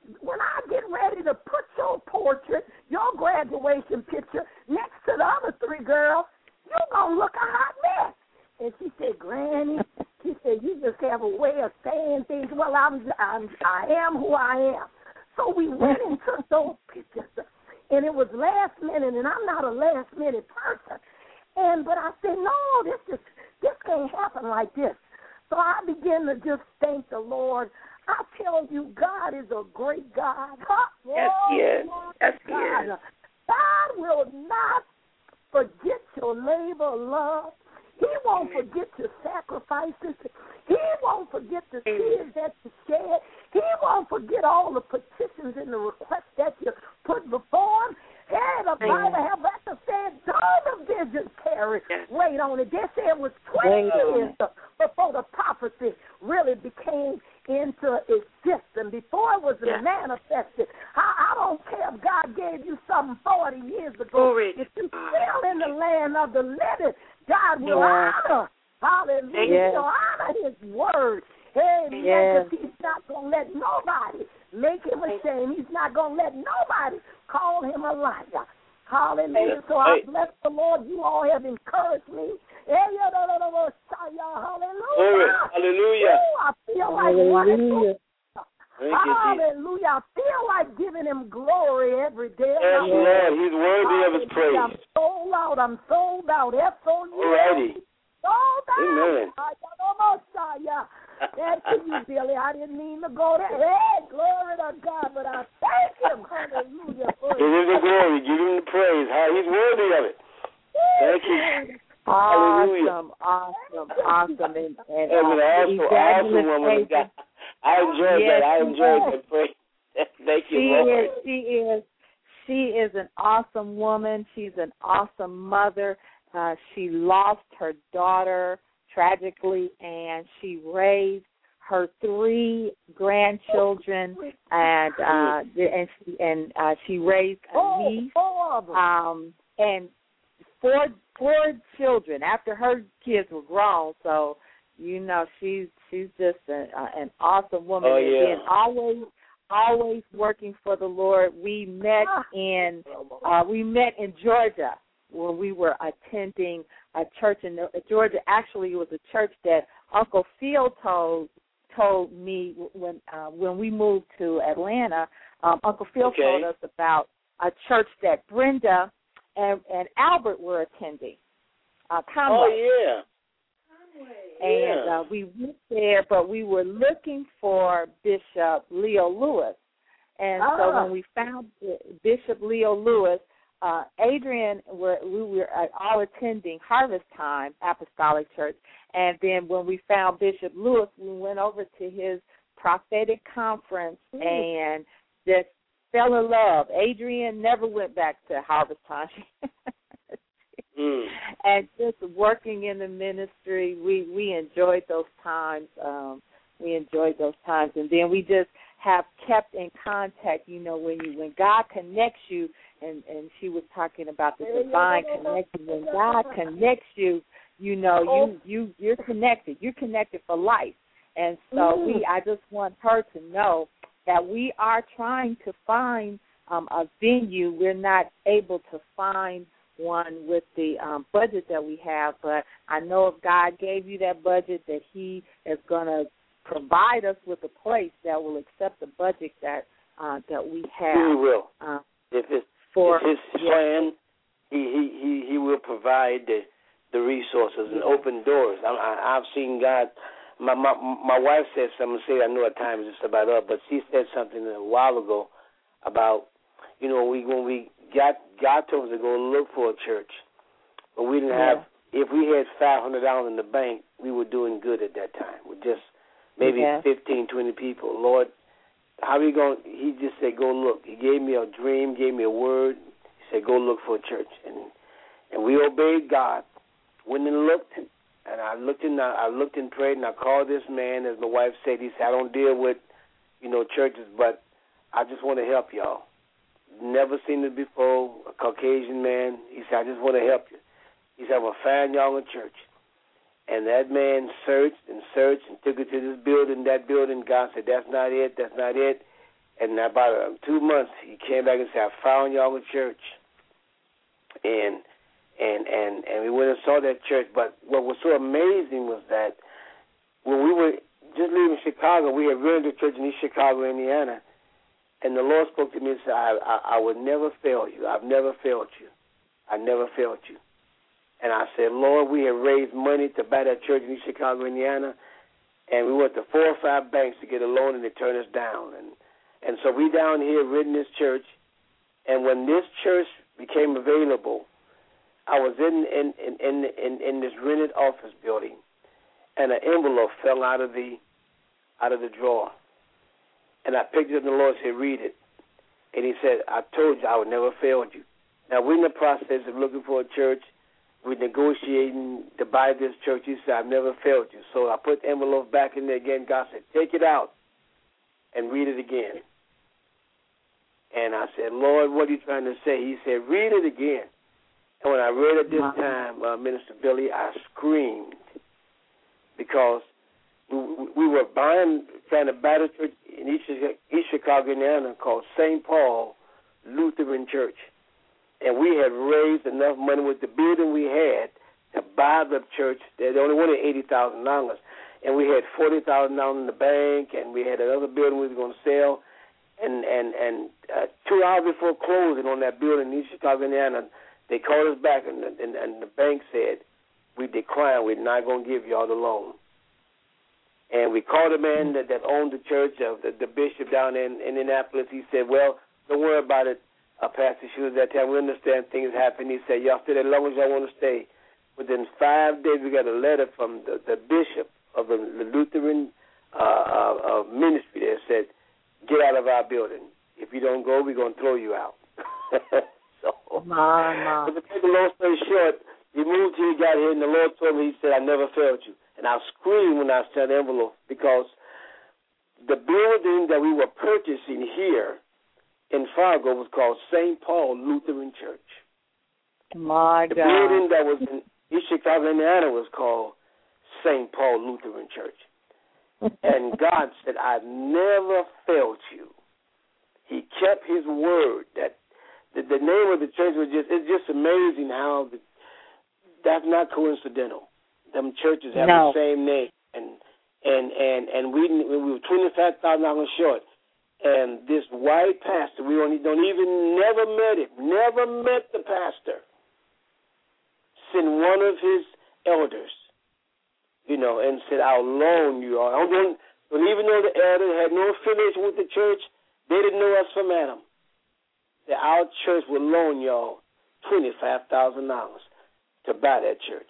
when I get ready to put your portrait, your graduation picture, next to the other three girls, you're going to look a hot mess. And she said, Granny, she said, you just have a way of saying things. Well, I'm, I'm, I am who I am. So we went and took those pictures, and it was last minute, and I'm not a last minute person. And but I said, no, this just this can't happen like this. So I began to just thank the Lord. I tell you, God is a great God. Yes, He is. Yes, He is. God will not forget your labor of love. He won't forget your sacrifices. He won't forget the tears that you shed. He won't forget all the petitions and the requests that you put before him. Hey, the Bible have record said, all the visions carry. Wait on it. They said it was twenty years before the prophecy really became into existence, before it was yeah. manifested. I, I don't care if God gave you something forty years ago. Glory. If you're still in the land of the living, God will yeah. honor. Hallelujah. Yeah. He'll honor His word. Amen. Yeah. Because He's not going to let nobody make Him ashamed. He's not going to let nobody call Him a liar. Hallelujah. So I bless the Lord. You all have encouraged me. Hallelujah. Hallelujah. Ooh, I feel like Hallelujah. Hallelujah. I feel like giving Him glory every day. Yes, Lord. He's worthy of His praise. I'm sold out. I'm sold out. S O U. Alrighty. Sold out. Amen. That's to you, Billy. I didn't mean to go there. Hey, glory to God, but I thank Him. Hallelujah. Give Him the glory. Give Him the praise. He's worthy of it. Thank you. Awesome, awesome, awesome. And, and uh, awesome, awesome woman of God. I enjoyed yes, that. I enjoyed that. Praise. Thank you, she Lord. is, she is, she is an awesome woman. She's an awesome mother. Uh, she lost her daughter tragically, and she raised her three grandchildren, and uh, and she and uh, she raised a niece, um, and four four children after her kids were grown. So you know she's she's just a, uh, an awesome woman, oh, yeah. and always always working for the Lord. We met in uh, we met in Georgia when we were attending a church in Georgia. Actually, it was a church that Uncle Phil told told me when uh, when we moved to Atlanta. Um, Uncle Phil okay. told us about a church that Brenda and, and Albert were attending. Uh, Conway. Oh yeah. And yeah. uh, we went there, but we were looking for Bishop Leo Lewis. And ah. so when we found Bishop Leo Lewis, Uh, Adrian, were, we were all attending Harvest Time Apostolic Church, and then when we found Bishop Lewis, we went over to his prophetic conference mm. and just fell in love. Adrian never went back to Harvest Time. mm. And just working in the ministry, we, we enjoyed those times. Um, we enjoyed those times, and then we just have kept in contact. You know, when you when God connects you. And, and she was talking about the divine connection. When God connects you, you know, you, you, you're connected. You're connected for life. And so we, I just want her to know that we are trying to find um, a venue. We're not able to find one with the um, budget that we have, but I know if God gave you that budget, that He is going to provide us with a place that will accept the budget that uh, that we have. He will. Uh, if it's For, his plan, he, he, he, he will provide the the resources and open doors. I, I, I've seen God. My, my my wife said something. Say I know at times it's about up, but she said something a while ago about you know we when we got God told us to go look for a church, but we didn't yeah. have. If we had five hundred dollars in the bank, we were doing good at that time. With just maybe yeah. fifteen, twenty people. Lord. How are you going? He just said, "Go look." He gave me a dream, gave me a word. He said, "Go look for a church," and and we obeyed God. Went and looked, and I looked and I looked and prayed, and I called this man, as my wife said. He said, "I don't deal with, you know, churches, but I just want to help y'all. Never seen it before. A Caucasian man." He said, "I just want to help you." He said, "I'm gonna find y'all a church." And that man searched and searched and took it to this building, that building. God said, "That's not it, that's not it." And about uh, two months, he came back and said, I found y'all in church. And and and and we went and saw that church. But what was so amazing was that when we were just leaving Chicago, we had rented a church in East Chicago, Indiana, and the Lord spoke to me and said, I, I, I would never fail you. I've never failed you. I never failed you. And I said, Lord, we have raised money to buy that church in East Chicago, Indiana, and we went to four or five banks to get a loan, and they turned us down. And and so we down here renting this church, and when this church became available, I was in in, in, in, in, in this rented office building, and an envelope fell out of the out of the drawer. And I picked it up, and the Lord said, read it. And he said, I told you I would never fail you. Now, we're in the process of looking for a church. We're negotiating to buy this church. He said, I've never failed you. So I put the envelope back in there again. God said, take it out and read it again. And I said, Lord, what are you trying to say? He said, read it again. And when I read it this time, uh, Minister Billy, I screamed because we, we were buying, trying to buy a church in East, East Chicago, Indiana called Saint Paul Lutheran Church. And we had raised enough money with the building we had to buy the church. They only wanted eighty thousand dollars. And we had forty thousand dollars in the bank, and we had another building we were going to sell. And and, and uh, two hours before closing on that building in East Chicago, Indiana, they called us back, and, and, and the bank said, we declined. We're not going to give y'all the loan. And we called the man that, that owned the church, uh, the, the bishop down in, in Indianapolis. He said, well, don't worry about it, uh, Pastor Shoes. That time we understand things happen. He said, y'all stay as long as y'all want to stay. Within five days, we got a letter from the, the bishop of the, the Lutheran uh, uh, uh, ministry that said, get out of our building. If you don't go, we're going to throw you out. so, my, my. But to make a long story short, he moved till he got here, and the Lord told me, he said, I never failed you. And I screamed when I saw the envelope because the building that we were purchasing here in Fargo was called Saint Paul Lutheran Church. My the God. The building that was in East Chicago, Indiana was called Saint Paul Lutheran Church. And God said, I've never failed you. He kept his word. That the, the name of the church was just, it's just amazing how the, that's not coincidental. Them churches have no. the same name, and and and and we we were twenty five thousand dollars short, and this white pastor, we don't don't even never met him, never met the pastor. Sent one of his elders, you know, and said, "I'll loan you." I don't, don't even know the elder had no affiliation with the church. They didn't know us from Adam. That our church will loan y'all twenty five thousand dollars to buy that church.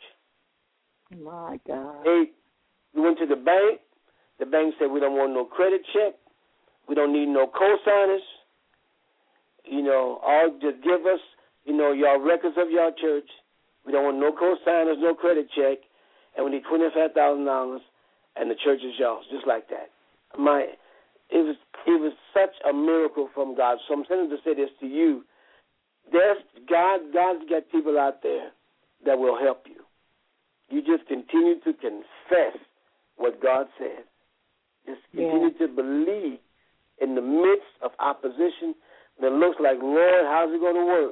My God. They, we went to the bank. The bank said, we don't want no credit check. We don't need no co-signers. You know, all just give us, you know, your records of your church. We don't want no co-signers, no credit check. And we need twenty-five thousand dollars, and the church is yours, just like that. My, it was it was such a miracle from God. So I'm saying to say this to you. There's God, God's got people out there that will help you. You just continue to confess what God says. Just continue yeah. to believe in the midst of opposition that looks like, Lord, how's it going to work?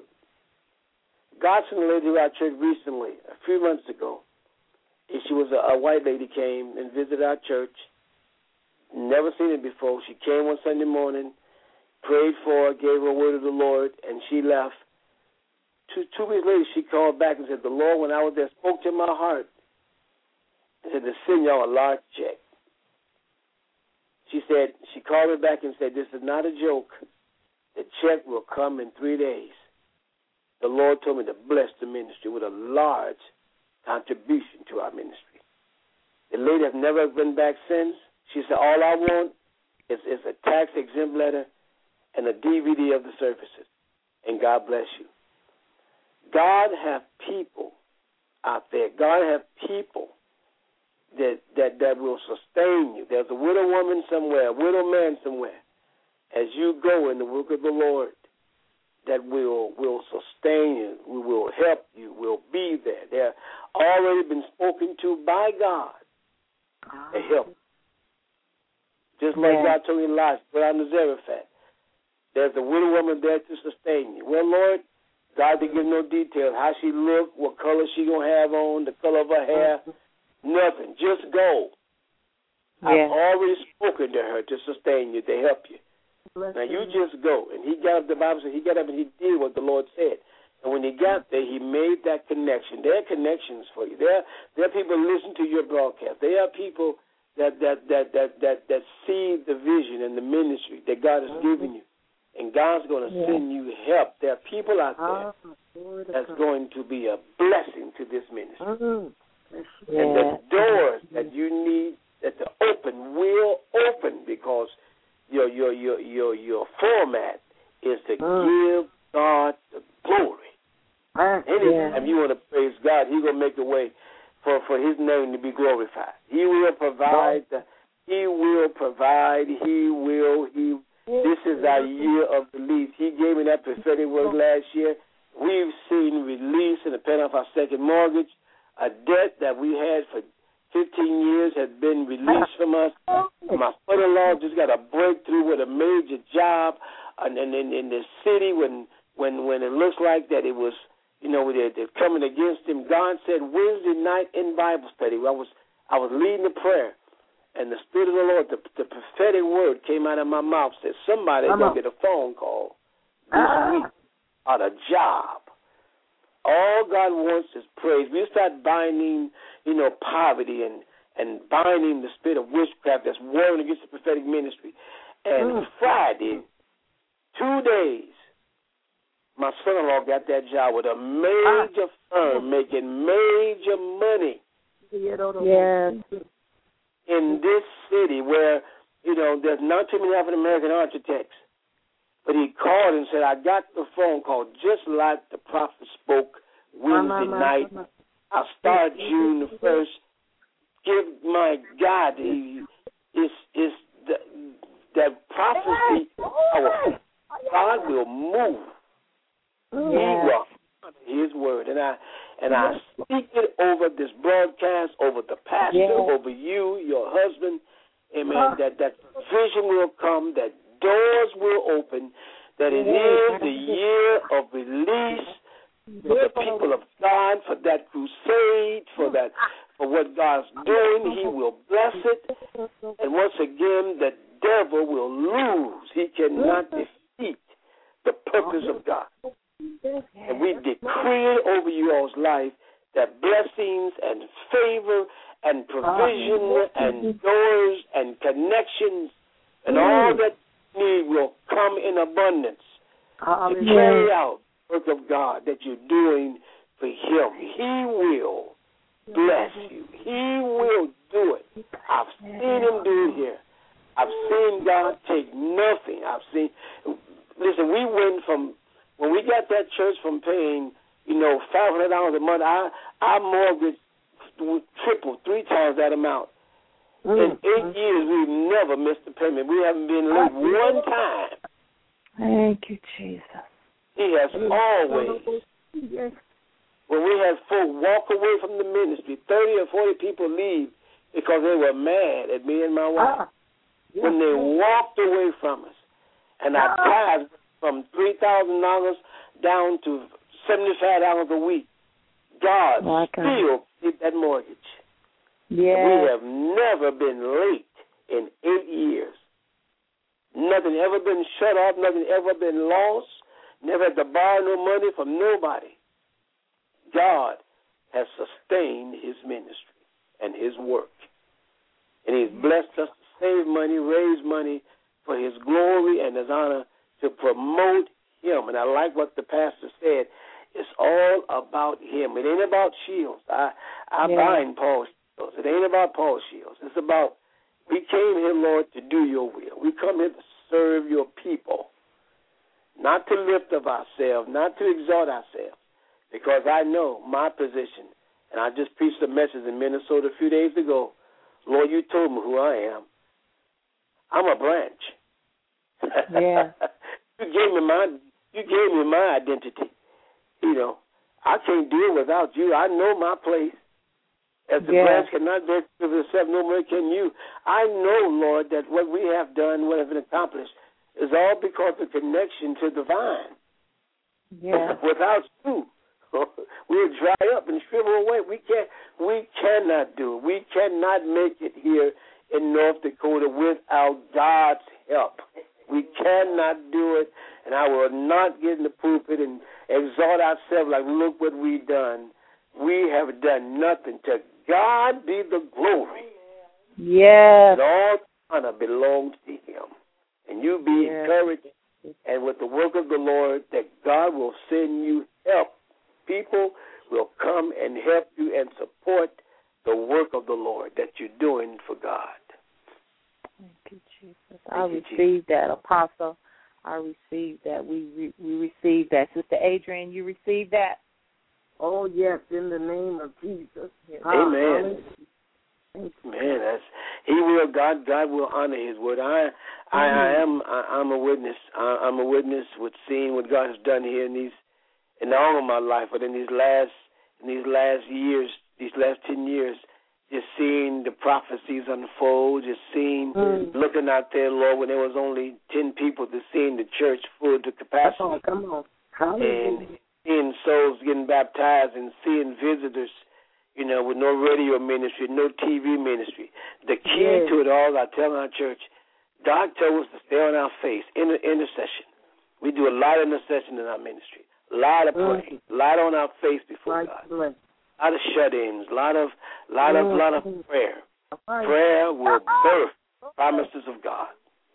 God sent a lady to our church recently, a few months ago. And she was a, a white lady, came and visited our church. Never seen it before. She came one Sunday morning, prayed for her, gave her a word of the Lord, and she left. Two, two weeks later, she called back and said, the Lord, when I was there, spoke to my heart and said to send y'all a large check. She said, she called me back and said, this is not a joke. The check will come in three days. The Lord told me to bless the ministry with a large contribution to our ministry. The lady has never been back since. She said, all I want is, is a tax-exempt letter and a D V D of the services. And God bless you. God have people out there. God have people that, that that will sustain you. There's a widow woman somewhere, a widow man somewhere, as you go in the work of the Lord, that will will sustain you, we will help you, will be there. They're already been spoken to by God to help. Just like God told Elijah, go out to Zarephath. There's a widow woman there to sustain you. Well, Lord, God didn't give no details. How she look, what color she going to have on, the color of her hair, nothing. Just go. Yeah. I've already spoken to her to sustain you, to help you. Bless now, you just go. And he got up, the Bible says, he got up and he did what the Lord said. And when he got there, he made that connection. There are connections for you. There, there are people who listen to your broadcast. There are people that that that that that, that see the vision and the ministry that God has mm-hmm. given you. And God's going to yeah. send you help. There are people out there oh, that's going to be a blessing to this ministry. Mm-hmm. Yeah. And the doors that you need that to open will open because your your your your your format is to mm. give God the glory. Uh, Anytime yeah. you want to praise God, He's going to make a way for, for His name to be glorified. He will provide. The, he will provide. He will. He. This is our year of release. He gave me that prophetic word last year. We've seen release in the paying off our second mortgage. A debt that we had for fifteen years has been released from us. My son-in-law just got a breakthrough with a major job in, in, in the city when when when it looks like that it was, you know, they're, they're coming against him. God said Wednesday night in Bible study, I was I was leading the prayer, and the Spirit of the Lord, the, the prophetic word came out of my mouth, said somebody's going to get a phone call this uh-huh. week on a job. All God wants is praise. We start binding, you know, poverty and, and binding the spirit of witchcraft that's warring against the prophetic ministry. And mm. Friday, two days, my son-in-law got that job with a major ah. firm making major money. Yes. In this city where, you know, there's not too many African-American architects. But he called and said, I got the phone call just like the prophet spoke Wednesday night. I'll start June the first. Give my God, he, it's, it's the, that prophecy, our God will move. He will honor His word. And I and I speak it over this broadcast, over the pastor, yeah. over you, your husband. Amen. That, that vision will come, that doors will open, that it is the year of release for the people of God, for that crusade, for that, for what God's doing. He will bless it. And once again, the devil will lose. He cannot defeat the purpose of God. And we decree it over you all's life that blessings and favor and provision and doors and connections and all that need will come in abundance to carry out the work of God that you're doing for Him. He will bless you. He will do it. I've seen Him do it here. I've seen God take nothing. I've seen, listen, we went from, when we got that church from paying, you know, five hundred dollars a month, our, our mortgage tripled three times that amount. Mm-hmm. In eight years, we've never missed a payment. We haven't been late one time. Thank you, Jesus. He has always. Yes. When we had folk walk away from the ministry, thirty or forty people leave because they were mad at me and my wife. Ah. Yes. When they walked away from us. And our ah. tithes from three thousand dollars down to seventy-five dollars a week. God oh, still did that mortgage. Yeah. We have never been late in eight years. Nothing ever been shut off, nothing ever been lost, never had to borrow no money from nobody. God has sustained His ministry and His work. And He's blessed us to save money, raise money for His glory and His honor, to promote Him. And I like what the pastor said. It's all about Him. It ain't about Shields. I, I yeah. bind Paul Shields. It ain't about Paul Shields. It's about, we came here, Lord, to do your will. We come here to serve your people, not to lift up ourselves, not to exalt ourselves, because I know my position, and I just preached a message in Minnesota a few days ago. Lord, you told me who I am. I'm a branch. Yeah. you gave me my, you gave me my identity. You know, I can't deal without you. I know my place. As the yeah. branch cannot bear fruit of itself, no more can you. I know, Lord, that what we have done, what has been accomplished, is all because of connection to the vine. Yeah. Without you, we'll dry up and shrivel away. We can't. We cannot do it. We cannot make it here in North Dakota without God's help. We cannot do it, and I will not get in the pulpit and exalt ourselves like, look what we've done. We have done nothing. To God be the glory. Yes. And all honor belongs to Him. And you be yes. encouraged, and with the work of the Lord, that God will send you help. People will come and help you and support the work of the Lord that you're doing for God. Thank you, Jesus. I received that, Apostle. I received that. We re- we received that. Sister Adrian, you received that? Oh, yes, in the name of Jesus. Amen. Man, that's He will. God, God will honor His word. I, I, I am. I, I'm a witness. I, I'm a witness with seeing what God has done here in these, in all of my life, but in these last, in these last years, these last ten years, just seeing the prophecies unfold, just seeing, mm. looking out there, Lord, when there was only ten people, to seeing the church full to capacity. Come on, come on. And seeing souls getting baptized and seeing visitors, you know, with no radio ministry, no T V ministry. The key yes. to it all, I tell our church, God told us to stay on our face, inter- intercession. We do a lot of intercession in our ministry, a lot of praying, a lot on our face before right. God, a lot of shut-ins, a lot of, lot of, lot of prayer. Right. Prayer will birth promises of God.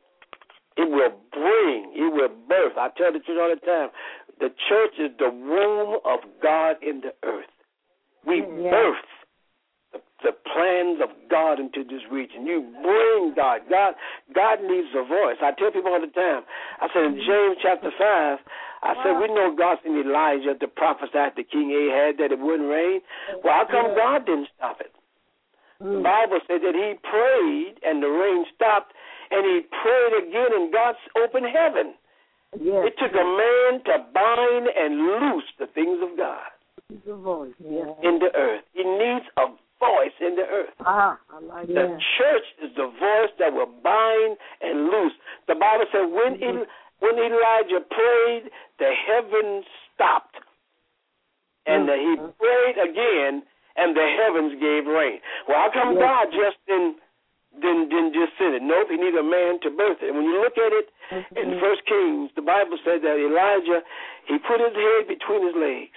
It will bring, it will birth. I tell the church all the time, the church is the womb of God in the earth. We yeah. birth the, the plans of God into this region. You bring God. God God needs a voice. I tell people all the time, I said in James chapter five, I said, we know God sent Elijah to prophesy to King Ahab that it wouldn't rain. Well, how come God didn't stop it? The Bible said that he prayed and the rain stopped, and he prayed again and God opened heaven. Yes. It took a man to bind and loose the things of God. The voice, yeah. in the earth. He needs a voice in the earth. Ah, I like the that. church is the voice that will bind and loose. The Bible said when mm-hmm. El- when Elijah prayed, the heavens stopped. And mm-hmm. he prayed again, and the heavens gave rain. Well, how come yes. God just didn't, didn't, didn't just send it? Nope, he needed a man to birth it. And when you look at it mm-hmm. in First Kings, the Bible said that Elijah, he put his head between his legs.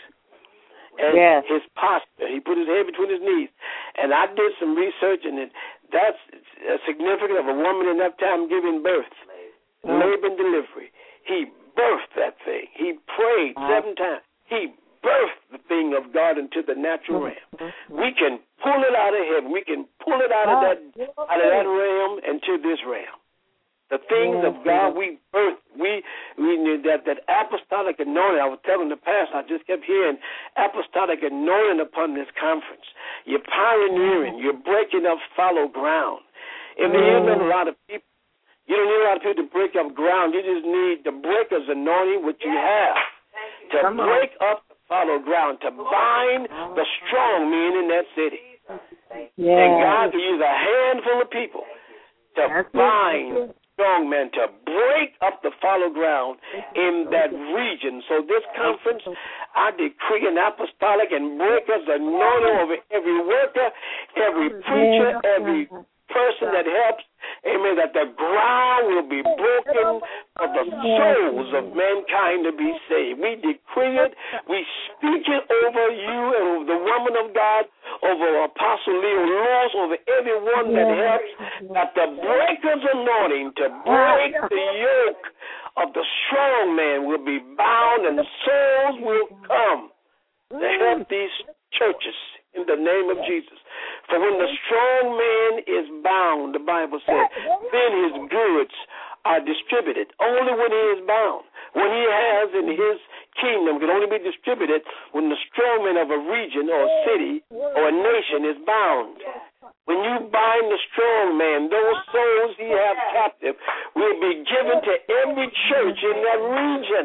And yes. his posture, he put his head between his knees. And I did some research, and it, that's significant of a woman in that time giving birth, mm-hmm. labor and delivery. He birthed that thing. He prayed mm-hmm. seven times. He birthed the thing of God into the natural realm. Mm-hmm. We can pull it out of heaven. We can pull it out of that out of that realm into this realm. The things yeah, of God, we birth, we we need that, that apostolic anointing. I was telling the pastor, I just kept hearing apostolic anointing upon this conference. You're pioneering, you're breaking up fallow ground. In the end, a lot of people, you don't need a lot of people to break up ground. You just need the breaker's anointing, which you have, to Come break on. up the fallow ground, to bind the strong men in that city. Yeah. And God can use a handful of people to That's bind strong men, to break up the fallow ground in that region. So this conference, I decree an apostolic and breakers anointing over every worker, every preacher, every person that helps. Amen. That the ground will be broken for the souls of mankind to be saved. We decree it. We speak it over you and over the woman of God, over Apostle Leo Lewis, over everyone that helps, that the breaker's anointing to break the yoke of the strong man will be bound, and souls will come to help these churches in the name of Jesus. For when the strong man is bound, the Bible says, then his goods are distributed. Only when he is bound. When he has in his kingdom can only be distributed when the strong man of a region or a city or a nation is bound. When you bind the strong man, those souls he has captive will be given to every church in that region.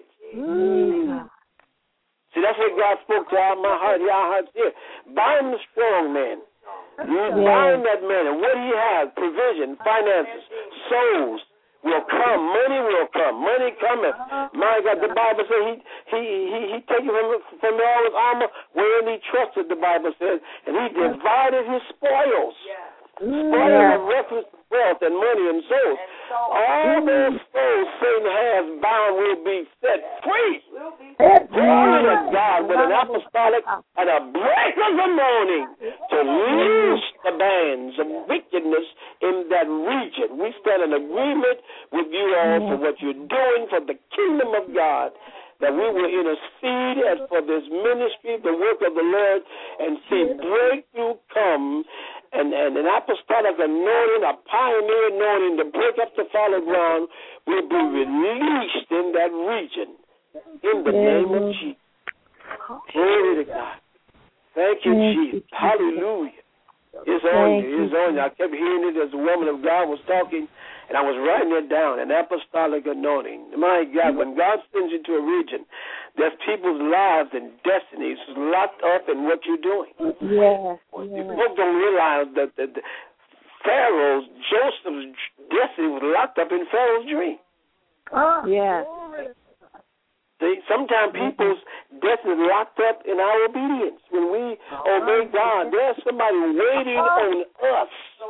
Mm. See, that's what God spoke to our, my heart, our hearts here. Bind the strong man. You bind that man, and what he has, provision, finances, souls will come, money Money cometh. My God, the Bible says he he he he taken from from all his armor wherein he trusted. The Bible says, and he divided his spoils. Spoil of reference to wealth and money and souls. All those souls Satan has bound will be set free. Glory to God with an apostolic and a break of the morning to loose the bands of wickedness in that region. We stand in agreement with you all for what you're doing for the kingdom of God, that we will intercede as for this ministry, the work of the Lord, and see breakthrough come, and, and an apostolic anointing, a pioneer anointing to break up the fallow ground will be released in that region. In the name of Jesus. Glory to God. Thank you, Jesus. Hallelujah. It's on you. It's on you. I kept hearing it as the woman of God was talking, and I was writing it down, an apostolic anointing. My God, when God sends you to a region, there's people's lives and destinies locked up in what you're doing. Yes. People don't realize that the, the Pharaoh's, Joseph's destiny was locked up in Pharaoh's dream. Oh, yes. See, sometimes people's destiny is locked up in our obedience. When we obey God, there's somebody waiting on us.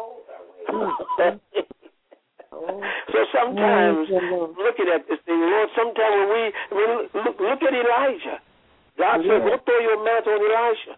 So sometimes, looking at this thing, Lord, sometimes when we, when look, look at Elijah. God said, go throw your mantle on Elisha.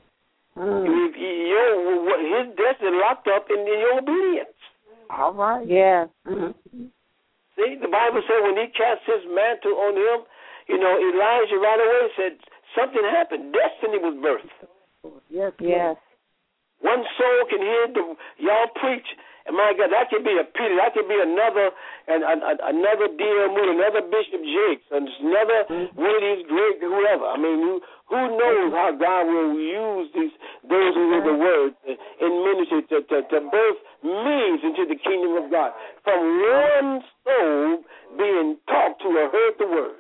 Mm. Your, his destiny is locked up in, in your obedience. All right. Yeah. Mm-hmm. See, the Bible said when he cast his mantle on him, you know, Elijah right away said something happened. Destiny was birthed. Yes, yes. One soul can hear the y'all preach, and my God, that could be a Peter, that could be another, and another D L Moody, another Bishop Jakes, and another one of these great whoever. I mean, who, who knows how God will use these those who hear the word in ministry to, to, to birth millions into the kingdom of God from one soul being taught to or heard the word.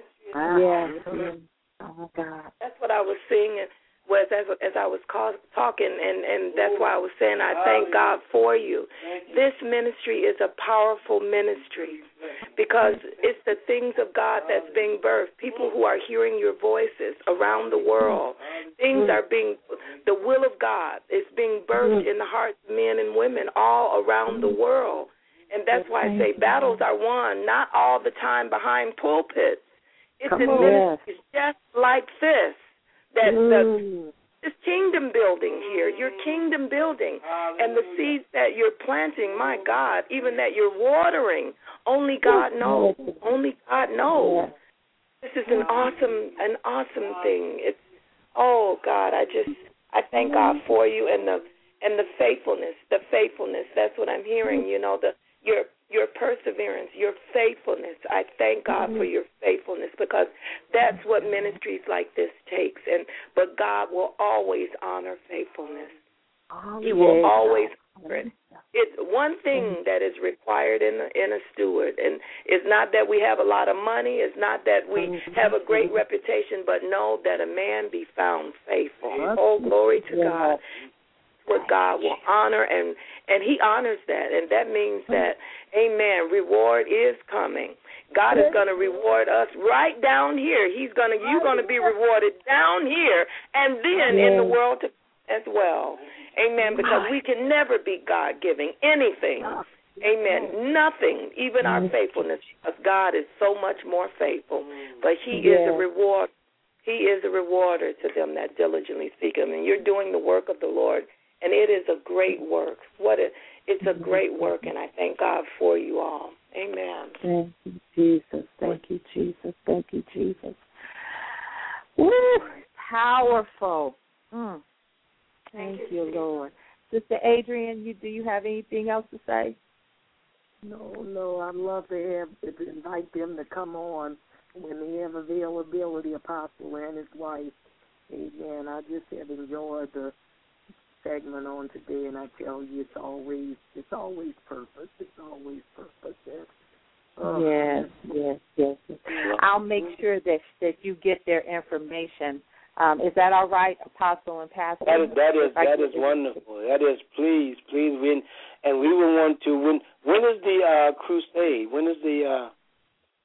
Yes. Oh, God. That's what I was seeing was as as I was call, talking, and, and that's why I was saying I thank God for you. This ministry is a powerful ministry because it's the things of God that's being birthed. People who are hearing your voices around the world. Things are being, the will of God is being birthed in the hearts of men and women all around the world. And that's why I say battles are won, not all the time behind pulpits. It's in ministries just like this, that mm. the, this kingdom building here, your kingdom building, and the seeds that you're planting, my God, even that you're watering, only God knows. Only God knows. This is an awesome, an awesome thing. It's, oh God, I just, I thank God for you and the and the faithfulness, the faithfulness. That's what I'm hearing. You know, the your. Your perseverance, your faithfulness. I thank God for your faithfulness because that's what ministries like this takes. And but God will always honor faithfulness. Oh, he will yes. always honor it. It's one thing that is required in a, in a steward, and it's not that we have a lot of money. It's not that we have a great reputation, but know that a man be found faithful. Oh, glory to God. What God will honor, and, and he honors that, and that means that, amen, reward is coming. God is going to reward us right down here. He's going to, you're going to be rewarded down here and then in the world to, as well. Amen, because we can never be God-giving anything. Amen, nothing, even our faithfulness, because God is so much more faithful, but he is a reward. He is a rewarder to them that diligently seek him, and you're doing the work of the Lord. And it is a great work. What a, it's a great work, and I thank God for you all. Amen. Thank you, Jesus. Thank you, Jesus. Thank you, Jesus. Woo! Powerful. Mm. Thank, thank you, you, Lord. Sister Adrian, you do you have anything else to say? No, no. I'd love to have to invite them to come on when they have availability, Apostle and his wife. Amen. I just have enjoyed the segment on today, and I tell you, it's always, it's always purpose. It's always purpose. Oh, yes, yes, yes, yes. I'll make sure that that you get their information. Um, is that all right, Apostle and Pastor? That is, that is, that is wonderful. That is, please, please, win. And we will want to, when, when is the uh, crusade? When is the, uh,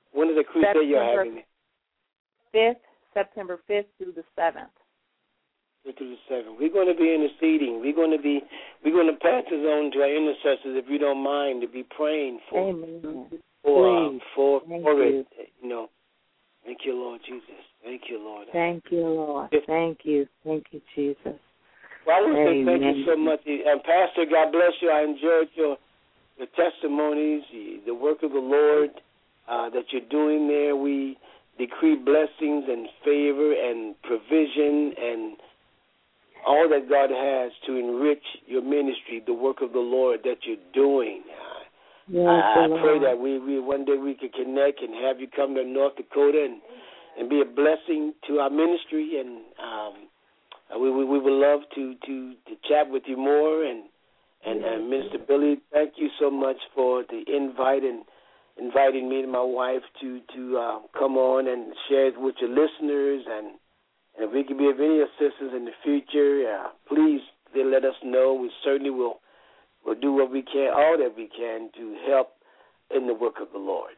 When is the crusade September you're having? fifth, September fifth through the seventh. Through the seventh. We're going to be interceding. We're going to be. We're going to pass this on to our intercessors, if you don't mind, to be praying for. Amen. For Please. for, Thank for you. it. You know. Thank you, Lord Jesus. Thank you, Lord. Thank you, Lord. Thank you. Thank you, Jesus. Well, I want to Amen. say thank you so much. And Pastor, God bless you. I enjoyed your the testimonies, the work of the Lord uh, that you're doing there. We decree blessings and favor and provision and all that God has to enrich your ministry, the work of the Lord that you're doing. Yes, I, I pray Lord. that we, we one day we can connect and have you come to North Dakota and, and be a blessing to our ministry. And um, we, we we would love to, to, to chat with you more. And, and, yes. and Minister Billy, thank you so much for the invite and inviting me and my wife to, to uh, come on and share it with your listeners. And, and if we can be of any assistance in the future, uh, please they let us know. We certainly will will do what we can, all that we can, to help in the work of the Lord.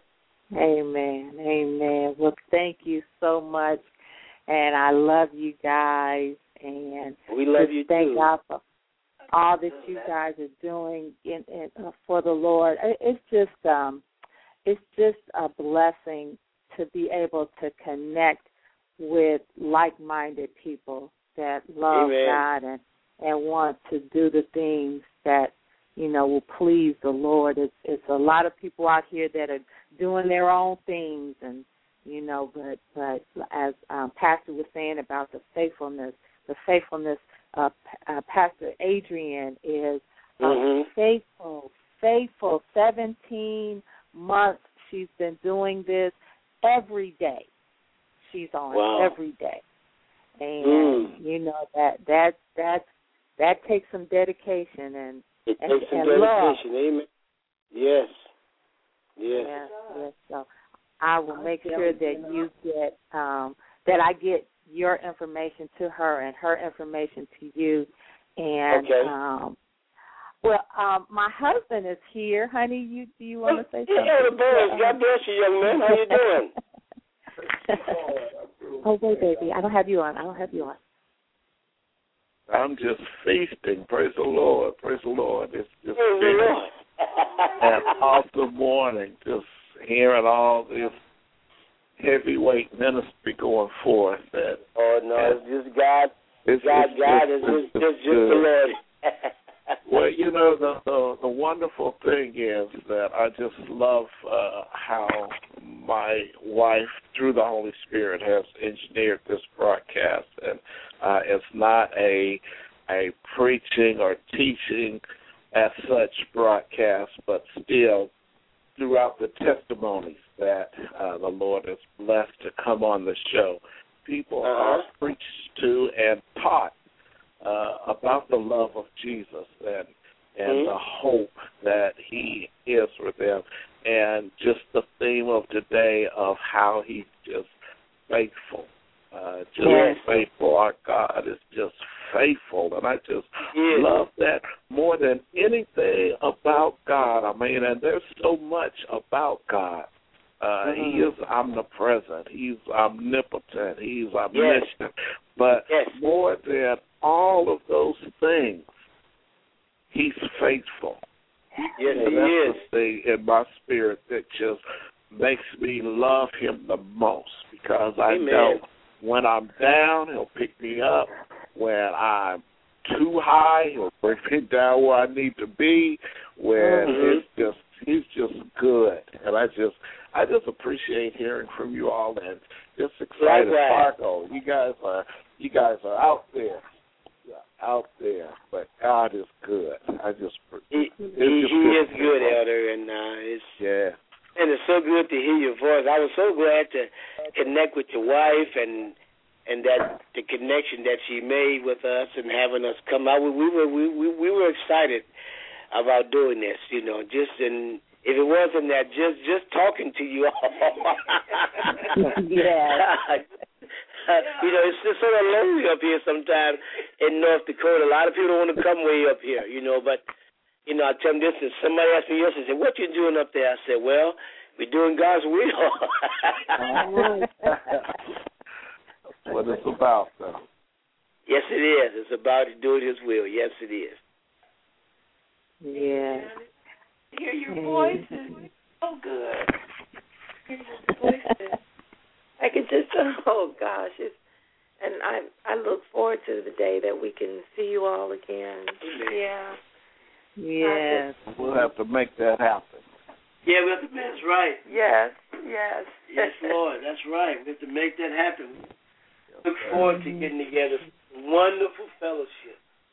Amen. Amen. Well, thank you so much, and I love you guys. And we love just you thank too. God for all that you guys are doing in, in, uh, for the Lord. It's just, um, it's just a blessing to be able to connect with like-minded people that love Amen. God and, and want to do the things that, you know, will please the Lord. It's, it's a lot of people out here that are doing their own things, and, you know, but, but as um, Pastor was saying about the faithfulness, the faithfulness, uh, uh, Pastor Adrian is uh, mm-hmm. faithful, faithful, seventeen months she's been doing this every day. She's on wow. every day. And, mm. you know, that, that, that's, that takes some dedication and It and, takes some and dedication. love. Amen. Yes. Yes. Yes, yes. So I will make sure that you get, um, that I get your information to her and her information to you. And, okay. um, well, um, my husband is here. Honey, you do you want to say something? Yeah, the birds. God bless you, young man. How you doing? Oh, wait, baby. I don't have you on. I don't have you on. I'm just feasting. Praise the Lord. Praise the Lord. It's just Praise been the Lord. an awesome morning, just hearing all this heavyweight ministry going forth. And, oh, no, it's just God. It's, God, it's, God it's, is just, it's just, just the Lord. Well, you know, the, the the wonderful thing is that I just love uh, how my wife, through the Holy Spirit, has engineered this broadcast. And uh, it's not a a preaching or teaching as such broadcast, but still throughout the testimonies that uh, the Lord has blessed to come on the show, people uh-huh. are preached to and taught uh, about the love of Jesus and and mm-hmm. the hope that he is for them, and just the theme of today of how he's just faithful, uh, just yes. faithful. Our God is just faithful, and I just yes. love that more than anything about God. I mean, and there's so much about God. Uh, mm-hmm. He is omnipresent. He's omnipotent. He's omniscient. Yes. But yes. more than all of those things, he's faithful. Yes, and he that's is. the thing in my spirit that just makes me love him the most, because I Amen. know when I'm down, he'll pick me up. When I'm too high, he'll bring me down where I need to be. When mm-hmm. it's just, he's just good, and I just, I just appreciate hearing from you all, and just excited. Likewise. Fargo, you guys are, you guys are out there, out there. But God is good. I just, he, he, just he is good, Elder, and uh, it's yeah. And it's so good to hear your voice. I was so glad to connect with your wife and and that the connection that she made with us and having us come out. We, we were we, we we were excited about doing this, you know. Just in if it wasn't that, just just talking to you all. yeah. You know, it's just sort of lonely up here sometimes in North Dakota. A lot of people don't want to come way up here, you know, but. You know, I tell them this, and somebody asked me yesterday, said, what you doing up there? I said, well, We're doing God's will. That's what it's about, though. Yes, it is. It's about doing His will. Yes, it is. Yeah. Hear your voices. So good. Hear your voices. I can just, oh, gosh. It's, and I I look forward to the day that we can see you all again. Yeah. Yes. We'll have to make that happen. Yeah, we have to. That's right. Yes, yes. Yes, Lord. That's right. We have to make that happen. Look forward to getting together. Wonderful fellowship.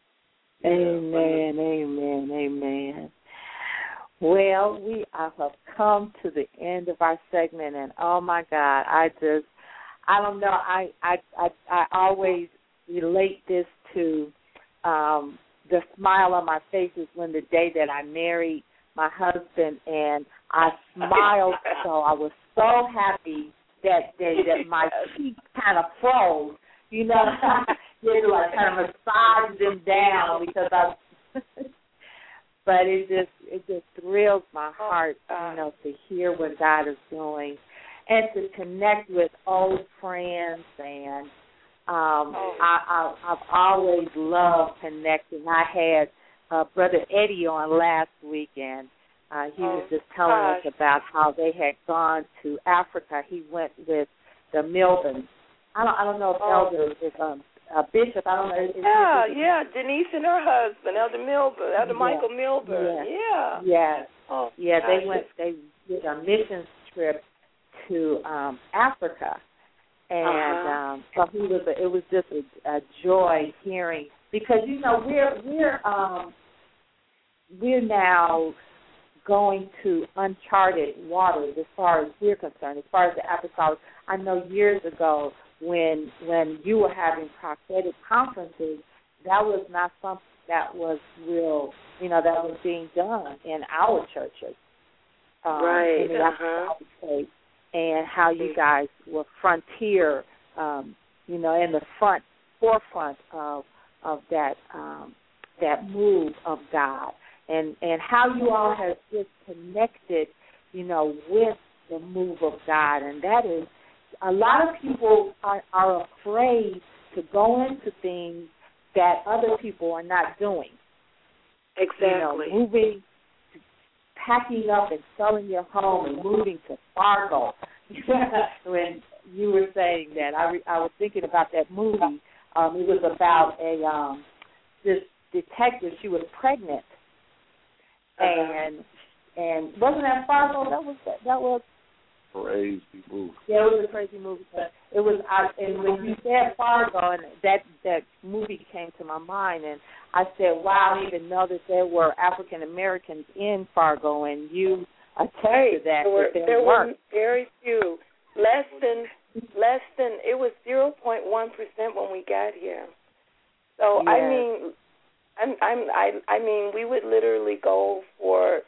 Amen, amen, amen. Well, we have come to the end of our segment, and oh my God, I just, I don't know, I, I, I, I always relate this to um, the smile on my face is when the day that I married my husband, and I smiled so, I was so happy that day that my cheeks kind of froze. You know, you had to like kind of massage them down because I. But it just it just thrills my heart, you know, to hear what God is doing, and to connect with old friends. And um, I, I I've always loved connecting. I had uh, Brother Eddie on last weekend. Uh, he was just telling us about how they had gone to Africa. He went with the Milburns. I don't I don't know if oh. Elder is um, a bishop. I don't know. Is, yeah, is, is, yeah. Denise and her husband, Elder Milburn, Elder yeah, Michael Milburn. Yeah. Yeah. Yeah. Oh, yeah, gosh. they went they did a missions trip to um Africa. And uh-huh. um so he was a, it was just a, a joy hearing, because you know we're we're um we're now going to uncharted waters as far as we're concerned, as far as the apostolic. I know years ago when when you were having prophetic conferences, that was not something that was real, you know, that was being done in our churches. Um, right. In the uh-huh. apostolic faith, and how you guys were frontier, um, you know, in the front forefront of of that um, that move of God. And and how you all have just connected, you know, with the move of God. And that is, a lot of people are, are afraid to go into things that other people are not doing. Exactly. You know, moving, packing up and selling your home and moving to Fargo. When you were saying that, I, re, I was thinking about that movie. Um, it was about a um, this detective. She was pregnant. And and wasn't that Fargo? That was that was crazy movie. Yeah, it was a crazy movie. But it was. I, and when you said Fargo, and that that movie came to my mind, and I said, "Wow, I didn't even know that there were African Americans in Fargo." And you attested that there were, that there, there were were very few, less than less than. It was zero point one percent when we got here. So yes. I mean. I'm, I'm, I, I mean, we would literally go for,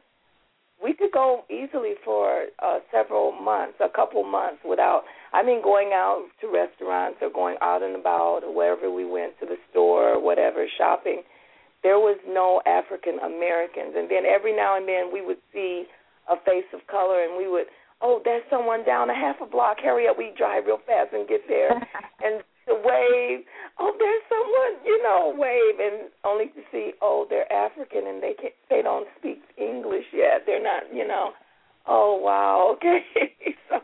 we could go easily for uh, several months, a couple months without, I mean, going out to restaurants or going out and about or wherever we went, to the store or whatever, shopping. There was no African Americans. And then every now and then we would see a face of color and we would, oh, there's someone down a half a block. Hurry up, we drive real fast and get there. And to wave, oh, there's someone, you know, wave, and only to see, oh, they're African and they can't, they don't speak English yet. They're not, you know, oh, wow, okay. so,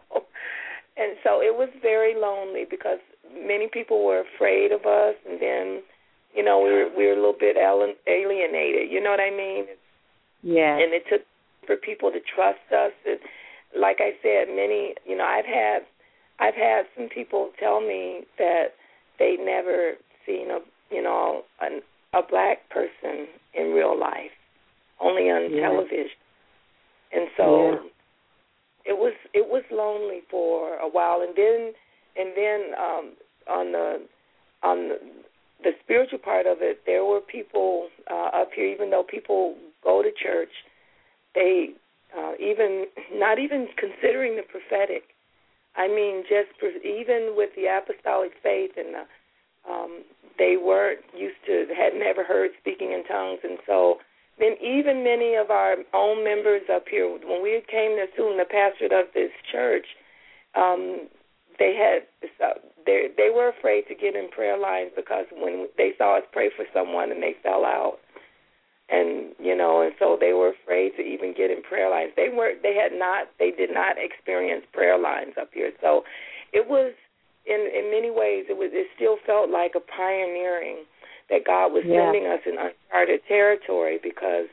and so it was very lonely because many people were afraid of us, and then, you know, we were we were a little bit alienated. You know what I mean? Yeah. And it took for people to trust us. And like I said, many, you know, I've had. I've had some people tell me that they'd never seen a, you know, a, a black person in real life, only on yeah. television, and so yeah. it was it was lonely for a while, and then and then um, on the on the, the spiritual part of it, there were people uh, up here. Even though people go to church, they uh, even not even considering the prophetic. I mean, just even with the apostolic faith, and the, um, they weren't used to, had never heard speaking in tongues, and so and even many of our own members up here, when we came to assume the pastorate of this church, um, they had they they were afraid to get in prayer lines because when they saw us pray for someone and they fell out, and you know, and so they were afraid to even get in prayer lines. They were they had not they did not experience prayer lines up here, so it was in in many ways it was it still felt like a pioneering that God was yeah. sending us in uncharted territory because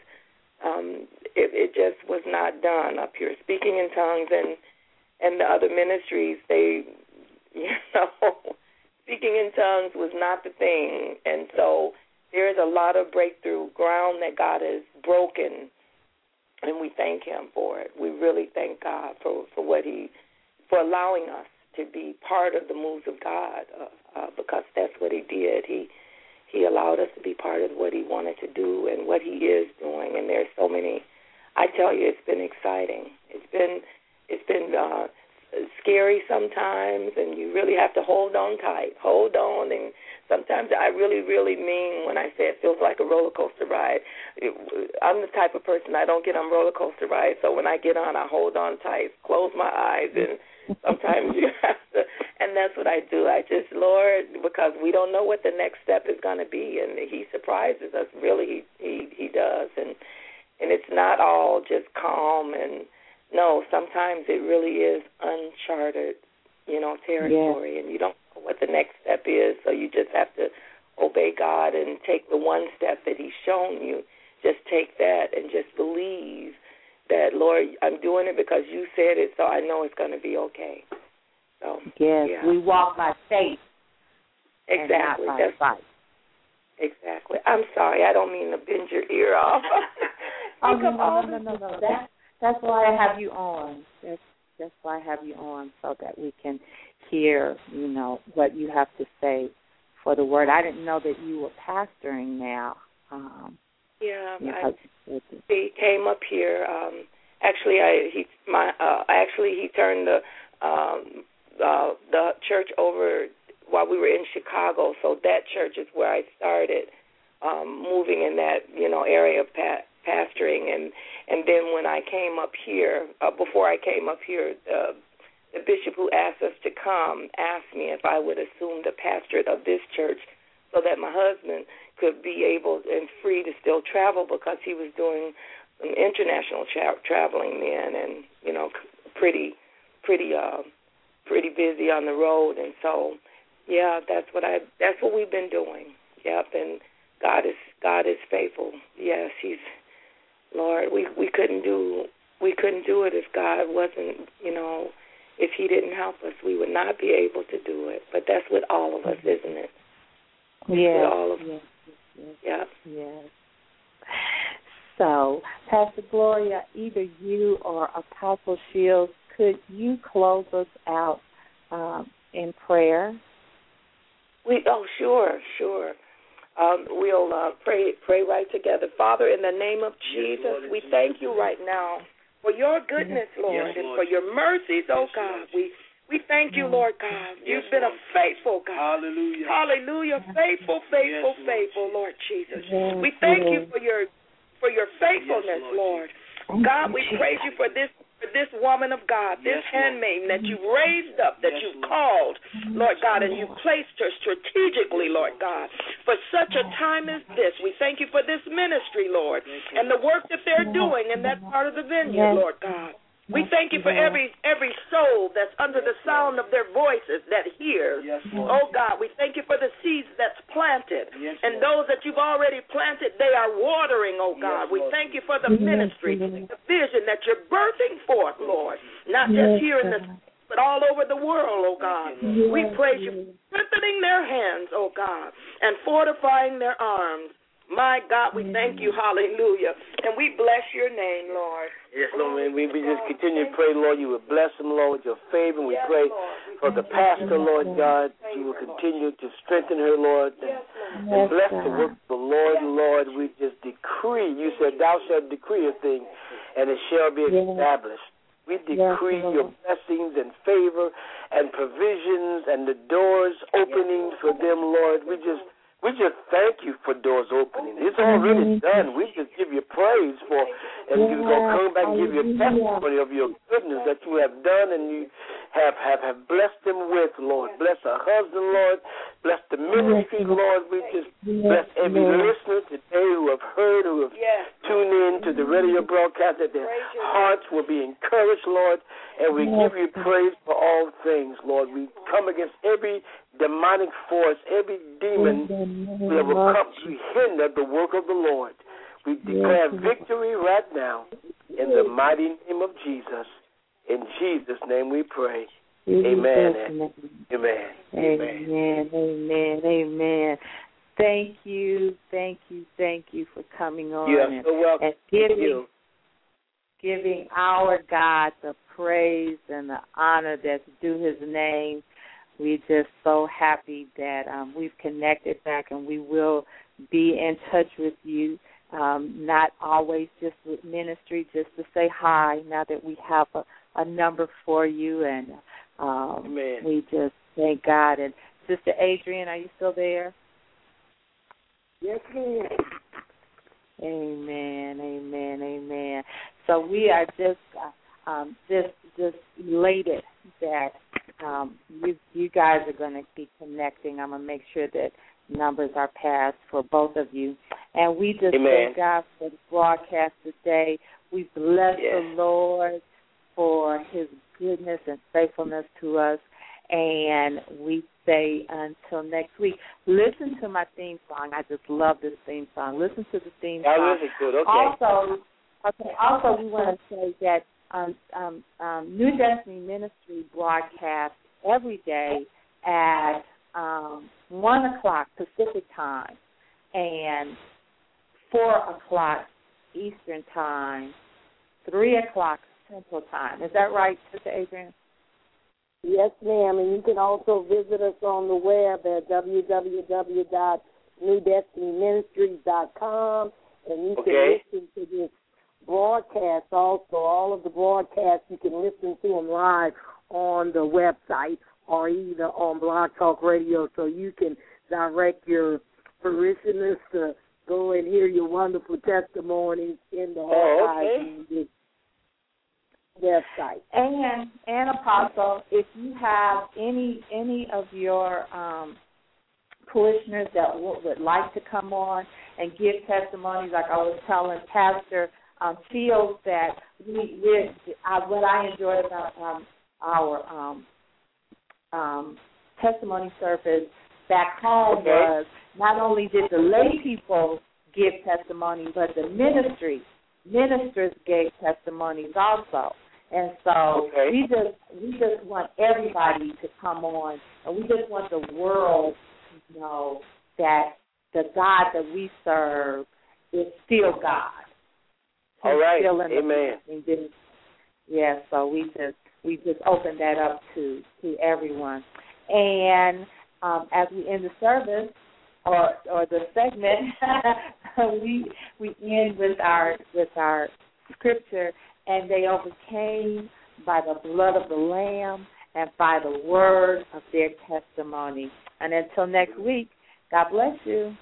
um, it, it just was not done up here. Speaking in tongues and and the other ministries, they, you know, speaking in tongues was not the thing. And so there is a lot of breakthrough ground that God has broken, and we thank him for it. We really thank God for, for what he, for allowing us to be part of the moves of God uh, uh, because that's what he did. He He allowed us to be part of what he wanted to do and what he is doing. And there's so many, I tell you, it's been exciting. It's been it's been uh, scary sometimes, and you really have to hold on tight, hold on. And sometimes I really, really mean when I say it feels like a roller coaster ride. It, I'm the type of person, I don't get on roller coaster rides, so when I get on, I hold on tight, close my eyes, and sometimes you have to, and that's what I do. I just, Lord, because we don't know what the next step is going to be, and he surprises us. Really, he he does, and and it's not all just calm. And no, sometimes it really is uncharted, you know, territory, yeah. and you don't know what the next step is, so you just have to obey God and take the one step that he's shown you. Just take that and just believe that, Lord, I'm doing it because you said it, so I know it's going to be okay. So yes, yeah. we walk by faith. Exactly. And not by That's sight. Exactly. I'm sorry. I don't mean to bend your ear off. oh, no, no, no, no, no. That, that's why I have you on. That's, that's why I have you on, so that we can hear, you know, what you have to say for the word. I didn't know that you were pastoring now. Um, yeah, you know, I, he came up here. Um, actually, I he my uh, actually he turned the um, uh, the church over while we were in Chicago. So that church is where I started um, moving in that you know area of pa- pastoring, and and then when I came up here, uh, before I came up here, uh, the bishop who asked us to come asked me if I would assume the pastorate of this church, so that my husband could be able and free to still travel because he was doing some international tra- traveling then, and you know, pretty, pretty, uh, pretty busy on the road. And so, yeah, that's what I. That's what we've been doing. Yep, and God is God is faithful. Yes, He's Lord. We we couldn't do we couldn't do it if God wasn't. You know, if He didn't help us, we would not be able to do it. But that's with all of us, isn't it? Yeah. All of yes. Yes. Yeah. Yes. So, Pastor Gloria, either you or Apostle Shields, could you close us out um, in prayer? We oh sure sure. Um, we'll uh, pray pray right together. Father, in the name of Jesus, yes, Lord, we thank you right now for your goodness, Lord, yes, Lord, and for your mercies, oh yes, God. Lord. We we thank you, Lord God. You've yes, been Lord. a faithful God. Hallelujah. Hallelujah. Faithful, faithful, yes, faithful, Lord Jesus. Yes, we thank Lord. you for your for your faithfulness, yes, Lord. Lord. God, we praise you for this for this woman of God, this yes, handmaiden that you've raised up, that yes, you've called, Lord God, and you've placed her strategically, Lord God, for such a time as this. We thank you for this ministry, Lord, and the work that they're doing in that part of the vineyard, Lord God. We thank you for every every soul that's under the sound of their voices that hears. Yes, oh, God, we thank you for the seeds that's planted. Yes, and those that you've already planted, they are watering, oh, God. Yes, we thank you for the ministry, the vision that you're birthing forth, Lord, not just here in the but all over the world, oh, God. Yes, we praise you for strengthening their hands, oh, God, and fortifying their arms. My God, we thank you, hallelujah, and we bless your name, Lord. Yes, Lord, man. We, we just continue to pray, Lord, you would bless them, Lord, with your favor. We yes, pray Lord. for the pastor, Lord God, you will continue to strengthen her, Lord, and, yes, and bless the work of the Lord, yes. Lord. We just decree, you said, thou shalt decree a thing, and it shall be established. We decree yes, your blessings and favor and provisions and the doors opening for them, Lord. We just We just thank you for doors opening. It's already done. We just give you praise for, and we're going to come back and give you a testimony of your goodness that you have done and you have, have, have blessed them with, Lord. Bless our husband, Lord. Bless the ministry, Lord. We just bless every listener today who have heard, who have tuned in to the radio broadcast, that their hearts will be encouraged, Lord. And we give you praise for all things, Lord. We come against every demonic force, every demon that will come to hinder the work of the Lord. We declare victory right now in the mighty name of Jesus. In Jesus' name we pray. Amen. Amen. Amen. Amen. Amen. Thank you. Thank you. Thank you for coming on. You're and, so welcome. and giving, you. giving our God the praise and the honor that's due his name. We're just so happy that um, we've connected back, and we will be in touch with you, um, not always just with ministry, just to say hi now that we have a, a number for you. And um, we just thank God. And Sister Adrian, are you still there? Yes, ma'am. Amen, amen, amen. So we are just uh, um, just just elated that um, you you guys are going to be connecting. I'm going to make sure that numbers are passed for both of you. And we just Amen. thank God for the broadcast today. We bless yes. the Lord for his goodness and faithfulness to us. And we say until next week. Listen to my theme song. I just love this theme song. Listen to the theme I song. listen to it. Okay. Also, okay, also we want to say that um, um, um, New Destiny Ministry broadcasts every day at um, one o'clock Pacific time and four o'clock Eastern time, three o'clock Central time. Is that right, Sister Adrian? Yes, ma'am. And you can also visit us on the web at w w w dot new destiny ministries dot com, and you can okay. listen to this broadcast also. All of the broadcasts, you can listen to them live on the website or either on Blog Talk Radio, so you can direct your parishioners to go and hear your wonderful testimonies in the archives. Oh, okay. Website. And and Apostle, if you have any any of your um, parishioners that w- would like to come on and give testimonies, like I was telling Pastor um, Fields, that we, we I, what I enjoyed about um, our um, um, testimony service back home okay. was not only did the lay people give testimony, but the ministry ministers gave testimonies also. And so okay. we just we just want everybody to come on, and we just want the world to know that the God that we serve is still God. All right. Still in Amen. The yeah, so we just we just open that up to, to everyone. And um, as we end the service or or the segment, we we end with our with our scripture. And they overcame by the blood of the Lamb and by the word of their testimony. And until next week, God bless you.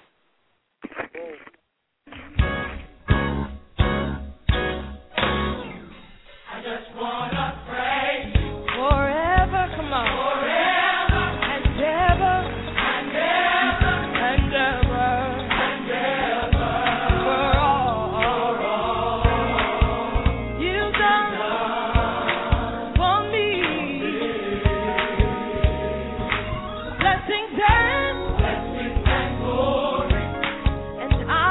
I just want to pray forever, come on. Forever and ever and ever and ever and ever for all. You've done for me. Blessings and blessings and glory, and I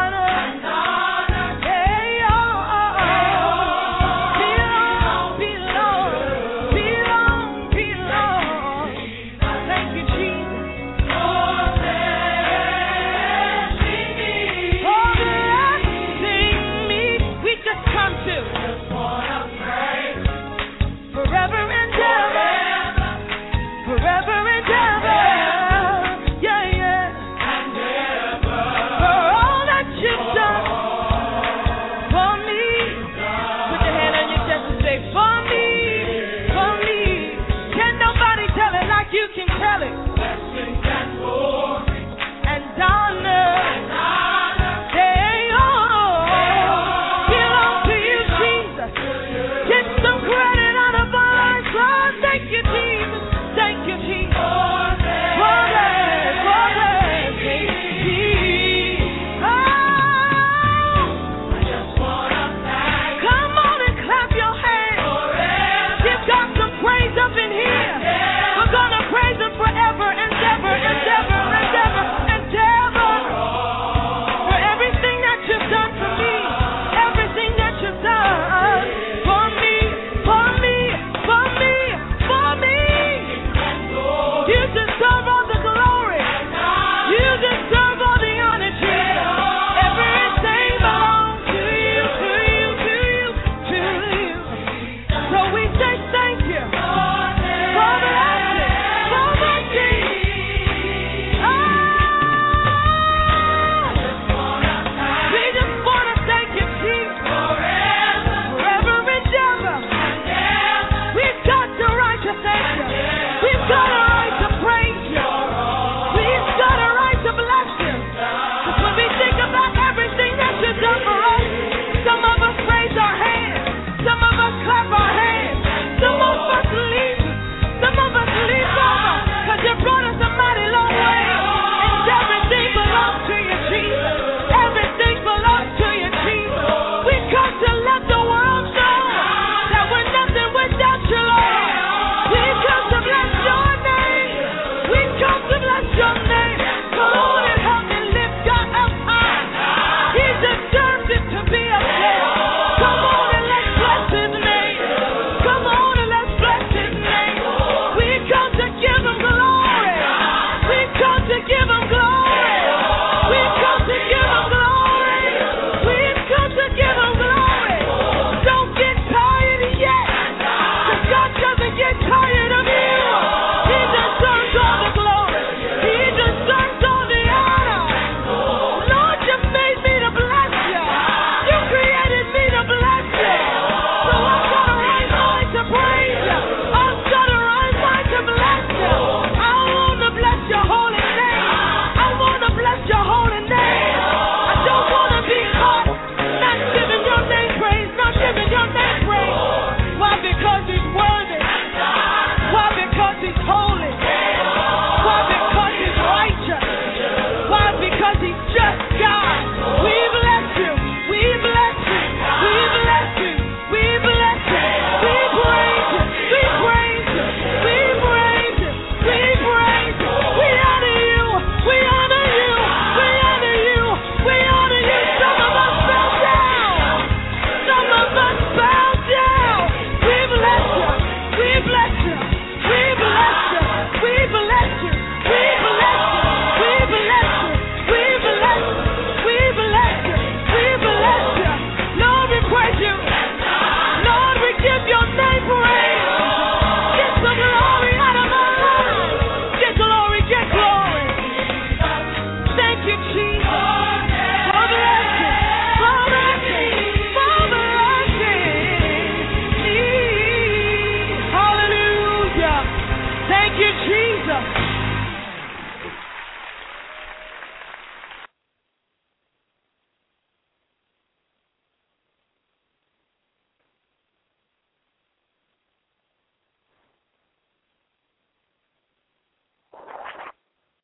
Yeah.